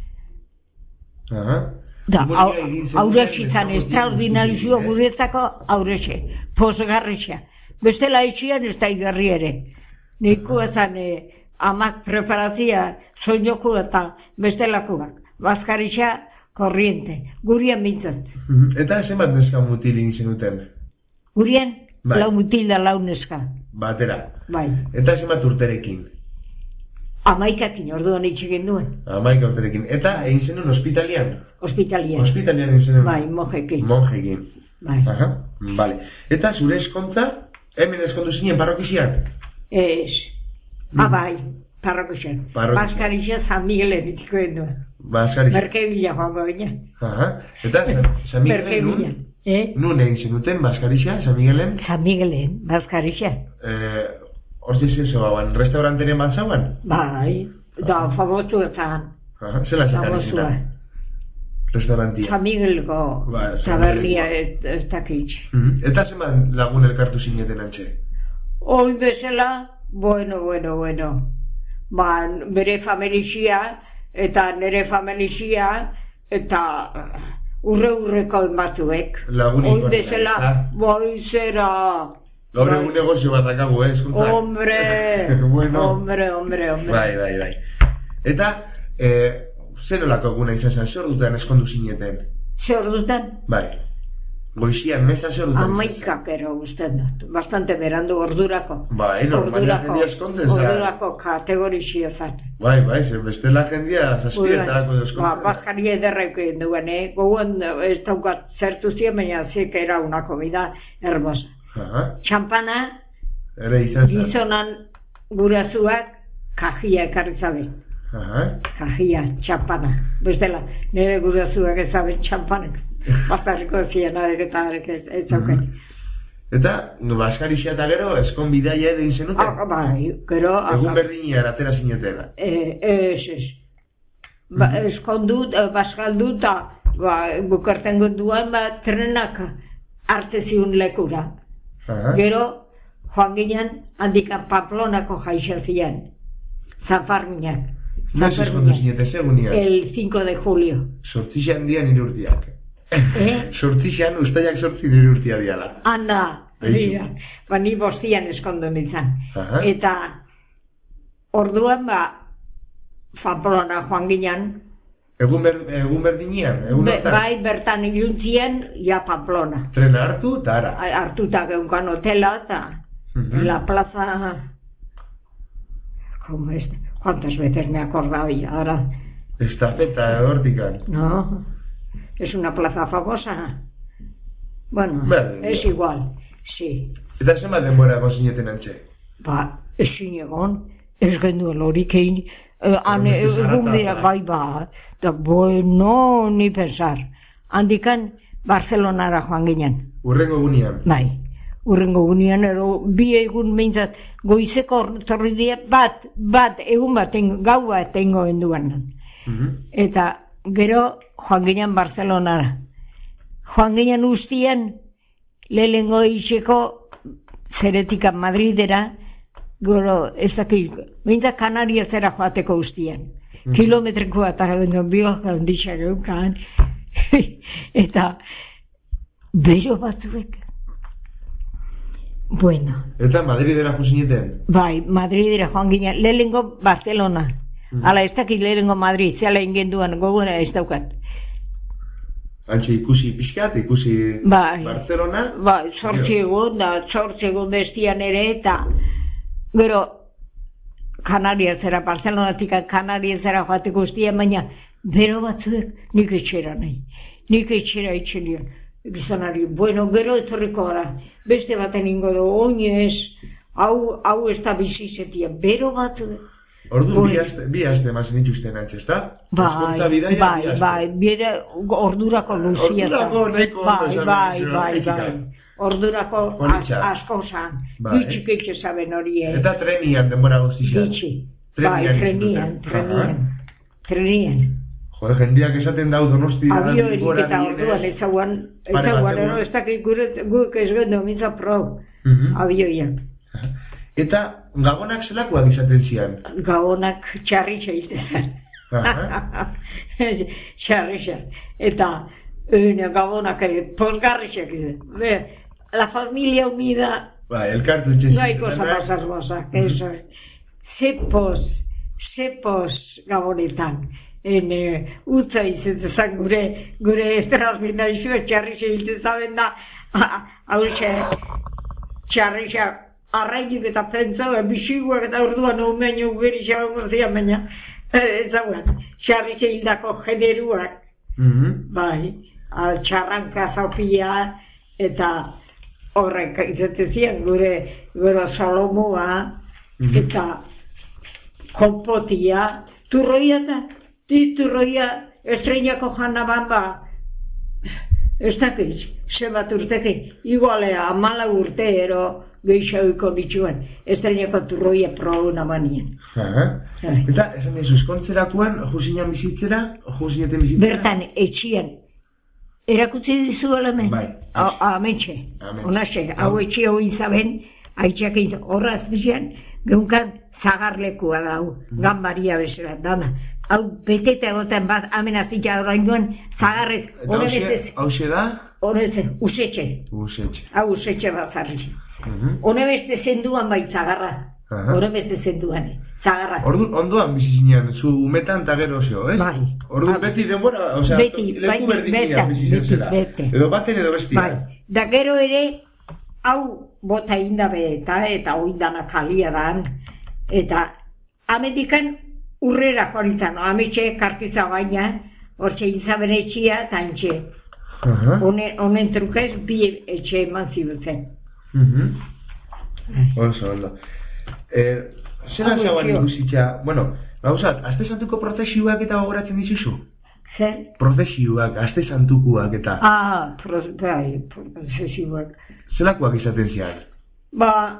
S2: da, aurrexitan extraordinarizua guretzako aurrexe, posgarrixa. Bestela etxian ez da igarri ere. Niku ezan amak preparazia soinoku eta bestelakoak. Baskarixa, korriente. Gurien bintzat.
S1: Eta zenbat neska mutil egin zenuten?
S2: Gurien, lau mutil da lau neska.
S1: Batera.
S2: Bai.
S1: Eta zenbat urterekin?
S2: Amaikakin, orduan itxegin duen.
S1: Amaika urterekin. Eta egin zenuen ospitalian?
S2: Ospitalian.
S1: Ospitalian egin zenuen?
S2: Bai, monjekin.
S1: Monjekin.
S2: Bai.
S1: Aha, bale. Eta zure eskontza, hemen eskondu zinen parrokizian?
S2: Ez. Ah, bai, parrokizian. Baskarixa San Miguelen itiko duen.
S1: Baskarixa.
S2: Merkebila joango ginen.
S1: Aha, eta San Miguelen nun?
S2: Eh?
S1: Nun egin zenuten Baskarixa, San Miguelen?
S2: San Miguelen, Baskarixa.
S1: Eh, Hortzi zezo hauan, restauranteren bat zauan?
S2: Bai, da, famosu ezan.
S1: Aha, zela zekan izitan? Restaurantia.
S2: San Miguelgo tabernia ez dakitz.
S1: Eta zeman lagun elkartu zineten antxe?
S2: Hoi bezala, bueno, bueno, bueno. Ba, bere familizia, eta nire familizia, eta urre-urreko batzuek.
S1: Lagunik.
S2: Hoi bezala, boi zera...
S1: Gaur egun negozio bat dakagu, eh, eskuntzak?
S2: Hombre,
S1: bueno.
S2: hombre, hombre, hombre.
S1: Bai, bai, bai. Eta, eh, zer olako eguna izan zen, zer ordutan eskondu zineten?
S2: Zer ordutan?
S1: Bai. Goizian, meza zer ordutan?
S2: Amaikak ero guztien dut, bastante berandu ordurako.
S1: Bai, normalia jendia eskonten zara.
S2: Ordurako kategorixia zat.
S1: Bai, bai, zer bestela jendia zazpietarako eskonten.
S2: Ba, baskaria ederreko induen, eh? Goguan ez daukat zertu zien, baina zik era una comida hermosa. Txampana, gizonan gurazuak kajia ekarri zabe. Kajia, txampana. Bestela, nire gurazuak ez zabe txampanek. Bastarriko zian adek eta adek ez zauken.
S1: Eta, Baskarixia eta gero, eskon bidaia edo izenuten?
S2: Ah, bai, gero...
S1: Egun berdinean atera zinetena?
S2: Ez, ez. Eskondut, Baskaldut, bukarten gonduan, trenak arteziun lekura. Gero, joan ginen, handikan Pamplonako jaixen zian. Zanfarminak.
S1: Noiz eskondu zinete, segunian?
S2: El cinco de julio.
S1: Sortixan dian nire urtiak.
S2: Eh?
S1: Sortixan, ustaiak sortzi nire urtia diala.
S2: Anda, dira. Ba, ni bostian eskondu nintzen. Eta, orduan, ba, Pamplona joan ginen,
S1: Egun, ber, egun berdinean, egun
S2: Be,
S1: hortan?
S2: bai, bertan iluntzien, ja Pamplona.
S1: Trena hartu, eta ara.
S2: Hartuta geunkan hotela, eta
S1: Uh-huh.
S2: la plaza... ¿Cómo es? ¿Cuántas veces me he acordado ya ahora?
S1: Estafeta, hortikan.
S2: No, es una plaza famosa. Bueno,
S1: Vale,
S2: es
S1: ya.
S2: igual, sí.
S1: Eta zenbat denbora gozineten antxe?
S2: Ba, ezin egon, ez genduen horik egin, eh, han
S1: Beste
S2: egun
S1: zarata,
S2: dira,
S1: bai.
S2: bai, ba, da, bueno, ni pensar. Handikan, Barcelonara joan ginen,
S1: Urrengo gunean.
S2: bai. Urrengo gunean, ero, bi egun behintzat, goizeko torri dira, bat, bat, egun bat, en, gau bat engo enduan.
S1: Uh-huh.
S2: Eta, gero, joan ginen Barcelonara. Joan ginen ustian, lehengo itxeko, zeretika Madridera, gero, ez dakit, behintzat Kanaria zera joateko ustian.
S1: Mhm.
S2: Kilometreko atara benduan, bio handitza geukan. Eta, bero batzuek. Bueno,
S1: Eta Madridera jozineten?
S2: bai, Madridera joan ginen, lehengo Barcelona.
S1: Mhm.
S2: Ala, ez dakit lehengo Madrid, zela ingenduan, gogona ez daukat.
S1: Antxe ikusi pixkat, ikusi
S2: Bai.
S1: Barcelona.
S2: Bai, zortzi egun, da, zortzi egun bestian ere, eta gero, Kanaria zera, Barcelonatik Kanaria zera joateko guztian, baina bero batzuek nik etxera nahi. Nik etxera etxelion. Gizonari, bueno, gero etorriko gara, beste baten ingo du, oinez, hau, hau ez da bizizetia, bero batzuek.
S1: Ordu
S2: Ui.
S1: bi aste, bi aste mazen dituzten antxe, ezta?
S2: Bai,
S1: Hezkuntza bidaia,
S2: bai,
S1: bi aste.
S2: bai, bide, ordurako luzia.
S1: Ordurako neko ondo
S2: bai,
S1: esan
S2: bai,
S1: dizu,
S2: bai,
S1: etika.
S2: bai. Ordurako as,
S1: Politxa.
S2: asko zan,
S1: Bai.
S2: ditxik eitxe zaben hori, eh?
S1: Eta trenian denbora guztizan.
S2: Ditxi,
S1: Trenian
S2: bai, trenian,
S1: izan duten.
S2: trenian, trenian.
S1: Jode, jendeak esaten dau Donosti da
S2: Abio erik
S1: gora
S2: eta
S1: dienez.
S2: orduan, ez zauan, ez
S1: Pare bat
S2: zauan,
S1: egun.
S2: ero, ez dakit gure, guk ez gendu, mintza pro,
S1: Mhm.
S2: abioiak.
S1: Eta gabonak zelakoak izaten zian?
S2: Gaonak txarritxa izan.
S1: Aha.
S2: Txarritxa. Eta, une, gabonak ere, posgarritxak izan. Be, la familia unida,
S1: Bai, elkartu etxe
S2: no hay cosa más hermosa que eso. Zepos, zepos gabonetan. En, eh, utza izan gure, gure estrasbina izue txarritxa hiltzen zaben da, hauxe, txarritxa, arrainik eta pentsau, bisiguak eta orduan umein ugeri xabango zian, baina, ez zauan, txarritxa hildako generuak,
S1: Mhm.
S2: bai, al txarranka zaupia, eta horrek izaten zian, gure, gure solomua,
S1: Mhm.
S2: eta konpotia, turroia eta, di turroia estreinako janaban ba, ez dakit, zebat urteke, igualea, amala urte ero gehiagoiko dituen, estreinako turroia prouna banien.
S1: Aha.
S2: Bai.
S1: Eta, esan dizu, eskontzerakoan, jusinan bizitzera, jusineten bizitzera?
S2: Bertan, etxian, erakutsi dizu hemen?
S1: Bai.
S2: Ametxe,
S1: Ametxe.
S2: onaxe, hau etxe hori zaben, haitxak egin, horraz bizian, geunkan zagarlekua dau, ganbaria bezala, dana. Hau, beteta egoten bat, amenazita orain duen, zagarrez,
S1: Eta
S2: hori
S1: hause,
S2: bezez,
S1: hause da?
S2: hori bezez, usetxe,
S1: Usetxe.
S2: hau usetxe bat zarri.
S1: Mhm.
S2: Hone beste zenduan bai zagarra,
S1: Aha.
S2: hone beste zenduan, zagarra.
S1: Ordu, ondoan bizi zinean, zu umetan eta gero zeo, ez?
S2: Bai.
S1: Ordu
S2: Ah.
S1: beti denbora, osea,
S2: Beti,
S1: leku
S2: bai,
S1: berdinean
S2: betan,
S1: bizi
S2: beti,
S1: zela.
S2: beti.
S1: Edo baten edo bestia.
S2: Bai, da gero ere, hau bota indabe eta, eta oindana kalia dan, eta amedikan urrera joan ametxe kartiza baina, hortxe izaben etxia, eta antxe.
S1: Aha.
S2: Honen, honen trukez, bi etxe eman zibutzen.
S1: Mhm. Oso, ondo. Eh, Zena
S2: Hau
S1: zauan
S2: etxio.
S1: ikusitza, bueno, gauzat, aste santuko prozesioak eta gogoratzen dituzu?
S2: Zer?
S1: Prozesioak, aste santukoak eta
S2: Ah, pro, bai, prozesiuak.
S1: zelakoak izaten zian?
S2: Ba,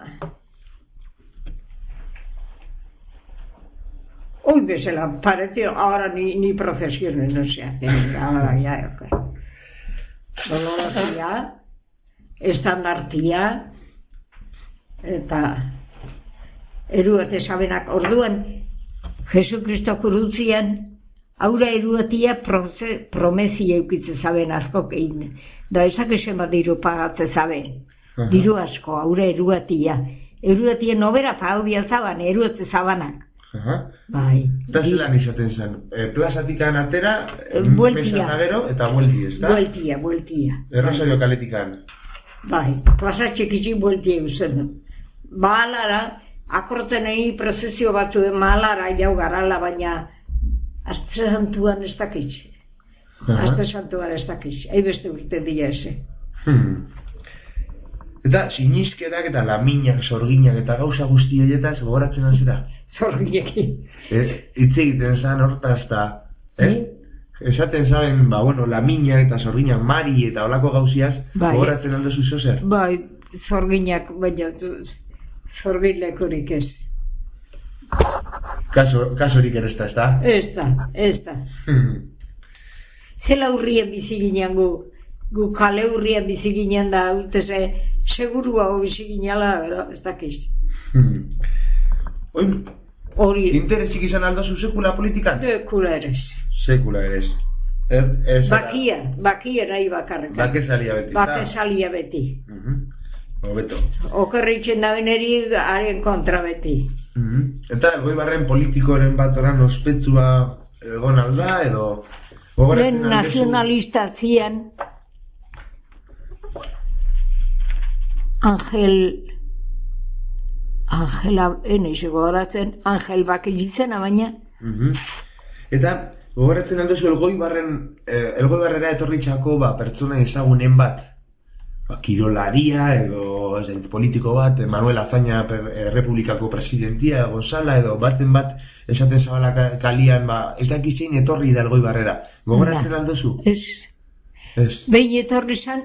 S2: hoy bezala, parece, ahora ni, ni procesiones no se hacen, ahora ya, ok. Dolorosia, estandartia, eta eruate sabenak orduan, Jesukristo kurutzian, aura eruatia proze, promesi eukitze zaben asko egin. Da esak esen bat diru pagatze zaben.
S1: Aha.
S2: Diru asko, aura eruatia. Eruatia nobera zaudia zaban, eruatze zabanak.
S1: Aha.
S2: Bai.
S1: Eta zelan izaten zen, e, plazatikan atera,
S2: Bueltia.
S1: mesan gero, eta buelti, ez da?
S2: Bueltia, bueltia.
S1: Errosario kaletikan.
S2: Bai, plaza txikitzi bueltia uzen du. Mahalara, akorten egin prozesio batzu mahalara jau garala, baina azte santuan ez dakitz. Azte santuan ez dakitz. Hai beste urte dira eze.
S1: Hmm. Eta sinizketak eta laminak, sorginak eta gauza guzti horietaz gogoratzen azera?
S2: Zorginekin.
S1: E, Itze egiten zan hortaz eta, eh? Esaten zaben, ba, bueno, laminak eta sorginak, mari eta olako gauziaz,
S2: Bai.
S1: gogoratzen aldo zuzo zer?
S2: Bai, zorginak, baina zorgilekurik ez.
S1: Kaso, kasorik ere ez da, ez da?
S2: Ez da, ez da. Zela urrien bizi ginen gu, gu kale urrien bizi ginen da, uteze, segurua hau bizi ginela, ez dakiz.
S1: Oin,
S2: Hori,
S1: interesik izan aldo zu sekula politikan?
S2: sekula ere.
S1: Sekula ere ez. Er, ez
S2: Bakia, bakia nahi bakarrekan.
S1: Bake salia beti,
S2: Bake salia beti.
S1: Mhm. Hobeto.
S2: Okerritzen da beneri, haren kontra beti.
S1: Mhm. Eta Elgoibarren politikoren bat oran ospetsua egon alda, edo...
S2: Lehen nazionalista zian, Angel, Angela, eneiz gogoratzen, Angel Bakilizena baina.
S1: Mhm. Eta, gogoratzen aldozu Elgoibarren, eh, Elgoibarrera etorritxako ba, pertsona ezagunen bat, ba, kirolaria edo ez da, politiko bat, Manuel Azaña per, eh, Republikako presidentia Gonzala edo baten bat esaten zabala kalian, ba, ez dakizein etorri da Elgoibarrera. Gogoratzen aldozu?
S2: Ez.
S1: Ez.
S2: Behin etorri zan,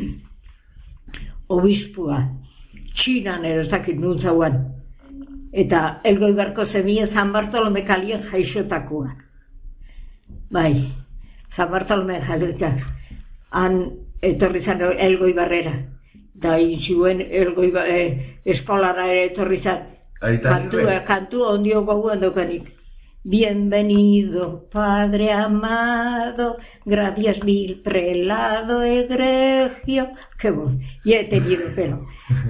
S2: obispua, Txinan ero ez dakit nuntzauan, eta Elgoibarko zemia San Bartolome kalien jaixotakoa. Bai, San Bartolome jaixotak, han etorri zan Elgoibarrera, da inzuen Elgoibar, eh, eskolara ere etorri zan, kantu, kantu ondio goguan dokanik. Bienvenido, Padre amado, gracias mil, prelado egregio. Qué bueno, ya he tenido pelo.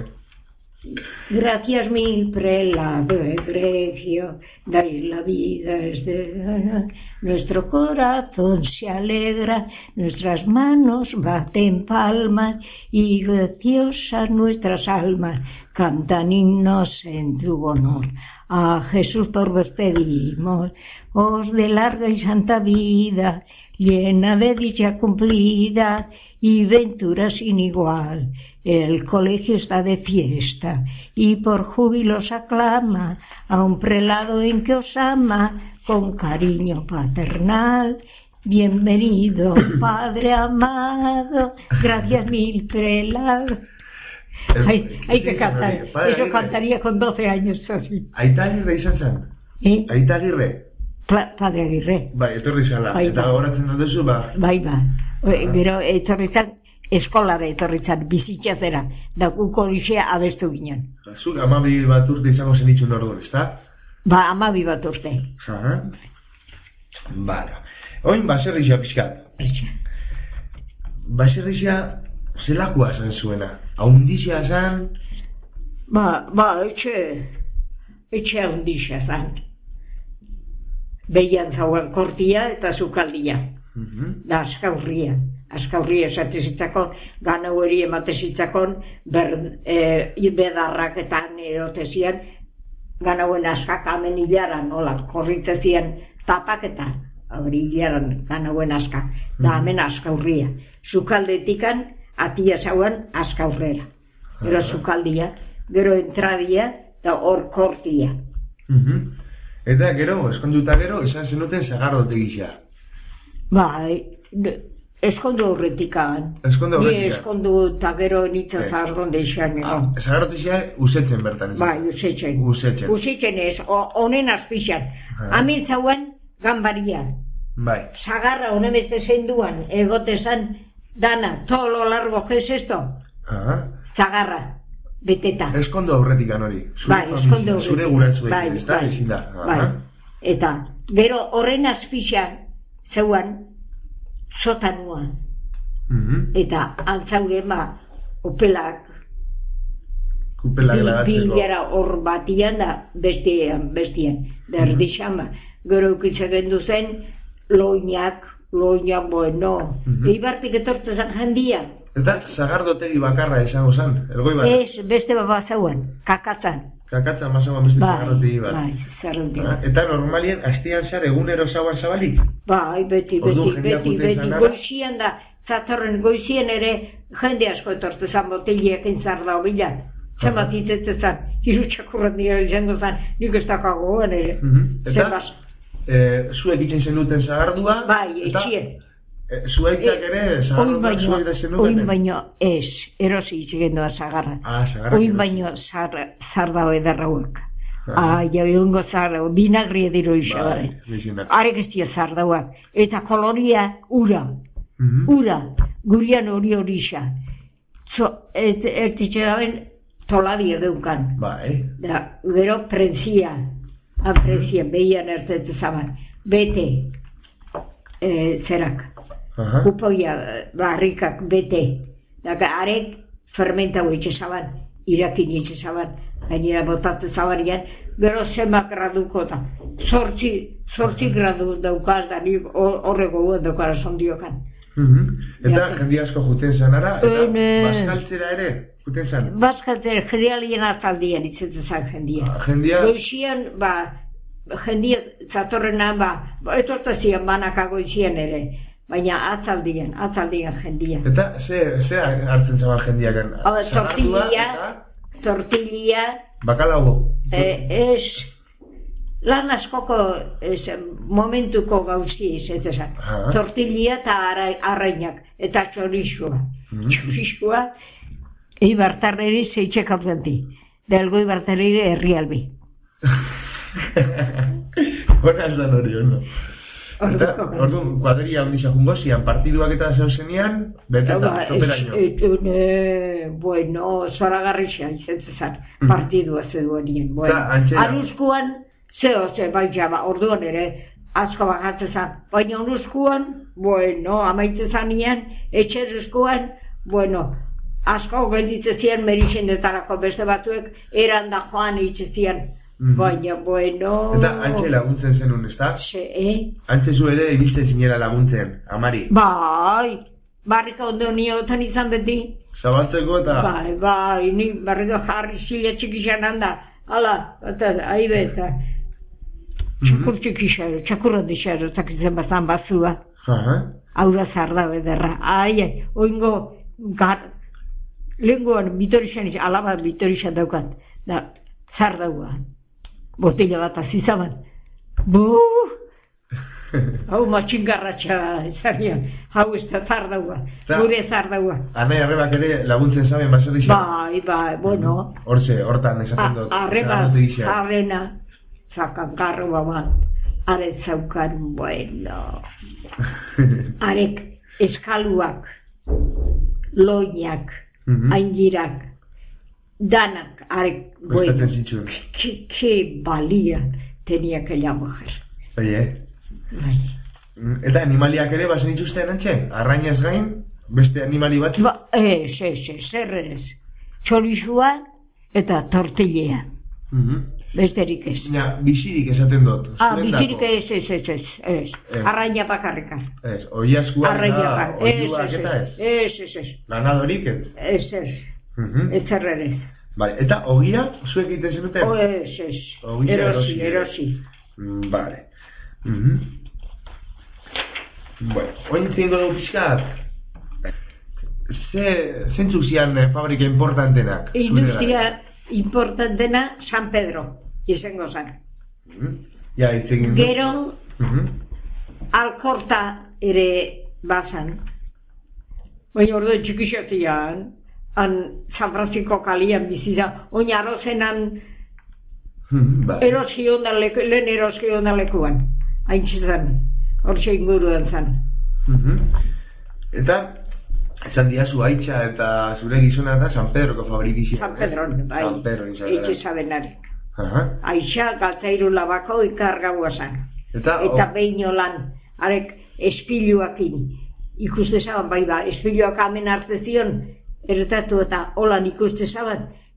S2: Gracias mil, prelado egregio, dais la vida desde nuestro corazón se alegra, nuestras manos baten palmas y graciosas nuestras almas cantan himnos en tu honor. A Jesús por vos pedimos, os de larga y santa vida, llena de dicha cumplida y ventura sin igual. El colegio está de fiesta y por júbilo os aclama a un prelado en que os ama con cariño paternal. Bienvenido, Padre amado, gracias mil, prelado. Hay, hay que cantar, eso cantaría con doce años así.
S1: Aita Agirre izan zen?
S2: Eh?
S1: Aita Agirre?
S2: Padre Agirre.
S1: Bai, etorri zala, eta gogoratzen dut duzu, ba...
S2: Bai, ba, gero etorri zan, eskolara etorri zan, bizitza zera, da guko lixea abestu ginen.
S1: Zuk amabi bat urte izango zen itxun orduan, ez da?
S2: Ba, amabi bat urte.
S1: Aha. Bara. Oin, baserrixia pixkat. Baserrixia zelakoa zen zuena? Haundizia zen?
S2: Ba, ba, etxe, etxe haundizia zen. Behian zauen kortia eta zukaldia.
S1: Uh-huh.
S2: Da askaurria. Askaurria esatezitzako, gana hori ematezitzakon, ber, e, bedarrak eta erotezian, gana huen askak amen hilaran, nola, korritezian tapak eta hori hilaran gana huen askak. Da amen askaurria. Zukaldetikan, atia zauen askaurrera. Gero zukaldia, gero entradia, eta hor kortia.
S1: Uh-huh. Eta gero, eskonduta gero, esan zenuten zagarrote gisa.
S2: Bai, eskondu horretikan.
S1: Eskondu horretikan.
S2: Ni eskondu eta gero nitza eh. zaharronde izan.
S1: Ah, zagarrote gisa usetzen bertan.
S2: Bai, usetzen.
S1: Usetzen.
S2: Usetzen ez, honen azpixan. Amin zauen gambarian.
S1: Bai.
S2: Zagarra honen beste zenduan, egotezan dana, tolo largo, ¿qué es esto?
S1: Ah.
S2: Zagarra. Beteta.
S1: Eskondo aurretikan hori.
S2: Bai, eskondo aurretikan.
S1: Zure guratzu
S2: bai,
S1: egin, ez da?
S2: Bai,
S1: da.
S2: bai. Eta, gero horren azpixan, zeuan, sotanua.
S1: Uh-huh.
S2: Eta, antzaure ma, opelak.
S1: Kupelak lagatzeko.
S2: Bilara hor batian da, bestian, bestian, derdixan ba. Gero ukitzen gendu zen, loinak, loinak, bueno, eibartik etortu zen jendia.
S1: Eta sagardotegi bakarra izango zen, ergoi bat?
S2: Ez, beste bat bazauan, kakatzan.
S1: Kakatzan bazagoan beste sagardotegi bat.
S2: Bai, sagardotegi bat.
S1: Eta normalien, astean zar egunero zauan zabalik?
S2: Bai, beti, beti, beti, beti, goizian da, zatorren goizien ere, jende asko etortu zen botiliak intzarda hobila. Zemat itetzen zen, hiru txakurren dira izango zen, nik ez dakagoan ere.
S1: Eta, zuek itzen zenuten zagardua?
S2: Bai, etxien.
S1: Zuaitzak ere, zagarduak zuek da zenuten?
S2: Oin baino, ez, erosi itxegen doa zagarra.
S1: Ah, zagarra.
S2: Oin baino, zardao edarrauak. Ah, jau egungo zardao, binagri ediro isabaren. Arek ez dio zardauak. Eta koloria, ura. Ura, gurian hori hori isa. Ertitxe daben, toladia deukan.
S1: Bai.
S2: Da, gero prentzia. Han prentzia, behian ertetu zaban. Bete, zerak. Kupoia, barrikak, bete. Daga, arek fermentau etxe zaban. Irakin etxe zaban. Gainera botatu zabarian. Gero zemak graduko da. Zortzi, zortzi gradu daukaz da. Nik horrego guen daukara sondiokan.
S1: Eta jende asko juten zanara, eta bazkaltzera ere, juten zan?
S2: Bazkaltzera, jendealien azaldian itzetu zan jendia.
S1: Jendia?
S2: Goizian, ba, jendia zatorrena, ba, etortazian banaka goizian ere, baina atzaldian, atzaldian jendia.
S1: Eta, ze, ze hartzen zaban jendiak?
S2: Tortilla, tortilla.
S1: Bakalago?
S2: Ez, lan askoko momentuko gauzi izetesan. Tortilla eta arrainak, eta txorixua. Txorixua, eibartarreri zeitxe kapzanti. Delgo eibartarreri herri albi.
S1: Hora ez da hori, ono. Eta, orduan, kuadria ondisa jungozian, partiduak eta zeuzenean, beteta, toperaino.
S2: Bueno, zoragarrixa izetesan, partidua zeduenien. Aruzkuan, zeo, ze, bai jaba, orduan ere, asko bakatzen zan. Baina onuzkuan, bueno, amaitzen zanean, etxeruzkuan, bueno, asko gelditzen zian merixen detarako beste batzuek, eran da joan itxezian. Baina, bueno...
S1: Eta antxe laguntzen zenun, ez da?
S2: Se, eh?
S1: Antxe zu ere ibizten zinela laguntzen, amari?
S2: Bai, barrika ondo niotan izan beti.
S1: Zabaltzeko eta...
S2: Bai, bai, ni barrika jarri zila txikixan handa. Hala, eta, ahi beta. Txakur txikixaro, txakur ondixaro, zakitzen bazan bazua. Aura zarda bederra. Ai, ai, oingo, gar... Lenguan, bitorixan, alaba bitorixan daukat. Da, zardaua. Botella bat azizaban. Buuu! Hau matxingarratxa zarian. Hau ez da zardaua. Gure zardaua.
S1: Anai arrebak ere laguntzen zaben baserri xan?
S2: Bai, bai, bueno.
S1: Hortze, hortan esaten dut.
S2: Arrebak, arrena, zakankarro baban. Arek zaukan, bueno. Arek eskaluak, loinak, aingirak, danak, arek, bueno, que, que valía tenía aquella mujer.
S1: Oie. Bai. Eta animaliak ere bazen ituzten antxe? Arrainaz gain, beste animali bat?
S2: Ba, ez, ez, ez, zer ez. Txorixua eta tortillea. Besterik ez.
S1: Ja, bizirik esaten dut.
S2: Ah, bizirik ez, ez, ez, ez, ez. Arraina bakarrika.
S1: Ez, oiazkoa eta oiuak eta ez?
S2: Ez, ez, ez.
S1: Ganadorik ez?
S2: Ez, ez. Ez zerrerez.
S1: Vale, eta ogia, zuek egiten zenuten?
S2: O, ez, ez. Erosi, erosi.
S1: Vale. Bueno, oin zingo dugu pixkat. Zentzuk zian fabrika importantenak?
S2: Industria importantena San Pedro, izango zan.
S1: Ja, izan.
S2: Gero, Alkorta ere bazan. Baina ordu txikixotian, han San Francisco kalian bizira, oin arrozenan eroski ondan leku, lehen eroski ondan lekuan. Haintzitzen, hortxe inguruan zan.
S1: Eta, esan diazu Aitxa eta zure gizona eta San Pedroko fabrikizia.
S2: San Pedro, bai, etxe zabenarek. Aitxa galtzairu labako ikargaua zan. Eta behin lan, arek espiluakin ikuste zaban, bai ba, espiluak amen arte zion, erretatu eta holan ikuste zaban,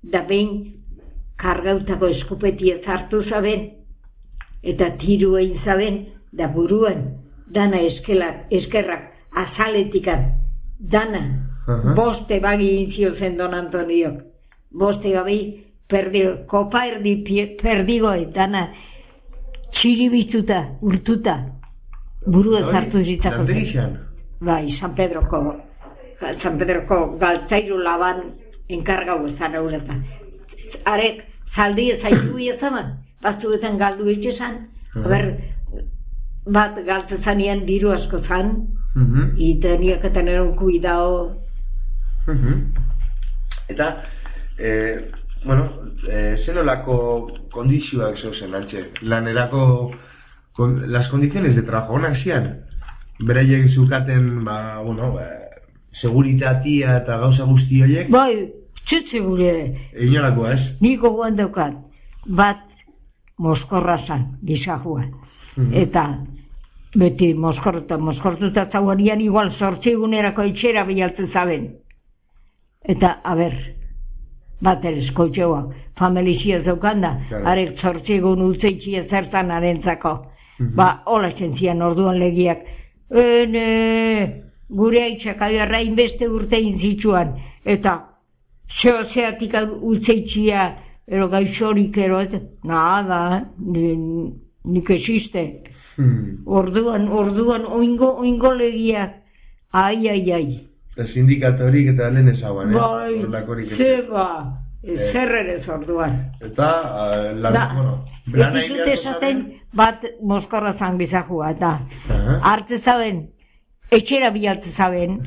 S2: da behin kargautako eskupetia zartu zaben, eta tiru egin zaben, da buruan, dana eskelak, eskerrak, azaletikan, dana, uh-huh. boste bagi intzio zen Don Antoniok, boste gabi, perdigo, kopa erdi perdigo, dana, txiribituta, urtuta, burua zartu zitzako. Bai, San Pedroko, San Pedroko galtzairu laban enkargau ezan eureta. Arek, zaldi ezaitu ezaman, baztuetan galdu etxezan, haber, bat galtzezanian diru asko zan, uh-huh. y tenía que tener un cuidado.
S1: Uh-huh. Eta, eh, bueno, eh, zenolako kondizioak zeuzen, altxe, lanerako, con, las condiciones de trabajo onak zian, beraiek zukaten, ba, bueno, ba, seguritatea eta gauza guzti horiek?
S2: Bai, txutze gure.
S1: Inolako, ez?
S2: Niko guan daukat, bat moskorra zan, gizajuan, uh-huh. eta beti moskorta, moskortuta zauanian igual sortzigunerako itxera bilaltzen zaben. Eta, a ber, bat ere eskoitxoa, familizia zaukanda, claro. Arek sortzigun utzeitxia zertan arentzako. Uh-huh. Ba, hola zentzian orduan legiak, ene, gure haitxak agarra inbeste urte inzitsuan, eta zeo zeatik utzeitxia, ero gaixorik, ero, eta, nada, nik existe. Hmm. Orduan, orduan, oingo, oingo legiak, ai, ai, ai.
S1: Eta sindikatorik eta lehen ezaguan, eh?
S2: Bai, zeba, eh. zerrerez orduan.
S1: Eta, uh, la, da, bueno, brana
S2: egin esaten, bat moskorra zan bizajua, eta uh-huh. hartze zaben, etxera bialtze zaben.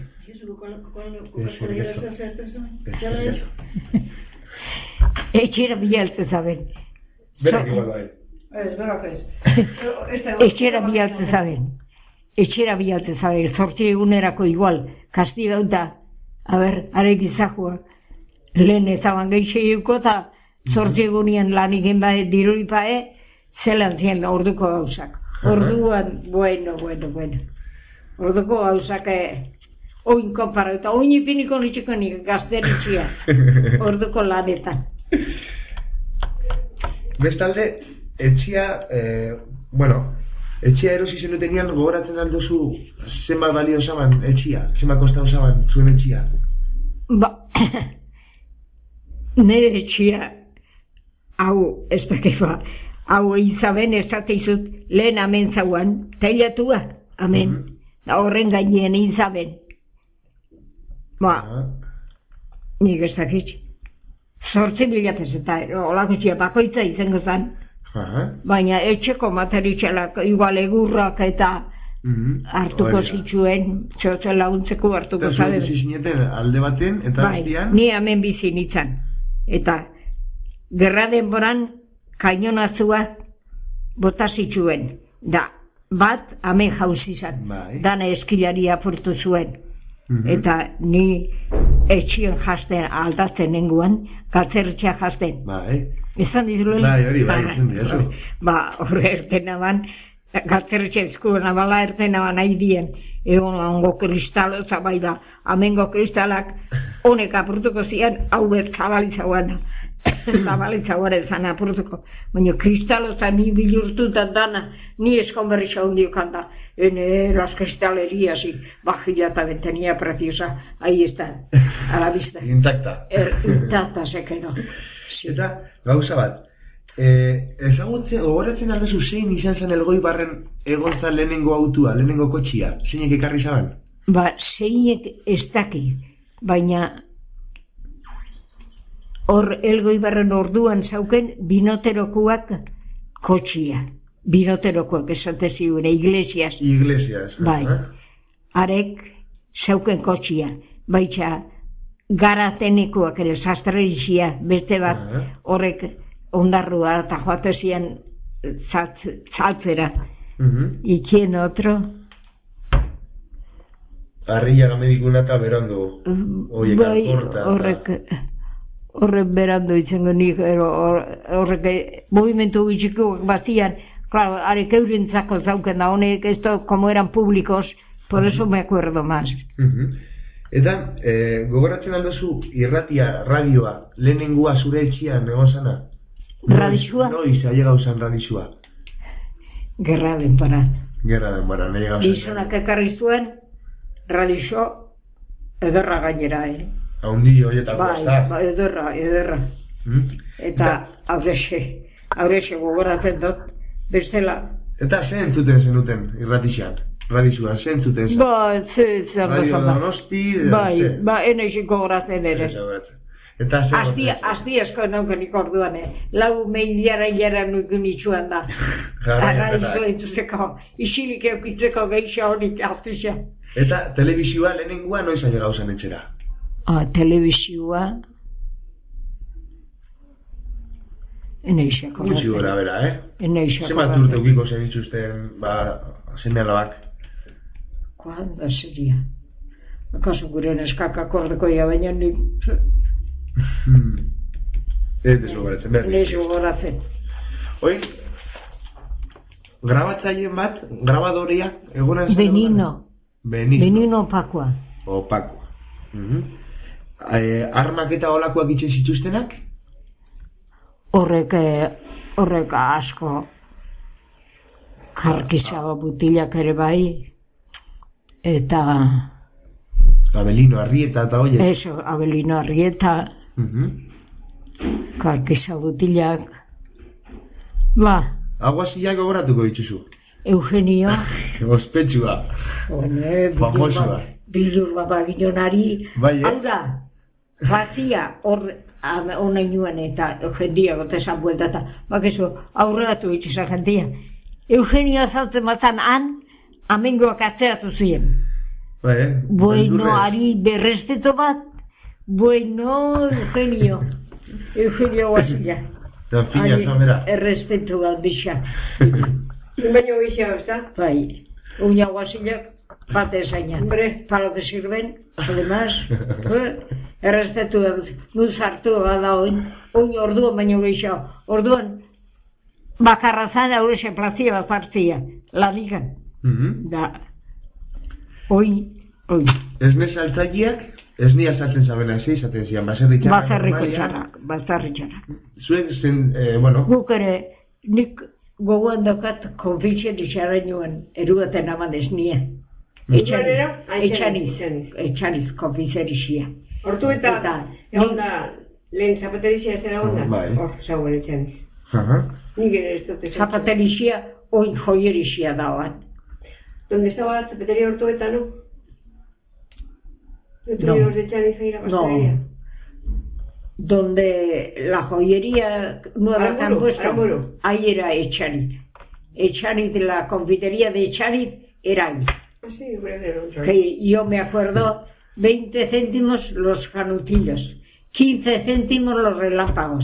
S2: Etxera bialtze zaben.
S1: Berak igual bai.
S3: Ez, berak ez.
S2: Etxera bialtze zaben. Etxera bialtze zaben, zortzi egunerako igual, kastigauta, a ber, arek izahua, lehen ezaban gehiago euko, eta zortzi egunien lan egin bae, diruripae, zelan zien orduko gauzak. Orduan, bueno, bueno, bueno. Orduko gauzak, oinko para, eta oin ipiniko nitxiko nik gazteritxia, orduko lanetan.
S1: Bestalde, etxia, eh, bueno, etxia erosi zenutenian gogoratzen alduzu zenbat balio zaban etxia, zenbat kostau zaban zuen etxia?
S2: Ba, nire etxia, hau, ez dakifa, hau izaben ez dateizut lehen amen zauan, teilatua, amen, uh-huh. horren gainien izaben. Ba, uh-huh. nik ez dakit, sortzi bilatez eta olako txia bakoitza izango zan. Aha. Baina etxeko materitxelak igual egurrak eta mm-hmm. hartuko zituen, txotzen laguntzeko hartuko zabe.
S1: Eta zuen zineten alde baten, eta
S2: bai, aztian? Ni hemen bizi nintzen. Eta gerra denboran kainonazua bota zituen. Da, bat hemen jauzi zen. Bai. Dana eskilari apurtu zuen. Mm-hmm. Eta ni etxien jasten aldatzen nenguan, galtzertxea jasten.
S1: Bai.
S2: Esan dizulele?
S1: Bai, hori, bai, esan dizu.
S2: Ba, horre erten aban, galtzertxe ezkuen abala erten aban nahi dien, egon ongo kristalo zabai da, amengo kristalak honek apurtuko zian, hau bet zabalitzauan, zabalitzauan ezan apurtuko. Baina kristalo zan ni bilurtutan dana, ni eskonberri xaundiokan da, ene las kristalerias y vajillata ventanilla preciosa, ahí está, a la vista.
S1: Intacta.
S2: Er, intacta se quedó.
S1: Eta, gauza bat, eh, ezagutzen, gogoratzen aldezu zein izan zen Elgoi Barren egontzan lehenengo autua, lehenengo kotxia, zeinek ekarri zaban?
S2: Ba, zeinek ez daki, baina hor Elgoi Barren orduan zauken binoterokuak kotxia, binoterokuak esate ziuen, iglesias.
S1: Iglesias.
S2: Bai, arek zauken kotxia, baitxa, garatenikoak ere sastrerizia, beste bat horrek ondarrua eta joatezian zaltzera. Uh-huh. ¿Y quién otro?
S1: Arriaga medikuna eta berando. Oiek
S2: bai, alporta. Horrek, horrek berando izango nik, horrek movimentu bitxikoak bazian, claro, arek eurentzako zauken da honek, esto como eran públicos, por eso uh-huh. me acuerdo más.
S1: Uh-huh. Eta, e, gogoratzen aldozu irratia, radioa, lehenengua zure etxian negozana?
S2: Radixua?
S1: Noiz, aile gauzan radixua?
S2: Gerra denpara.
S1: Gerra denpara, nahi gauzan.
S2: Gizonak ekarri zuen, radixo, ederra gainera, eh?
S1: Haundi horietako
S2: bai,
S1: azta.
S2: Bai, ederra, ederra.
S1: Hmm?
S2: Eta aurrexe, aurrexe gogoratzen dut, bestela.
S1: Eta ze entzuten zenuten irratixan? Radixua, ze entzuten zen?
S2: Ba, ze, zer
S1: Radio
S2: gozan da.
S1: Donosti,
S2: Bai,
S1: ze?
S2: ba, eneixik gogoratzen ere.
S1: Eta ze
S2: Asti, asti asko naukenik orduan, eh? Lau meiliara hilara nuken itxuan da. Radixo entzuzeko, isilik eukitzeko geixa horik aztuxa.
S1: Eta telebizioa lehenengua noiz aile gauzan etxera?
S2: Ah, telebizioa... Eneixak
S1: Gutxi gora bera, eh?
S2: Eneixak
S1: Zenbat urte ukiko zen itxusten, ba, seme alabak?
S2: Kuanda seria? Akaso gure neskak akordeko ia baina ni...
S1: Ez desu goratzen, behar.
S2: Ez goratzen.
S1: Oi, grabatzaileen bat, grabadoria, eguna ez?
S2: Benino.
S1: Benino.
S2: Benino opakoa.
S1: Opakoa. Uh-huh. eh, armak eta olakoak itxe zituztenak?
S2: Horrek, horrek asko karkizago butilak ere bai, eta...
S1: Abelino Arrieta eta oie?
S2: Eso, Abelino Arrieta,
S1: uh-huh.
S2: Karkiza butilak, ba...
S1: Aguazilak gogoratuko dituzu?
S2: Eugenio...
S1: Ospetsua.
S2: Hone,
S1: famosua.
S2: Bildur bat baginonari...
S1: Bai, eh?
S2: Hau da, bazia hor... Hona inuan eta Eugenio gotezan bueltata, bakezu aurreratu itxizan jentia. Eugenio azaltzen batzan han, amengoak atzeatu ziren.
S1: Bai, eh?
S2: Bueno, ari berresteto bat, bueno, Eugenio. Eugenio guazila.
S1: Eta fina, zamera.
S2: Errespetu bat bixa.
S3: Baina gizia, ez da?
S2: Bai, uña guazilak bat ezaina. Hombre, para lo que sirven, además, errespetu da, nuz hartu bada oin, oin orduan baino gehiago, orduan, bakarra zan aurrexe plazia bat partia, lanikan, da, oin, oin.
S1: Ez ne saltzaileak, ez ni azaltzen zabena ez izaten zian, baserri txarrak.
S2: Bazarriko txarrak, bazarri txarrak.
S1: Zuek zen, eh, bueno.
S2: Guk ere, nik gogoan daukat konfitxen itxarra nuen, erugaten aman ez nien. Etxaniz, etxaniz, etxaniz, konfizerixia.
S3: Hortu eta, egon da, lehen zapaterixia ez era onda?
S1: Bai.
S3: Hor, zauen etxaniz. Nik ere ez dute.
S2: Zapaterixia, oin joierixia daoan.
S3: Donde estaba la zapatería Ortueta, ¿no? ¿No tuvimos de Etxaniz ahí la pastelería?
S2: No. Donde la joyería nueva que han puesto, ahí era Etxaniz. Etxaniz, la confitería de Etxaniz era ahí.
S3: Ah, sí, bueno,
S2: que yo me acuerdo, veinte céntimos los canutillos, quince céntimos los relámpagos.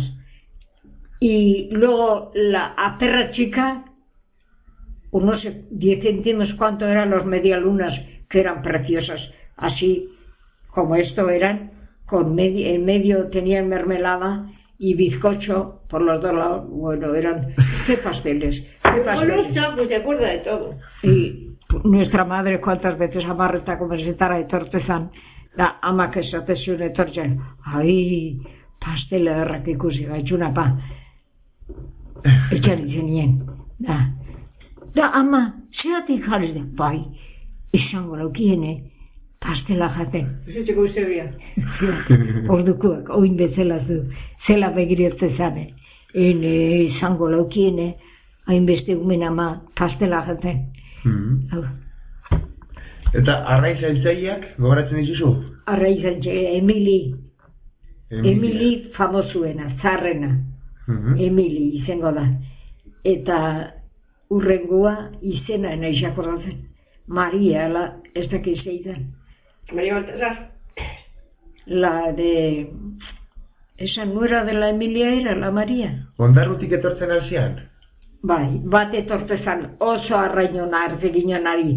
S2: Y luego la a perra chica, unos diez céntimos, ¿cuánto eran los medialunas? Que eran preciosas, así como esto eran, con medio, en medio tenían mermelada y bizcocho por los dos lados. Bueno, eran, qué pasteles, qué pasteles.
S3: Bueno, pues se acuerda de todo.
S2: Y nuestra madre cuántas veces amarreta komerzetara etortezan, da amak esatezun etortzen, ai, pastela errak ikusi gaitxuna pa, etxan izenien, da, da ama, zeratik jarri da, bai, izango laukiene, pastela jaten.
S3: Ez etxeko zerbia.
S2: Ordukuak, oin bezala zu, zela begiriotzezane, ene izango laukiene, hainbeste umen ama, pastela jaten.
S1: Mm-hmm. Eta arraiz altzaileak gogoratzen dituzu?
S2: Arraiz altzaileak, Emili. Emili, Emili famosuena, zarrena. Mm-hmm. Emili izango da. Eta urrengoa izena nahi akordatzen. Maria, la, ez dakiz zeidan.
S3: Maria Baltasar.
S2: La de... Esa nuera de la Emilia era, la Maria.
S1: Ondarrutik etortzen alzian?
S2: Bai, bat etortezan oso arrainona arzeginonari.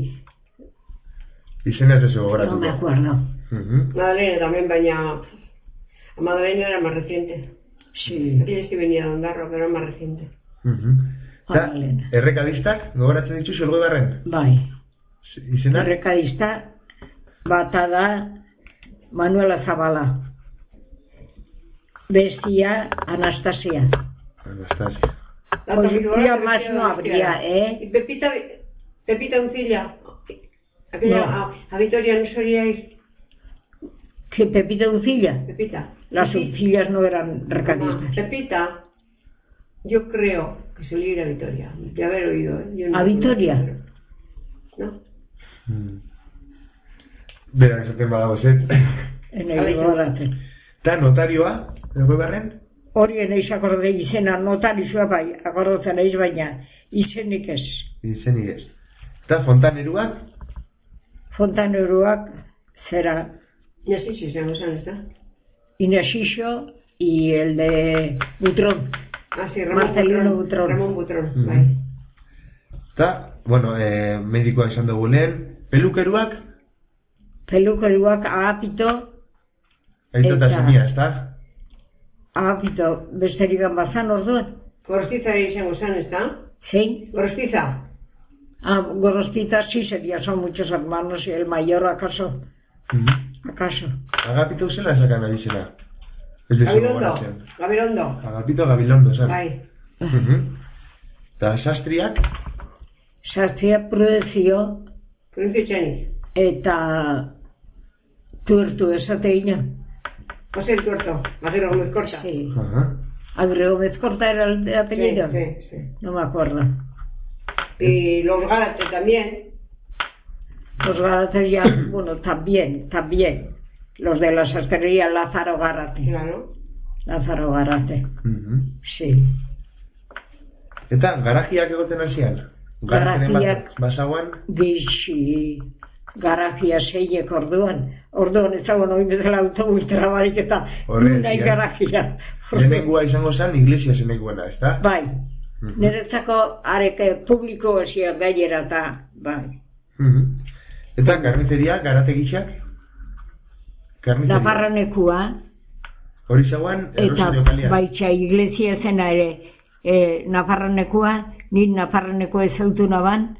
S1: Izena ez eso gogoratuko.
S2: No me acuerdo.
S1: Uh-huh.
S3: Madalena también baina... A Madalena era más reciente.
S2: Sí.
S3: Aquella sí venía de Ondarro, pero era más reciente.
S1: Uh-huh. Ta, errekadistak gogoratzen dituzu elgoi barren?
S2: Bai.
S1: Izena?
S2: Errekadista bata da Manuela Zabala. Bestia Anastasia.
S1: Anastasia.
S2: Pues ya más no habría, ¿eh?
S3: Y Pepita, Pepita Uncilla. Aquella,
S2: No.
S3: a, a Vitoria no solía ir.
S2: ¿Que Pepita Uncilla?
S3: Pepita.
S2: Las
S3: Pepi-
S2: Uncillas no eran
S3: Mamá,
S2: recadistas.
S3: Pepita, yo creo que solía ir a Vitoria. De haber oído, ¿eh? Yo no
S2: ¿A
S3: me
S2: Vitoria?
S3: acuerdo, pero- ¿No?
S1: Mm. Berak esaten badagozet.
S2: Enei gogoratzen.
S1: Ta notarioa, ego barren?
S2: Hori eneiz akorde izena notarizua bai, akordotzen eiz baina, izenik ez.
S1: Izenik ez. Ta fontaneruak?
S2: Fontaneroak zera
S3: Ya sí, sí, se nos han está.
S2: Inesixo y el de Butrón.
S3: Ah, sí, Ramón
S2: Marcelino
S3: Butrón.
S2: Butrón.
S3: Ramón Butrón,
S1: Mhm.
S3: bai.
S1: Ta, bueno, eh, medikoa esan dugu lehen, pelukeruak?
S2: Pelukeruak agapito,
S1: Aita eta
S2: Eta-
S1: semia, ezta?
S2: agapito besterikan bazan orduan.
S3: Gorostiza izango zen, ¿está?
S2: Zein?
S3: Gorostiza.
S2: Ah, Gorostita sí sería, son muchos hermanos y el mayor acaso,
S1: Mhm.
S2: acaso.
S1: Agapito zela esakan abizena? Ez dezu
S3: Gabilondo.
S1: gogoratzen.
S3: Gabilondo.
S1: Agapito Gabilondo, esan.
S3: Bai.
S1: Mhm. Ta sastriak?
S2: Sartzea Prudezio
S3: Prudentzio Txanik.
S2: eta tuertu esateina.
S3: José el Tuerto. Agirre Gómez Corta.
S2: Sí.
S1: Ajá.
S2: Agrio Gómez Corta era el
S3: Sí,
S2: apellido.
S3: sí, sí.
S2: No me acuerdo.
S3: Y los Gálates también.
S2: Los Gálates ya, bueno, también, también. Los de la sastrería Lázaro Gárate.
S3: Claro.
S2: Lázaro Gárate,
S1: Mhm.
S2: sí.
S1: Eta garajiak egoten hasian? Garajen
S2: Garajiak-
S1: basaguan?
S2: Bixi, garajia seiek orduan. Orduan ez zagoen hori bezala autobus trabarik eta
S1: Horre,
S2: nahi
S1: ja.
S2: garajia.
S1: Lehenengua izango zen iglesia zenekoena, ezta?
S2: Bai,
S1: Mhm.
S2: niretzako areke publiko esia gainera eta bai.
S1: Mhm. Eta karnizeria, garategixak? Karnizeria.
S2: Nafarranekua,
S1: Hori zauan,
S2: eta
S1: Errosario kalean.
S2: baitxa iglesia zena ere, e, Nafarranekua, ni Nafarraneko ezautu naban,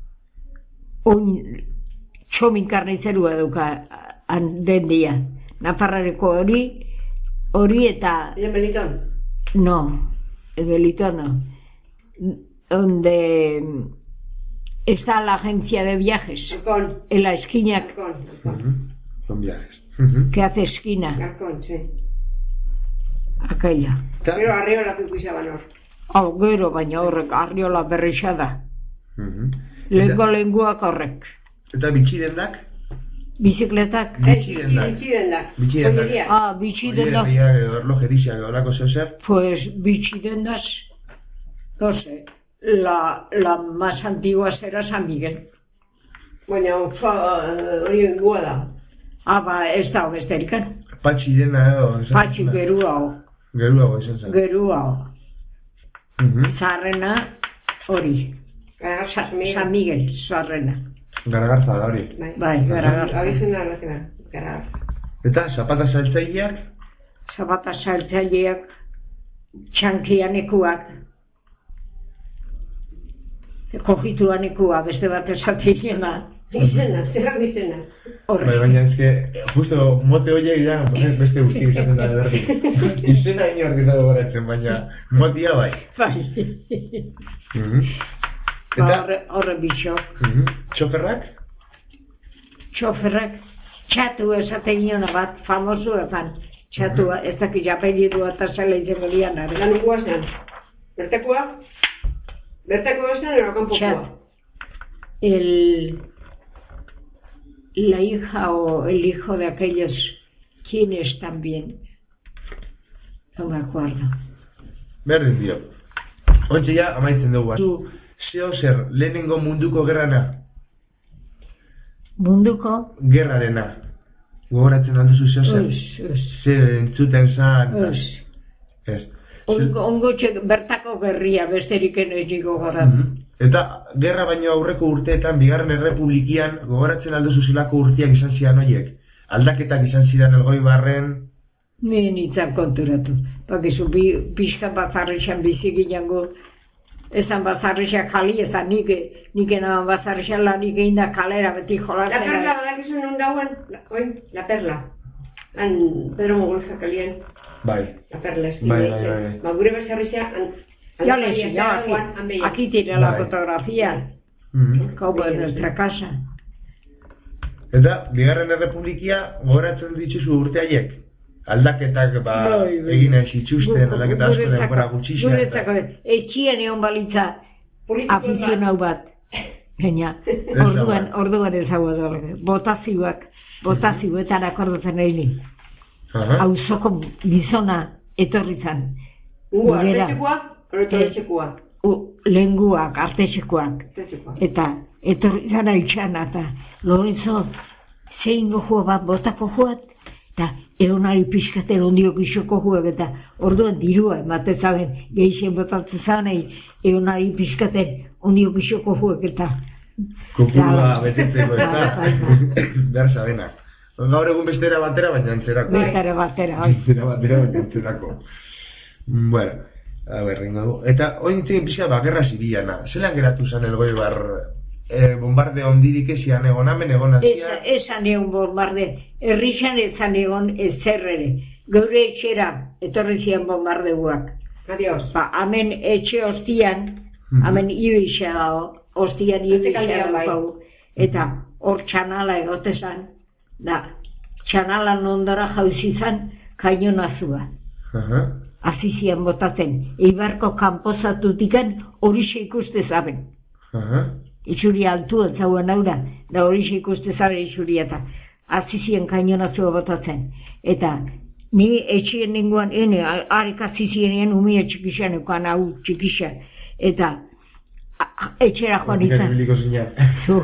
S2: oin txomin karnizerua duka han den dia. Nafarraneko hori, hori eta,
S3: ¿Y en Melitón?
S2: no, el Belito no, donde está la agencia de viajes,
S3: Alcón.
S2: en la esquina
S3: Alcón. Alcón.
S1: Mhm. Son viajes. Mhm.
S2: que hace esquina,
S3: Alcón, sí.
S2: aquella.
S1: Ta-
S3: Pero arriba la picuizaban hor.
S2: Hau gero, baina horrek arriola berrixa da.
S1: Mhm.
S2: Lehenko
S1: Eta,
S2: lenguak horrek.
S1: eta bitxidendak?
S2: Bizikletak,
S1: Bitxidendak.
S3: Bitxidendak.
S1: Bitxidendak.
S3: Joyería.
S2: ah, bitxidendak,
S1: Oie, erlojeria, horako zeuzer.
S2: pues bitxidendas, no sé, la, la más antigua será San Miguel.
S3: Baina, fa, hori ingua da.
S2: Ah, ba, ez da besterikan.
S1: Patxi dena edo. esan
S2: Patxi
S1: zena.
S2: geruago,
S1: Geruago izan zen.
S2: geruago.
S1: Mhm.
S2: Zarrena hori,
S3: Gara,
S2: Sa-
S3: Miguel.
S2: San Miguel, zarrena.
S1: Garagarza da hori.
S3: Bai.
S2: Bai, garagarza.
S3: Abizen da, gara, gara.
S1: Eta zapata saltzaileak?
S2: Zabata saltzaileak, txankianekuak, kojituanekua, beste bat esatzen
S3: Izena, zerrak izena.
S1: Bai, baina ezke, justo mote horiek da, beste guzti izaten da berdi. Izena inork ez dago baratzen, baina motia bai.
S2: Bai.
S1: Mhm.
S2: Ba,
S1: Eta,
S2: horre, horre bitxok.
S1: mhm. Txoferrak?
S2: Txoferrak, txatu esaten niona bat, famosu ezan. Txatua, ez dakit apellidua eta zela izango lian,
S3: Lan
S2: are.
S3: ingua zen. Bertekua? Bertekua zen, ero kanpokua?
S2: Txat. El, la hija o el hijo de aquellos, quienes también, no me acuerdo.
S1: Berdin dio. Ontxe ja, amaitzen dugu. Zu, zeo zer, lehenengo munduko gerrana,
S2: Munduko,
S1: gerrarena. Gogoratzen alduzu zeo zer.
S2: us, us,
S1: Ze entzuten zan.
S2: us.
S1: Ez.
S2: Ongo, ongo txek, bertako gerria, besterik enoizik gogorat.
S1: Mhm. Eta gerra baino aurreko urteetan, bigarren errepublikian, gogoratzen alduzu zelako urteak izan zidan horiek. Aldaketak izan zidan elgoi barren.
S2: Ni nintzen konturatu. Bakizu, bi, pixka bazarrixan bizi ginango, ezan bazarrixak jali, ezan nik, nik enaban bazarrixan lanik egin da kalera beti
S3: La
S2: jolatzen.
S3: perla, badakizu non dauen? La- Oin, la perla. Han Pedro Mogolza kalien.
S1: Bai.
S3: Aperles.
S1: Bai, bai, bai.
S3: Ba, gure beserrizia,
S2: Ya les enseñaba aquí, aquí tiene la
S1: Bai.
S2: fotografía,
S1: Mhm.
S2: como en nuestra casa.
S1: Eta, bigarren errepublikia gogoratzen dituzu urte haiek? Aldaketak, ba,
S2: Bai, bai.
S1: egin ez itxusten, aldaketa asko
S2: Guretzako-
S1: denbora gutxixea.
S2: Guretzako, etxien egon balitza afizionau bat. Gaina,
S1: Ez
S2: orduan,
S1: dago.
S2: orduan ezagu edo, botazioak, botazioetan akordatzen egin.
S1: Aha.
S2: Auzoko gizona etorri zan.
S3: Ungo,
S2: Gurera.
S3: artetxekoa, horretxekoa.
S2: U- Lehenguak, artexekoak.
S3: Artetxekoa.
S2: Eta etorri zan altxana, eta Lorenzo zein gojoa bat botako joat, eta egonari pixkaten ondiok isoko joak, eta orduan dirua ematen zaben, gehixen botatzen zanei, egonari pixkaten ondiok isoko joak, eta
S1: Kopurua betetzeko
S2: Bai,
S1: eta
S2: bai, bai.
S1: behar zabenak. Gaur egun bestera batera, baina antzerako.
S2: Betara batera, bai.
S1: Antzera batera, baina antzerako. Bueno, a ber, ringo du. Eta, oin nintzen pixka, ba, gerra zibilana. Zelan geratu zan Elgoibar, eh, bombarde ondirik ezian egon, amen egon
S2: Esa,
S1: azia?
S2: esan egon bombarde, herrixan ezan egon ezer ere. Geure etxera etorri zian bombardeuak.
S3: Adiós.
S2: Ba, hemen etxe ostian,
S1: Mhm.
S2: hemen ibisa dago, ostian ibisa
S3: kaldean bai.
S2: dago, eta hor txanala egotezan, da, txanalan ondora jauzi zan kainonazua.
S1: Aha.
S2: Azizian botatzen, eibarko kanpozatutikan horixe ikuste zaben.
S1: Aha.
S2: Itxuri altu etzauen aura, da horixe ikuste zaben itxuri eta azizien kainonazua botatzen. Eta ni etxien nengoan, ene, harek azizien umia txikixan, eukan hau txikixan. Eta a- a- etxera joan
S1: Hortik
S2: izan.
S1: ibiliko zinan.
S2: Zu,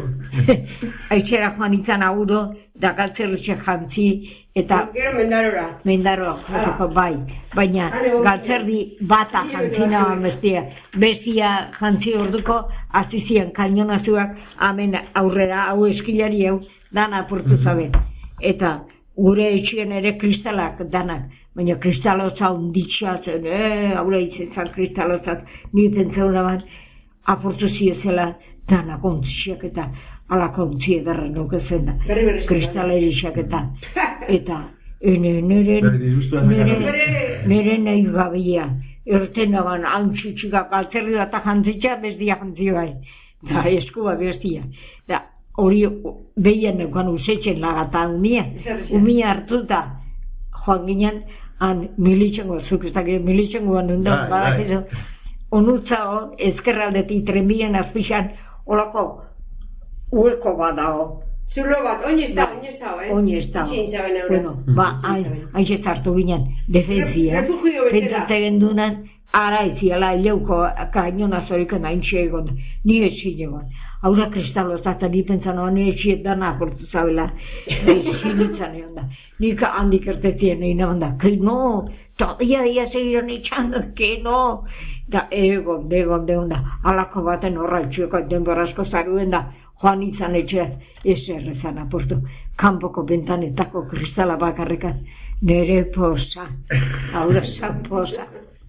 S2: etxera joan izan auro, da galtzerretxe jantzi, eta
S3: Gero mendarora.
S2: Mendaro, jateko bai, baina
S3: Hale, ondo.
S2: galtzerdi bata jantzina bestia, bestia jantzi orduko, azizien kainonazuak, hemen aurrera, hau eskilari hau, dana apurtu zaben. Eta gure etxien ere kristalak danak, baina kristalotza onditxatzen, eh, haura itzen zan kristalotzak, niten zauna bat, apurtu ziezela, danak ontziak eta alako ontzi edarra nukezen da,
S3: Berri berri
S2: kristalerisak eta, eta, ene, nire,
S1: Berri disgustuak
S2: nire,
S1: ekarri.
S2: nire nahi gabia, erten aban, hauntxutxika, galtzerri bat jantzitxa, bestia jantzi bai, da, eskua bestia, da, hori behian neukan usetzen lagata umia, umia hartuta, joan ginen, han militxengo, zuk ez dakit militxengoan
S1: Bai,
S2: nundan,
S1: bai.
S2: badakizu, onutzao, ezkerraldetik trenbien azpixan, olako, hueko bat dago,
S3: Zulo bat, oinez da, oinez da, eh?
S2: oinez dago.
S3: Itxin zaben eura.
S2: Bueno, ba, hain, hain hartu ginen, defentzia,
S3: Refugio bezala.
S2: pentsate gendunan, ara eziala, ileuko kainona zoriken hain egon, ni etxin egon. Haura kristalozak, eta ni pentsan, oh, ni etxiet dana aportu zabela, zinitzan egon da. Nik handik ertetien egin egon da, que no, todavía dia seguiron echando, que no. Da, egon, egon, egon da, alako baten horra etxueko denborazko zaruen da, joan izan etxeaz, ezer ezan aportu, kanpoko bentanetako kristala bakarrekan, nere posa, haura zan posa.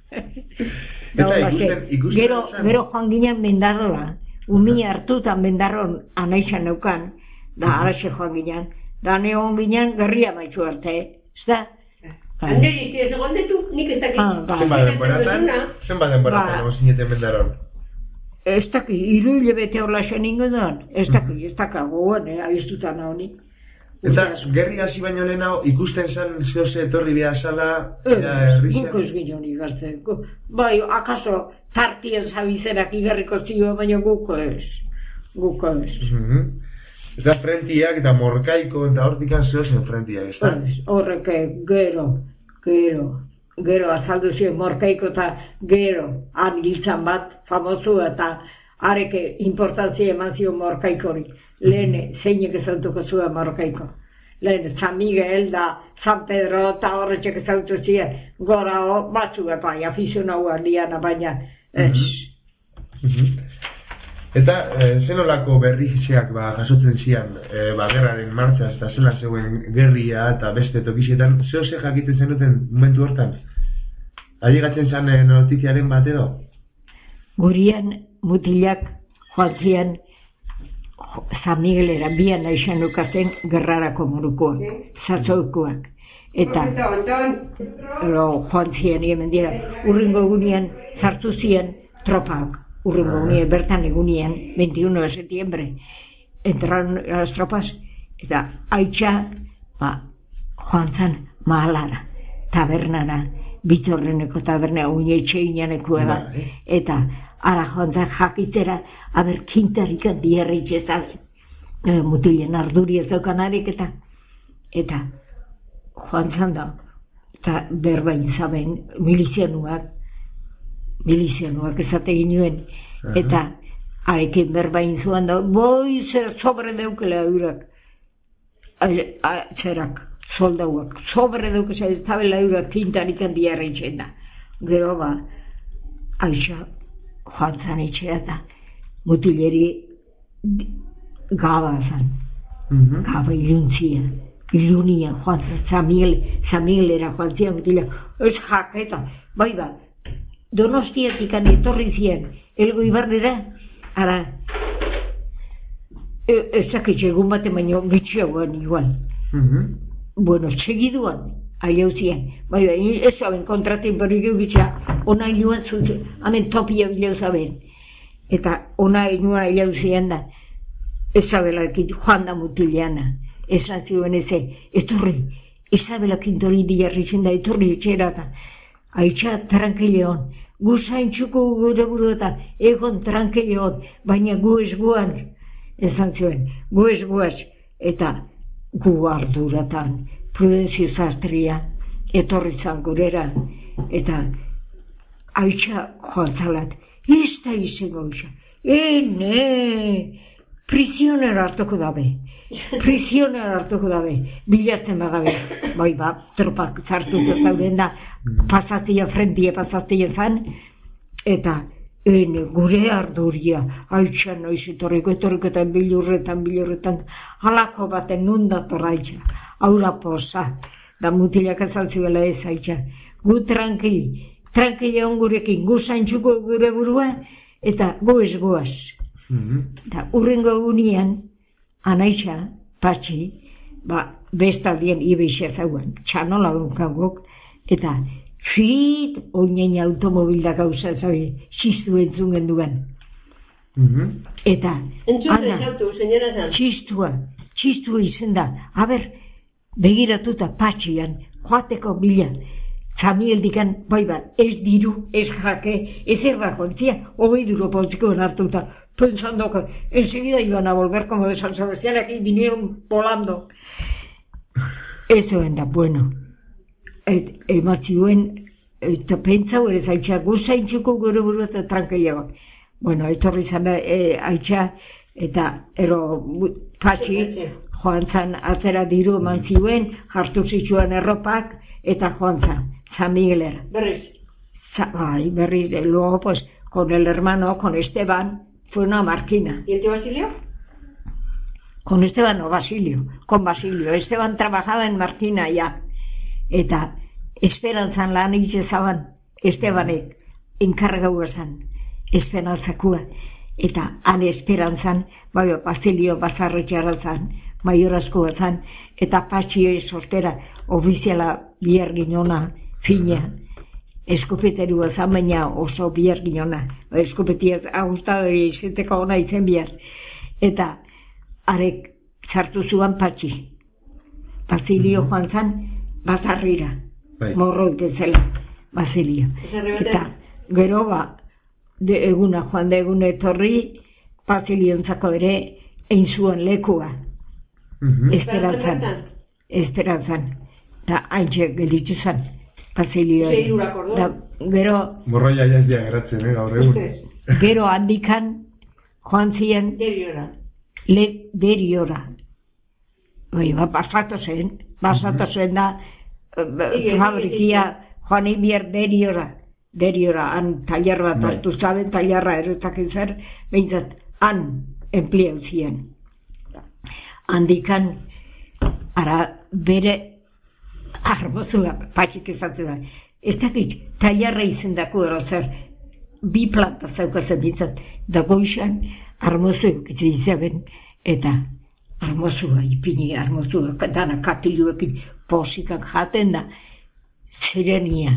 S1: Eta
S2: Hola,
S1: ikusten-
S2: que
S1: ikusten
S2: gero,
S1: zen-
S2: gero joan ginen mendarola, umi hartutan mendaron anaixan neukan, da araxe joan ginen, da neon ginen gerria maitxu arte, ez da?
S3: Handeri, ez egondetu, nik ez dakit.
S2: Ah, bai.
S1: Zenbat denboratan, zenbat denboratan
S2: Ba.
S1: egon zineten mendaron?
S2: Ez daki, hiru hilabete horla zen ingoan, ez daki, ez daka gogoan, eh, aiztutan honi.
S1: Eta gerri hasi baino lehenago ikusten zen zehose etorri behar zala,
S2: Ez,
S1: ja, herrixan.
S2: guk ez ginen igartzen. Gu- Bai, akaso tartien zabizerak igarriko zio, baina guk ez. Guk ez.
S1: Mhm. Eta frentiak eta morkaiko eta hortikan zehozen frentiak, ez da?
S2: Ez, horrek eh, gero, gero, gero azaldu ziren morkaiko eta gero, han giltzan bat, famosu eta areke importantzia eman zion morkaikori. Lehen, zeinek ezautuko zuen morkaiko. Lehen, San Miguel da, San Pedro eta horretxek ezautu ziren, gora ho, batzuek bai, afizionau handiana, baina ez.
S1: Mhm. Eta e, zenolako berrizeak ba, jasotzen zian e, ba, gerraren martxa eta zela zegoen gerria eta beste tokixetan, zehose jakiten zenuten momentu hortan? Ailegatzen zen e, notiziaren bat edo?
S2: Gurian mutilak joan zian San Miguelera bian aixan ukazen gerrarako morukoak, zatzoikuak. eta ero, joan ziren hemen dira, urringo egunean sartu ziren tropak, urringo egunean, bertan egunean, veintiuno de septiembre, entraron las tropas, eta aitxa, ba, joan zan mahalara, tabernara, Bitorreneko taberna, uine etxeinanekoa da, eta ara joan zan jakitera, aber kintarikan diarritz ez da, e, mutilen arduri ez daukanarik, eta, eta, joan zan da, eta berbain zaben, milizianuak, milizianuak ezate ginuen, eta arekin berbain zuan da, boi zer sobre deukela eurak, zerak, soldauak, sobre deukela ez tabela eurak kintarikan diarritzen da. Gero ba, aixa, joan zan etxea eta mutileri gaba zan, gaba iluntzia. Ilunia, joan zan, Samil, Samilera joan zian mutila, ez jaketa, bai ba, Donostiatik etorri zian, elgo ibardera, ara, ezakit egun bate baino gitxiagoan igual. Bueno, segiduan, aiau zian, bai ba, ez zaben kontraten berri gitxea, ona iluan zuten, hamen topia bilau zaben, eta ona iluan aiau zian da, ez zabelakit joan da mutileana, esan zioen eze, etorri, Isabelakit hori diarritzen da, etorri etxera eta, aitxa tranquileon, gu zaintxuko gure buruetan, egon tranquileon, baina gu ez guan, esan zioen, gu ez guaz, eta gu arduratan, Prudentzio Sastria, etorri zan gurera, eta aitxa joan zalat, ez da izango isa, ene, prisioner hartuko dabe, prisioner hartuko dabe, bilatzen bagabe, bai ba, tropak zartuko zauden da, pasatia, frentie pasatia zan, eta ene, gure arduria, aitxa noiz etorriko, etorriko eta bilurretan, bilurretan, halako baten nundator aitxa, haula posa, da mutilak azaltzibela ez aitxa, gu tranquil, tranquil egon gurekin, gu zaintxuko gure burua, eta gu ez guaz. Eta urrengo egunean, anaitxa, patxi, ba, bestaldien ibeixa zauan, txanola dunkagok, eta fit, oinen automobilda gauza zabe, txistu entzun gendugan. Eta, ana, txistua, txistua izen da, haber, begiratuta patxian, joateko bila, Zamieldikan, bai bat, ez diru, ez jake, ez erra jontzia, hogei duro poltsikoen hartuta, pensando que enseguida iban a volver como de San Sebastián, aquí vinieron volando. Eso enda, bueno, et, ematzioen, eta pentsau, ez aitxa, guzaintzuko gure buru eta tranquiliagoak. Bueno, etorri zan e, aitxa, eta ero patxi, joan zan atzera diru eman ziuen, hartu zituen erropak, eta joan zan, San Miguelera.
S3: Berriz.
S2: Ay, berriz, luego pues, con el hermano, con Esteban, fue una marquina.
S3: ¿Y el tío Basilio?
S2: Con Esteban no, Basilio, con Basilio. Esteban trabajaba en Marquina ya. Eta esperantzan lan itxezaban, Estebanek enkargau esan, esperantzakua. Eta han esperantzan, bai, Basilio bazarretxara zan, maiorazko zan, eta patxio sortera, ofiziala bierginona, fina, eskopiterua zan, baina oso bierginona, eskopetiaz agustado izateko ona izen bihar. Eta arek sartu zuan patxi. Basilio joan zan, bazarrira, morro zela, Basilio. Eta gero ba, de eguna joan da egun etorri, Basiliontzako ere, egin zuen lekua. Esperantzan, esperantzan. Eta haintxe gelitzu zan, Basilio. Gero...
S1: Morroia jazia geratzen, eh, gaur egun.
S2: Gero handikan, joan ziren...
S3: Deriora.
S2: Le, deriora. Bai, ba, basatu zen, basatu zen da, fabrikia, joan inbier deriora. Deriora, han taller bat hartu zaben, tallerra erotakin zer, behintzat, han empleau ziren. Handikan, ara, bere, armozua, patxik ezatzen da. Ez dakit, tallerra izendako erozer, bi planta zaukazen bintzat, da goixan, armozu eukitzu izaben, eta armozua, ipini armozua, dana katiluekin posikan jaten da, zerenia,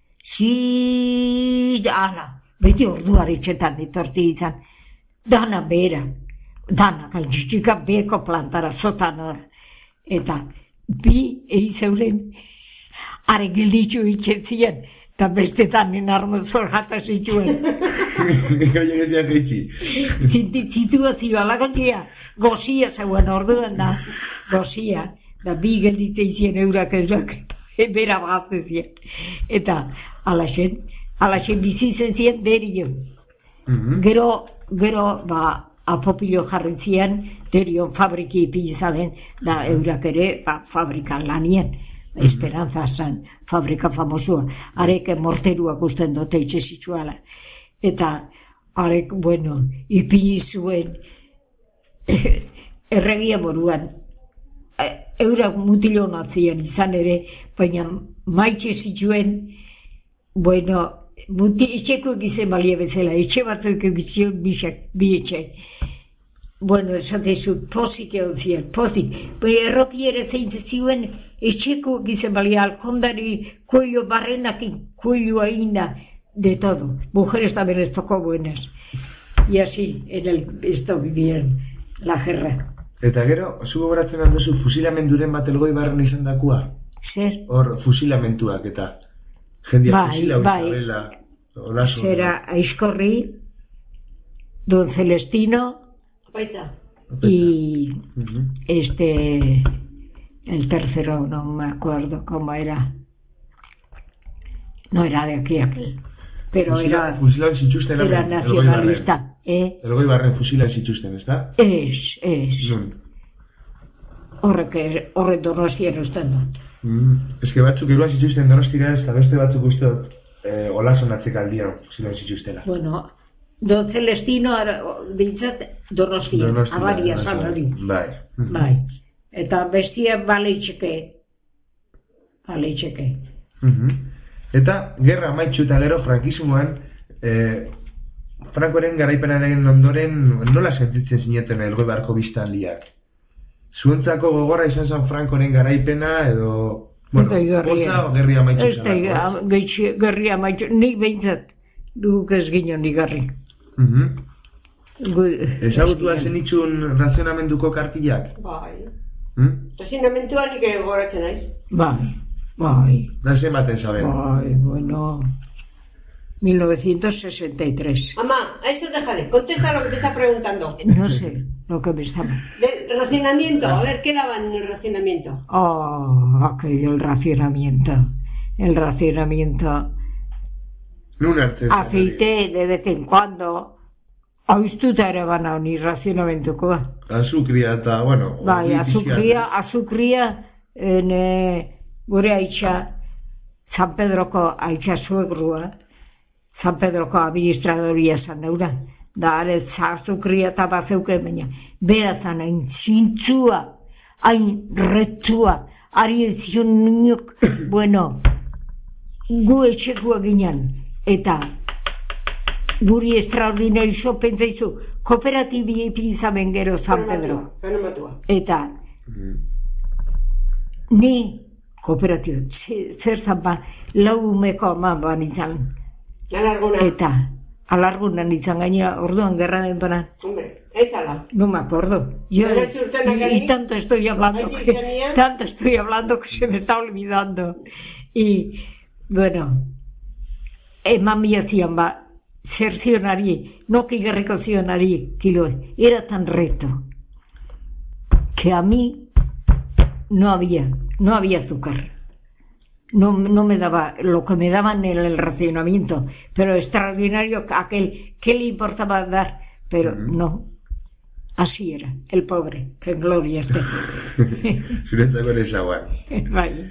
S2: zi, ala, beti orduari txetan ditorti izan, dana bera, dana, gaitxika beko plantara, zotan hor, eta bi eizeuren, are gilditxu itxetzien, eta bestetan armozua jata zituen.
S1: Gaia geziak gaitxi.
S2: Situazio alakotia, gozia zeuen orduan da, gozia, da bi gelditze izien eurak eurak, bera baztezien. Eta alaxen, alaxen bizi zen zien derio. Gero, gero, ba, apopilo jarritzien, derio fabriki ipizalen, da eurak ere, ba, fabrikan lanien. Esperanza zan, fabrika famosua. Arek morteruak usten dute itxe zitzuala. Eta arek, bueno, ipini zuen erregia moruan. Eurak mutilo natzien izan ere, baina maitxe zituen, bueno, etxeko egizen balia bezala, etxe batzuk egizion bi etxe. Bueno, esatezu, pozik egon ziren, pozik. Baina erroki ere zein zuen, etxeko egizen balia, alkondari, kuello barrenakin, kuello ainda, de todo. Mujeres también les tocó buenas. Y así, en el, esto vivieron la guerra.
S1: Eta gero, zu gogoratzen alduzu fusilamenduren bat Elgoibarren izan dakua?
S2: Zer?
S1: Hor, fusilamentuak eta jendia
S2: bai,
S1: fusila,
S2: bai.
S1: Isabela, Olaso.
S2: Zera, Aizkorri, Don Celestino,
S3: Apaita.
S2: y
S1: Uh-huh.
S2: este, el tercero, no me acuerdo cómo era. No era de aquí aquel, pero
S1: Fusila,
S2: era,
S1: fusilan zituzten
S2: era
S1: hemen,
S2: nacionalista. Eh?
S1: Elgoibarren fusilan zituzten, ez da?
S2: Ez, ez.
S1: Nun.
S2: Horrek, horrek Donostien usten dut.
S1: Mm. Ez que batzuk eruan zituzten Donostira ez, eta beste batzuk uste dut eh, Olason atzekaldian fusilan zituztela.
S2: Bueno, Don Celestino, bintzat, Donostien,
S1: Donostia,
S2: abaria
S1: Donostia.
S2: zan hori.
S1: Bai. Mhm.
S2: Bai. Eta bestia baleitxeke. Baleitxeke.
S1: Mhm. Eta, gerra amaitxu eta gero frankismoan, eh, Frankoren garaipenaren ondoren nola sentitzen zineten Elgoibarko biztanliak? Zuentzako gogorra izan zen Frankoren garaipena edo... Bueno, poza o gerri amaitxu
S2: ez da, gerri amaitxu, nik behintzat duk ez ginen igarri.
S1: Mhm. Ezagutua
S2: Ez
S1: zen itxun razionamenduko kartillak?
S3: Bai.
S1: Hmm?
S3: Razinamentua nik gogoratzen naiz.
S2: Bai, bai,
S1: Da ematen saben.
S2: bai, bueno... mil novecientos sesenta y tres.
S3: Mamá, a eso déjale, contesta lo que te está preguntando.
S2: No sé lo que me estaba...
S3: Del racionamiento, a ver, ¿qué daban en el racionamiento?
S2: Oh, aquello, el racionamiento. El racionamiento.
S1: Nun hartzen.
S2: Aceite de vez en cuando. Aiztuta ere bana honi razionamentukoa.
S1: Azukria eta, bueno...
S2: Bai,
S1: hori
S2: azukria,
S1: pixkat.
S2: azukria, ene, gure aitxa, San Pedroko aitxa suegrua, San Pedroko administradoria zan deura. Da, are, azukria eta bazeuke, baina, berazan hain zintzua, hain retua, ari ez zion niñok, bueno, gu etxekua ginen, eta guri extraordinario pentsaizu, kooperatibi izamen gero San Pedro.
S3: Fenomatua.
S2: Eta, ni kooperatibo, zer zan ba, lau umeko aman ban izan.
S3: Alarguna.
S2: Eta, alargunan izan gaina, orduan gerra dentonan.
S3: Hombre, échala.
S2: No me acuerdo. Yo,
S3: ¿No le surten a
S2: y,
S3: Cali?
S2: y tanto estoy hablando
S3: Ay,
S2: que,
S3: tenía.
S2: tanto estoy hablando que se me está olvidando. Y, bueno, eman mi hacían ba, ser zionari, no que gerriko zionari, kilo, era tan reto que a mí no había, no había azúcar. No, no me daba lo que me daban en el racionamiento, pero extraordinario aquel que le importaba dar, pero
S1: Mm.
S2: no. Así era, el pobre, que en gloria esté.
S1: Zuretzako ere zagoan.
S2: Bai.